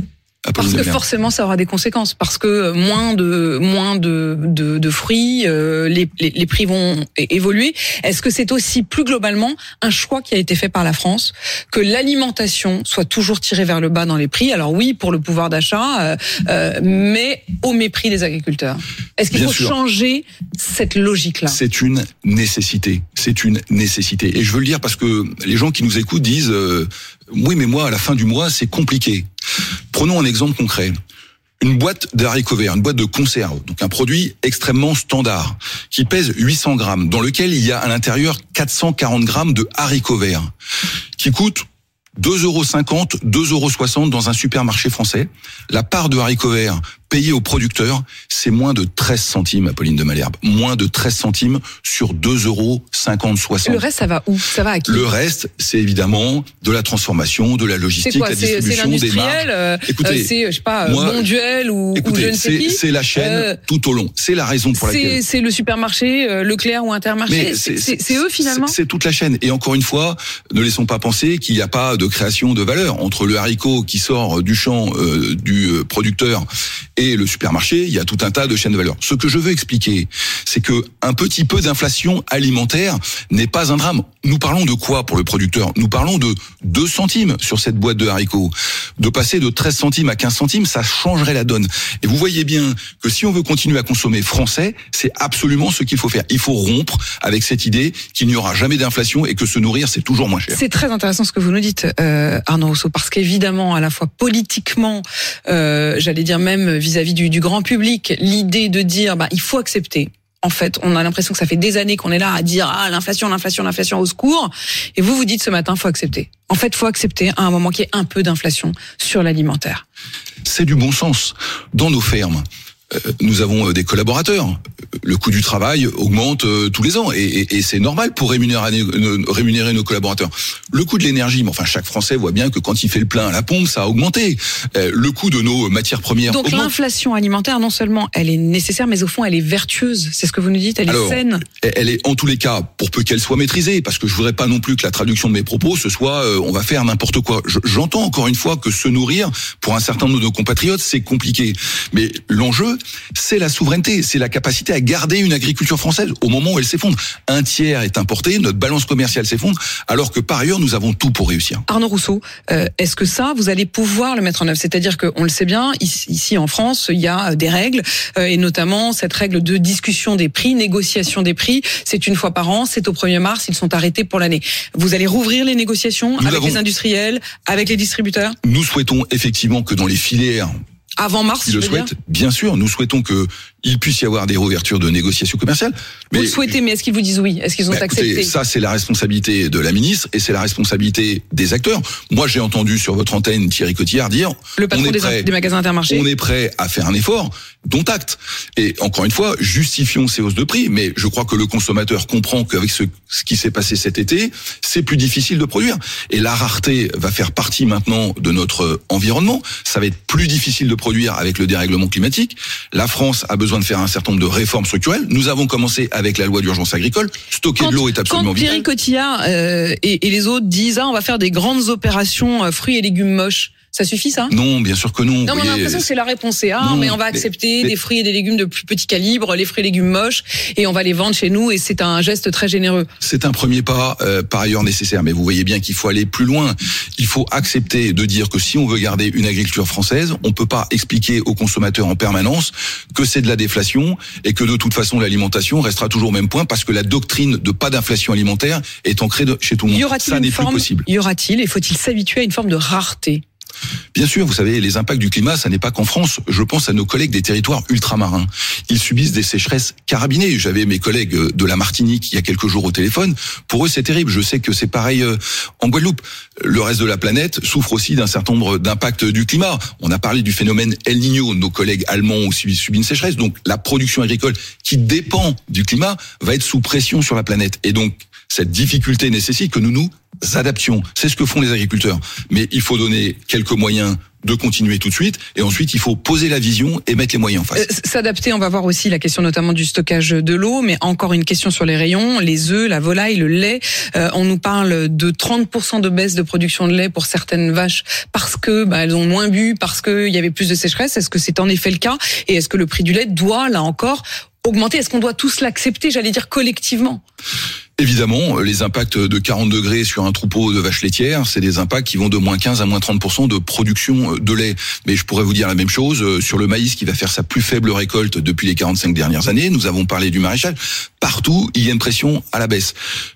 Parce que forcément, ça aura des conséquences. Parce que moins de moins de de, de fruits, euh, les, les les prix vont évoluer. Est-ce que c'est aussi plus globalement un choix qui a été fait par la France que l'alimentation soit toujours tirée vers le bas dans les prix? Alors oui, pour le pouvoir d'achat, euh, euh, mais au mépris des agriculteurs. Est-ce qu'il Bien faut sûr. changer cette logique-là? C'est une nécessité. C'est une nécessité. Et je veux le dire parce que les gens qui nous écoutent disent euh, oui, mais moi, à la fin du mois, c'est compliqué. Prenons un exemple concret. Une boîte d'haricots verts, une boîte de conserve, donc un produit extrêmement standard, qui pèse huit cents grammes, dans lequel il y a à l'intérieur quatre cent quarante grammes de haricots verts, qui coûte deux euros cinquante, deux euros soixante dans un supermarché français. La part de haricots verts payée aux producteurs, c'est moins de treize centimes, Apolline de Malherbe. Moins de treize centimes sur deux euros cinquante, soixante. Le reste, ça va où? Ça va à qui? Le reste, c'est évidemment de la transformation, de la logistique, C'est quoi? la C'est, distribution, c'est des l'industriel, marques. euh, Écoutez, c'est, je sais pas, moi, Monduel ou, écoutez, ou je ne sais c'est, qui. c'est la chaîne Euh, tout au long. C'est la raison pour c'est, laquelle. c'est le supermarché, euh, Leclerc ou Intermarché. Mais C'est, c'est, c'est eux finalement. C'est, c'est toute la chaîne. Et encore une fois, ne laissons pas penser qu'il n'y a pas de création de valeur entre le haricot qui sort du champ euh, du producteur et le supermarché. Il y a tout un tas de chaînes de valeur. Ce que je veux expliquer, c'est que un petit peu d'inflation alimentaire n'est pas un drame. Nous parlons de quoi pour le producteur? Nous parlons de deux centimes sur cette boîte de haricots. De passer de treize centimes à quinze centimes, ça changerait la donne. Et vous voyez bien que si on veut continuer à consommer français, c'est absolument ce qu'il faut faire. Il faut rompre avec cette idée qu'il n'y aura jamais d'inflation et que se nourrir, c'est toujours moins cher. C'est très intéressant ce que vous nous dites, euh, Arnaud Rousseau, parce qu'évidemment, à la fois politiquement, euh, j'allais dire même vis-à-vis du, du grand public, l'idée de dire, bah, il faut accepter. En fait, on a l'impression que ça fait des années qu'on est là à dire ah l'inflation, l'inflation, l'inflation au secours. Et vous vous dites ce matin, faut accepter. En fait, faut accepter à un moment qu'il y ait un peu d'inflation sur l'alimentaire. C'est du bon sens. Dans nos fermes, nous avons des collaborateurs. Le coût du travail augmente tous les ans et, et, et c'est normal pour rémunérer, rémunérer nos collaborateurs. Le coût de l'énergie, mais enfin chaque Français voit bien que quand il fait le plein à la pompe, ça a augmenté. Le coût de nos matières premières Donc augmente. L'inflation alimentaire, non seulement elle est nécessaire, mais au fond elle est vertueuse. C'est ce que vous nous dites, elle Alors, est saine. Elle est en tous les cas, pour peu qu'elle soit maîtrisée, parce que je voudrais pas non plus que la traduction de mes propos ce soit euh, on va faire n'importe quoi. Je, j'entends encore une fois que se nourrir pour un certain nombre de nos compatriotes c'est compliqué, mais l'enjeu c'est la souveraineté, c'est la capacité à garder une agriculture française au moment où elle s'effondre. Un tiers est importé, notre balance commerciale s'effondre, alors que par ailleurs nous avons tout pour réussir. Arnaud Rousseau, euh, est-ce que ça vous allez pouvoir le mettre en œuvre? C'est-à-dire qu'on le sait bien, ici, ici en France, il y a des règles, euh, et notamment cette règle de discussion des prix, négociation des prix, c'est une fois par an, c'est au premier mars, ils sont arrêtés pour l'année. Vous allez rouvrir les négociations Nous avec avons... les industriels, avec les distributeurs? Nous souhaitons effectivement que dans les filières avant mars, qui le souhaitent, bien sûr, nous souhaitons que il puisse y avoir des réouvertures de négociations commerciales. Mais vous le souhaitez, mais est-ce qu'ils vous disent oui? Est-ce qu'ils ont bah, accepté? écoutez, ça, c'est la responsabilité de la ministre et c'est la responsabilité des acteurs. Moi, j'ai entendu sur votre antenne Thierry Cotillard dire le patron on est des, prêt, des magasins Intermarché. On est prêt à faire un effort, dont acte. Et encore une fois, justifions ces hausses de prix, mais je crois que le consommateur comprend qu'avec ce, ce qui s'est passé cet été, c'est plus difficile de produire. Et la rareté va faire partie maintenant de notre environnement. Ça va être plus difficile de produire avec le dérèglement climatique. La France a besoin de faire un certain nombre de réformes structurelles. Nous avons commencé avec la loi d'urgence agricole. Stocker quand, de l'eau est absolument vital. Quand Thierry Cotillard euh, et, et les autres disent ah on va faire des grandes opérations euh, fruits et légumes moches, ça suffit ça? Non, bien sûr que non. Non, mais on a l'impression que c'est la réponse. C'est ah, non, mais on va accepter mais, des fruits et des légumes de plus petit calibre, les fruits et légumes moches, et on va les vendre chez nous, et c'est un geste très généreux. C'est un premier pas, euh, par ailleurs nécessaire, mais vous voyez bien qu'il faut aller plus loin. Il faut accepter de dire que si on veut garder une agriculture française, on peut pas expliquer aux consommateurs en permanence que c'est de la déflation et que de toute façon l'alimentation restera toujours au même point parce que la doctrine de pas d'inflation alimentaire est ancrée de, chez tout le monde. Y aura-t-il Ça une n'est forme, plus possible. Y aura-t-il et faut-il s'habituer à une forme de rareté? Bien sûr, vous savez, les impacts du climat, ça n'est pas qu'en France. Je pense à nos collègues des territoires ultramarins. Ils subissent des sécheresses carabinées. J'avais mes collègues de la Martinique il y a quelques jours au téléphone. Pour eux, c'est terrible. Je sais que c'est pareil en Guadeloupe. Le reste de la planète souffre aussi d'un certain nombre d'impacts du climat. On a parlé du phénomène El Niño. Nos collègues allemands ont subi une sécheresse. Donc, la production agricole qui dépend du climat va être sous pression sur la planète. Et donc, cette difficulté nécessite que nous nous adaptions. C'est ce que font les agriculteurs. Mais il faut donner quelques moyens de continuer tout de suite. Et ensuite, il faut poser la vision et mettre les moyens en face. Euh, s'adapter, on va voir aussi la question notamment du stockage de l'eau, mais encore une question sur les rayons, les œufs, la volaille, le lait. Euh, on nous parle de trente pour cent de baisse de production de lait pour certaines vaches parce que bah, elles ont moins bu, parce qu'il y avait plus de sécheresse. Est-ce que c'est en effet le cas? Et est-ce que le prix du lait doit, là encore, augmenter? Est-ce qu'on doit tous l'accepter, j'allais dire collectivement? Évidemment, les impacts de quarante degrés sur un troupeau de vaches laitières, c'est des impacts qui vont de moins quinze à moins trente pour cent de production de lait. Mais je pourrais vous dire la même chose sur le maïs qui va faire sa plus faible récolte depuis les quarante-cinq dernières années. Nous avons parlé du maraîchage. Partout, il y a une pression à la baisse.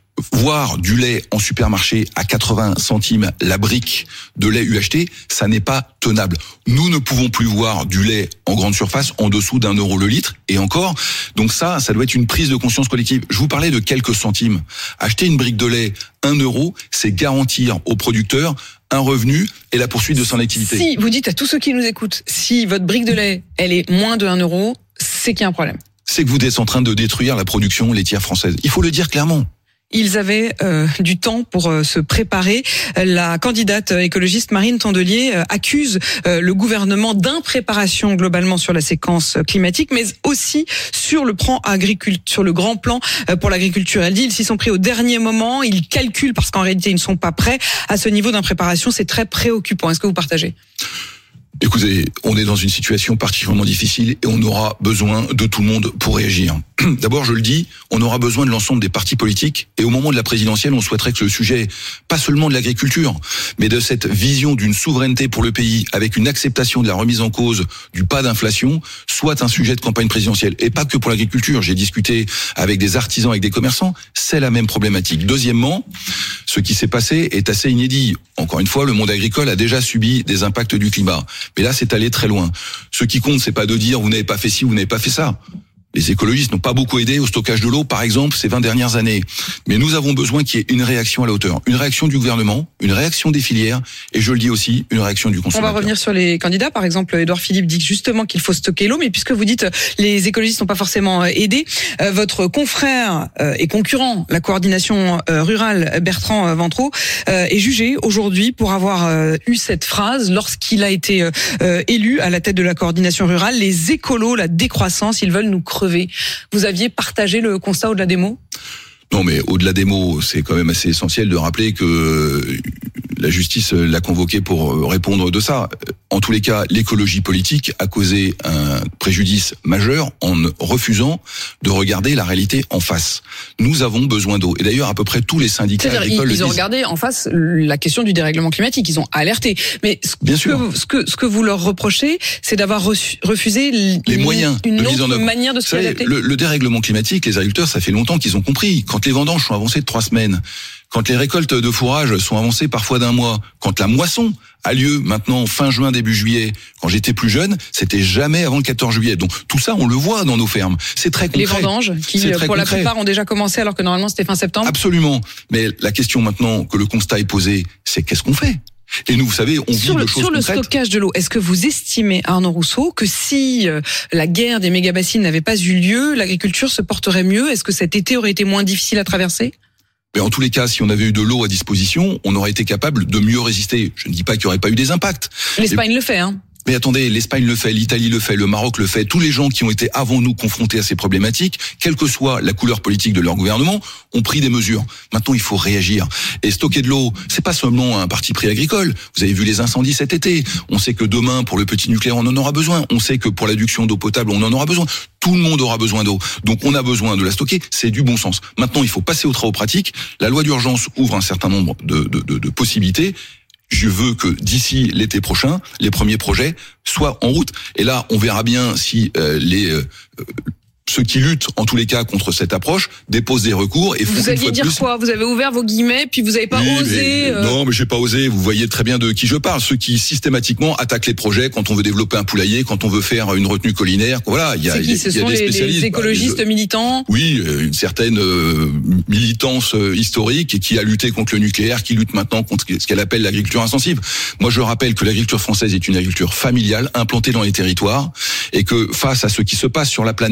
Voir du lait en supermarché à quatre-vingts centimes la brique de lait U H T, ça n'est pas tenable. Nous ne pouvons plus voir du lait en grande surface en dessous d'un euro le litre, et encore. Donc ça, ça doit être une prise de conscience collective. Je vous parlais de quelques centimes. Acheter une brique de lait un euro, c'est garantir aux producteurs un revenu et la poursuite de son activité. Si vous dites à tous ceux qui nous écoutent, si votre brique de lait, elle est moins de un euro, c'est qu'il y a un problème. C'est que vous êtes en train de détruire la production laitière française. Il faut le dire clairement. Ils avaient euh, du temps pour euh, se préparer. La candidate écologiste Marine Tondelier euh, accuse euh, le gouvernement d'impréparation globalement sur la séquence climatique, mais aussi sur le plan agricule, sur le grand plan euh, pour l'agriculture. Elle dit ils s'y sont pris au dernier moment, ils calculent parce qu'en réalité ils ne sont pas prêts à ce niveau d'impréparation. C'est très préoccupant. Est-ce que vous partagez ? Écoutez, on est dans une situation particulièrement difficile et on aura besoin de tout le monde pour réagir. D'abord, je le dis, on aura besoin de l'ensemble des partis politiques et au moment de la présidentielle, on souhaiterait que le sujet, pas seulement de l'agriculture, mais de cette vision d'une souveraineté pour le pays avec une acceptation de la remise en cause du pas d'inflation, soit un sujet de campagne présidentielle. Et pas que pour l'agriculture. J'ai discuté avec des artisans, avec des commerçants, c'est la même problématique. Deuxièmement, ce qui s'est passé est assez inédit. Encore une fois, le monde agricole a déjà subi des impacts du climat. Mais là, c'est allé très loin. Ce qui compte, c'est pas de dire vous n'avez pas fait ci, vous n'avez pas fait ça. Les écologistes n'ont pas beaucoup aidé au stockage de l'eau, par exemple, ces vingt dernières années. Mais nous avons besoin qu'il y ait une réaction à la hauteur. Une réaction du gouvernement, une réaction des filières, et je le dis aussi, une réaction du consommateur. On va revenir sur les candidats. Par exemple, Édouard Philippe dit justement qu'il faut stocker l'eau, mais puisque vous dites les écologistes n'ont pas forcément aidé, euh, votre confrère euh, et concurrent, la coordination euh, rurale, Bertrand Ventreau, euh, est jugé aujourd'hui pour avoir euh, eu cette phrase lorsqu'il a été euh, élu à la tête de la coordination rurale. Les écolos, la décroissance, ils veulent nous crever. Vous aviez partagé le constat au-delà des mots ? Non, mais au-delà des mots, c'est quand même assez essentiel de rappeler que la justice l'a convoqué pour répondre de ça. En tous les cas, l'écologie politique a causé un préjudice majeur en refusant de regarder la réalité en face. Nous avons besoin d'eau. Et d'ailleurs, à peu près tous les syndicats C'est-à-dire, agricoles ils, ils ont disent. regardé en face la question du dérèglement climatique. Ils ont alerté. Mais ce, Bien ce, sûr. que, vous- ce, que, ce que vous leur reprochez, c'est d'avoir reçu- refusé l- Les une, moyens une de autre mise en œuvre. manière de Vous s'y savez, adapter. le, le dérèglement climatique, les agriculteurs, ça fait longtemps qu'ils ont compris. Quand les vendanges sont avancées de trois semaines, quand les récoltes de fourrage sont avancées parfois d'un mois, quand la moisson a lieu maintenant fin juin, début juillet, quand j'étais plus jeune, c'était jamais avant le quatorze juillet. Donc tout ça, on le voit dans nos fermes. C'est très concret. Les vendanges, qui C'est très pour la concret. plupart ont déjà commencé alors que normalement c'était fin septembre. Absolument. Mais la question maintenant que le constat est posé, c'est qu'est-ce qu'on fait ? Et nous, vous savez, on Sur vit le, de choses sur le concrètes. stockage de l'eau, est-ce que vous estimez, Arnaud Rousseau, que si euh, la guerre des méga-bassines n'avait pas eu lieu, l'agriculture se porterait mieux ? Est-ce que cet été aurait été moins difficile à traverser ? Mais en tous les cas, si on avait eu de l'eau à disposition, on aurait été capable de mieux résister. Je ne dis pas qu'il n'y aurait pas eu des impacts. L'Espagne le fait, hein. Mais attendez, l'Espagne le fait, l'Italie le fait, le Maroc le fait. Tous les gens qui ont été avant nous confrontés à ces problématiques, quelle que soit la couleur politique de leur gouvernement, ont pris des mesures. Maintenant, il faut réagir. Et stocker de l'eau, c'est pas seulement un parti pris agricole. Vous avez vu les incendies cet été. On sait que demain, pour le petit nucléaire, on en aura besoin. On sait que pour l'adduction d'eau potable, on en aura besoin. Tout le monde aura besoin d'eau. Donc, on a besoin de la stocker. C'est du bon sens. Maintenant, il faut passer aux travaux pratiques. La loi d'urgence ouvre un certain nombre de, de, de, de possibilités. Je veux que d'ici l'été prochain, les premiers projets soient en route. Et là, on verra bien si euh, les euh, ceux qui luttent, en tous les cas, contre cette approche, déposent des recours et font Vous une fois alliez de dire plus. quoi ? Vous avez ouvert vos guillemets, puis vous n'avez pas Oui, osé. mais- euh, Non, mais j'ai pas osé. Vous voyez très bien de qui je parle. Ceux qui systématiquement attaquent les projets quand on veut développer un poulailler, quand on veut faire une retenue collinaire. Voilà, il y a, C'est il y a- qui ? Ce il y a sont des les, spécialistes. les Bah, écologistes les- militants. Oui, euh, une certaine euh, militance euh, historique et qui a lutté contre le nucléaire, qui lutte maintenant contre ce qu'elle appelle l'agriculture intensive. Moi, je rappelle que l'agriculture française est une agriculture familiale, implantée dans les territoires, et que face à ce qui se passe sur la planète,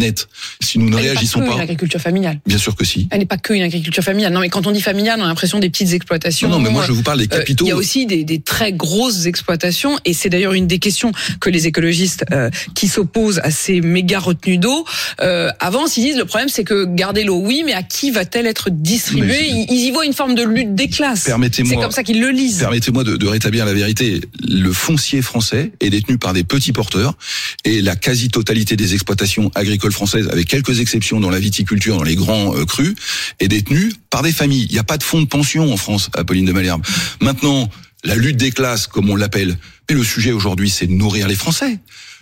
Si nous ne Elle réagissons n'est pas, pas, que une agriculture familiale. Bien sûr que si. Elle n'est pas que une agriculture familiale. Non, mais quand on dit familiale, on a l'impression des petites exploitations. Non, non mais moi je vous parle des capitaux. Il euh, y a aussi des, des très grosses exploitations, et c'est d'ailleurs une des questions que les écologistes euh, qui s'opposent à ces méga retenues d'eau euh, avancent. Ils disent le problème c'est que garder l'eau, oui, mais à qui va-t-elle être distribuée? Ils, ils y voient une forme de lutte des classes. Permettez-moi. C'est comme ça qu'ils le lisent. Permettez-moi de, de rétablir la vérité. Le foncier français est détenu par des petits porteurs, et la quasi-totalité des exploitations agricoles françaises, avec quelques exceptions dans la viticulture, dans les grands euh, crus, est détenue par des familles. Il n'y a pas de fonds de pension en France, Apolline de Malherbe. Maintenant, la lutte des classes, comme on l'appelle, mais le sujet aujourd'hui, c'est de nourrir les Français.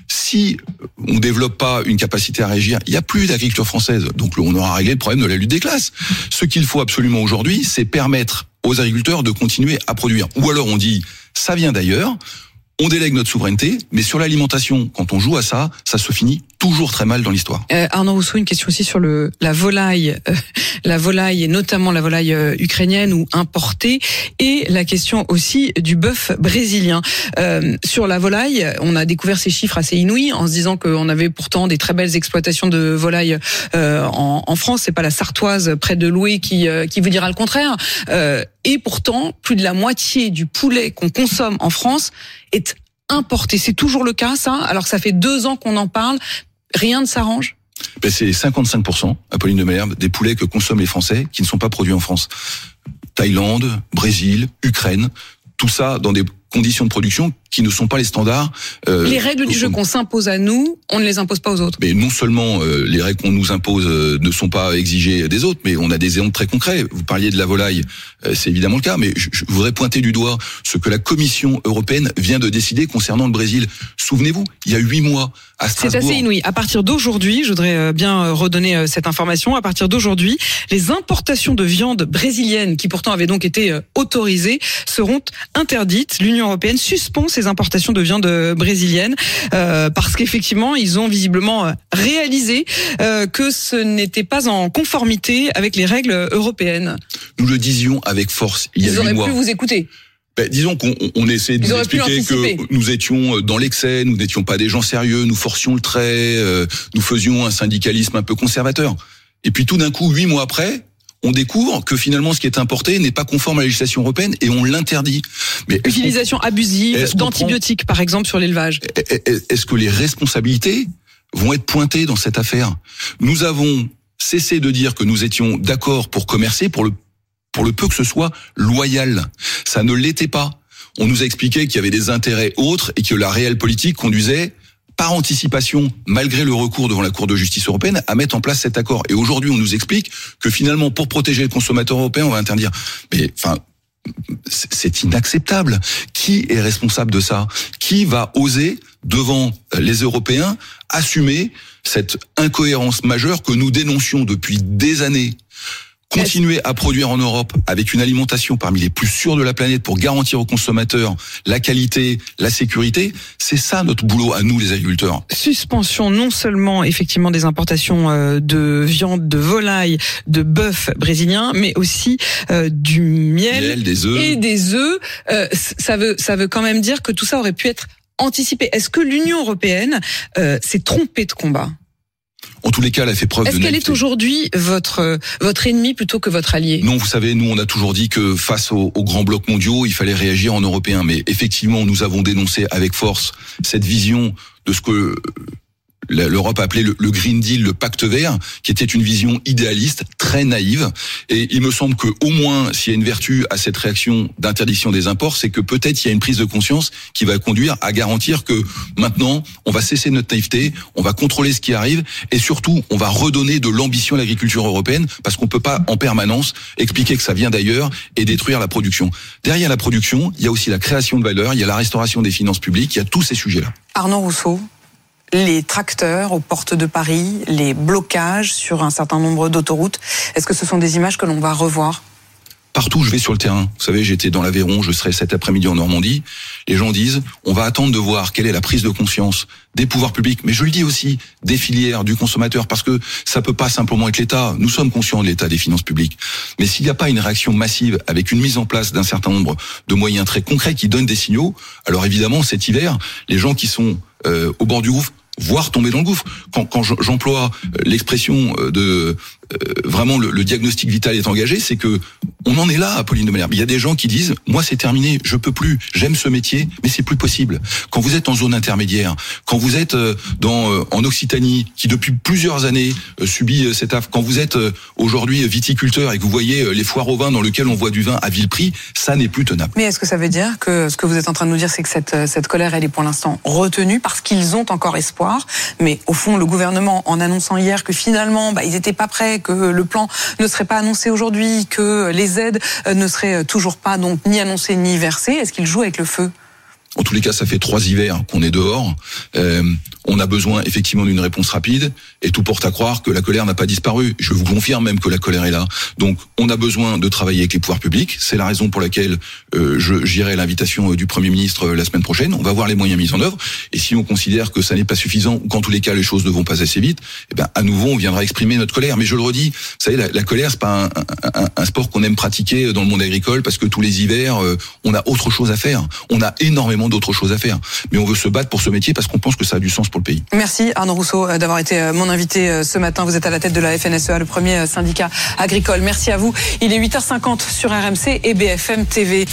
Si on développe pas une capacité à réagir, il n'y a plus d'agriculture française. Donc on aura réglé le problème de la lutte des classes. Ce qu'il faut absolument aujourd'hui, c'est permettre aux agriculteurs de continuer à produire. Ou alors on dit, ça vient d'ailleurs, on délègue notre souveraineté, mais sur l'alimentation, quand on joue à ça, ça se finit toujours très mal dans l'histoire. Euh, Arnaud Rousseau, une question aussi sur le la volaille, euh, la volaille et notamment la volaille euh, ukrainienne ou importée, et la question aussi du bœuf brésilien. Euh, sur la volaille, on a découvert ces chiffres assez inouïs en se disant qu'on avait pourtant des très belles exploitations de volaille euh, en, en France. C'est pas la Sartoise près de Loué qui euh, qui vous dira le contraire. Euh, et pourtant, plus de la moitié du poulet qu'on consomme en France est importé. C'est toujours le cas, ça, alors que ça fait deux ans qu'on en parle. Rien ne s'arrange? Ben c'est cinquante-cinq pour cent, Apolline de Malherbe, des poulets que consomment les Français qui ne sont pas produits en France. Thaïlande, Brésil, Ukraine, tout ça dans des conditions de production qui ne sont pas les standards. Euh, les règles du jeu qu'on s'impose à nous, on ne les impose pas aux autres. Mais non seulement euh, les règles qu'on nous impose euh, ne sont pas exigées des autres, mais on a des exemples très concrets. Vous parliez de la volaille, euh, c'est évidemment le cas, mais je, je voudrais pointer du doigt ce que la Commission européenne vient de décider concernant le Brésil. Souvenez-vous, il y a huit mois, à Strasbourg. C'est assez inouï. À partir d'aujourd'hui, je voudrais bien redonner cette information, à partir d'aujourd'hui, les importations de viande brésilienne, qui pourtant avaient donc été autorisées, seront interdites. L'Union européenne suspend ces importations de viande brésilienne euh, parce qu'effectivement, ils ont visiblement réalisé euh, que ce n'était pas en conformité avec les règles européennes. Nous le disions avec force il y a huit mois. Ils auraient pu vous écouter. Ben, disons qu'on on essayait de nous expliquer que nous étions dans l'excès, nous n'étions pas des gens sérieux, nous forcions le trait, euh, nous faisions un syndicalisme un peu conservateur. Et puis tout d'un coup, huit mois après, on découvre que finalement ce qui est importé n'est pas conforme à la législation européenne et on l'interdit. Mais utilisation abusive d'antibiotiques, par exemple, sur l'élevage. Est-ce que les responsabilités vont être pointées dans cette affaire? Nous avons cessé de dire que nous étions d'accord pour commercer, pour le pour le peu que ce soit loyal. Ça ne l'était pas. On nous a expliqué qu'il y avait des intérêts autres et que la réelle politique conduisait, par anticipation, malgré le recours devant la Cour de justice européenne, à mettre en place cet accord. Et aujourd'hui, on nous explique que finalement, pour protéger le consommateur européen, on va interdire. Mais, enfin, c'est inacceptable. Qui est responsable de ça? Qui va oser, devant les Européens, assumer cette incohérence majeure que nous dénoncions depuis des années? Continuer à produire en Europe avec une alimentation parmi les plus sûres de la planète pour garantir aux consommateurs la qualité, la sécurité, c'est ça notre boulot à nous les agriculteurs. Suspension non seulement effectivement des importations de viande, de volaille, de bœuf brésilien, mais aussi euh, du miel, miel des œufs. et des œufs. Euh, ça veut ça veut quand même dire que tout ça aurait pu être anticipé. Est-ce que l'Union européenne euh, s'est trompée de combat? En tous les cas, elle a fait preuve de Est-ce qu'elle est aujourd'hui votre votre ennemi plutôt que votre allié? Non, vous savez, nous on a toujours dit que face aux, aux grands blocs mondiaux, il fallait réagir en européen. Mais effectivement, nous avons dénoncé avec force cette vision de ce que l'Europe a appelé le, le Green Deal, le pacte vert, qui était une vision idéaliste, très naïve. Et il me semble que au moins, s'il y a une vertu à cette réaction d'interdiction des imports, c'est que peut-être il y a une prise de conscience qui va conduire à garantir que maintenant, on va cesser notre naïveté, on va contrôler ce qui arrive, et surtout, on va redonner de l'ambition à l'agriculture européenne, parce qu'on peut pas en permanence expliquer que ça vient d'ailleurs et détruire la production. Derrière la production, il y a aussi la création de valeur, il y a la restauration des finances publiques, il y a tous ces sujets-là. Arnaud Rousseau, les tracteurs aux portes de Paris, les blocages sur un certain nombre d'autoroutes, est-ce que ce sont des images que l'on va revoir? Partout où je vais sur le terrain, vous savez, j'étais dans l'Aveyron, je serai cet après-midi en Normandie, les gens disent, on va attendre de voir quelle est la prise de conscience des pouvoirs publics, mais je le dis aussi, des filières, du consommateur, parce que ça peut pas simplement être l'État, nous sommes conscients de l'état des finances publiques, mais s'il n'y a pas une réaction massive avec une mise en place d'un certain nombre de moyens très concrets qui donnent des signaux, alors évidemment, cet hiver, les gens qui sont euh, au bord du gouffre voire tomber dans le gouffre. Quand, quand j'emploie l'expression de euh, vraiment le, le diagnostic vital est engagé, c'est que on en est là, Apolline de Malherbe. Il y a des gens qui disent, moi c'est terminé, je peux plus, j'aime ce métier, mais c'est plus possible. Quand vous êtes en zone intermédiaire, quand vous êtes dans en Occitanie, qui depuis plusieurs années subit cette affre, quand vous êtes aujourd'hui viticulteur et que vous voyez les foires au vin dans lesquelles on voit du vin à vil prix, ça n'est plus tenable. Mais est-ce que ça veut dire que ce que vous êtes en train de nous dire, c'est que cette, cette colère, elle est pour l'instant retenue parce qu'ils ont encore espoir, mais au fond, le gouvernement, en annonçant hier que finalement, bah, ils n'étaient pas prêts, que le plan ne serait pas annoncé aujourd'hui, que les aides ne seraient toujours pas donc ni annoncées ni versées, est-ce qu'ils jouent avec le feu ? En tous les cas, ça fait trois hivers qu'on est dehors. Euh, on a besoin effectivement d'une réponse rapide et tout porte à croire que la colère n'a pas disparu. Je vous confirme même que la colère est là. Donc, on a besoin de travailler avec les pouvoirs publics. C'est la raison pour laquelle euh, je j'irai à l'invitation du Premier ministre la semaine prochaine. On va voir les moyens mis en œuvre. Et si on considère que ça n'est pas suffisant ou qu'en tous les cas les choses ne vont pas assez vite, eh ben à nouveau on viendra exprimer notre colère. Mais je le redis, vous savez, la, la colère c'est pas un, un, un sport qu'on aime pratiquer dans le monde agricole parce que tous les hivers euh, on a autre chose à faire. On a énormément d'autres choses à faire. Mais on veut se battre pour ce métier parce qu'on pense que ça a du sens pour le pays. Merci Arnaud Rousseau d'avoir été mon invité ce matin. Vous êtes à la tête de la F N S E A, le premier syndicat agricole. Merci à vous. Il est huit heures cinquante sur R M C et B F M T V.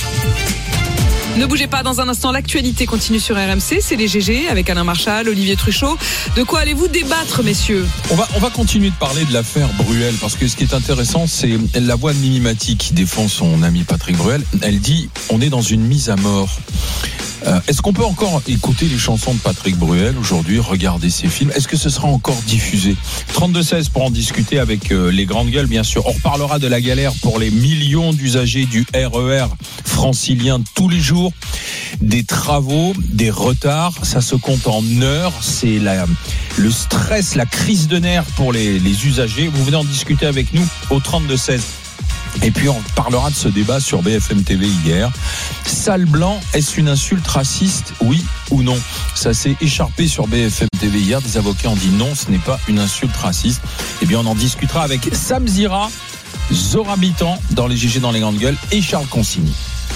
Ne bougez pas, dans un instant, l'actualité continue sur R M C, c'est les G G avec Alain Marchal, Olivier Truchot. De quoi allez-vous débattre, messieurs ? On va, on va continuer de parler de l'affaire Bruel, parce que ce qui est intéressant, c'est la voix de Mimi Mati qui défend son ami Patrick Bruel. Elle dit, on est dans une mise à mort. Euh, est-ce qu'on peut encore écouter les chansons de Patrick Bruel aujourd'hui, regarder ses films ? Est-ce que ce sera encore diffusé ? trente-deux seize pour en discuter avec euh, les grandes gueules, bien sûr. On reparlera de la galère pour les millions d'usagers du R E R francilien tous les jours. Des travaux, des retards, ça se compte en heures. C'est la, le stress, la crise de nerfs pour les, les usagers. Vous venez en discuter avec nous au trente-deux seize. Et puis on parlera de ce débat sur B F M T V hier. Sale blanc, est-ce une insulte raciste, oui ou non ? Ça s'est écharpé sur B F M T V hier. Des avocats ont dit non, ce n'est pas une insulte raciste. Et bien on en discutera avec Sam Zira, Zora Bitan dans les G G dans les grandes gueules et Charles Consigny.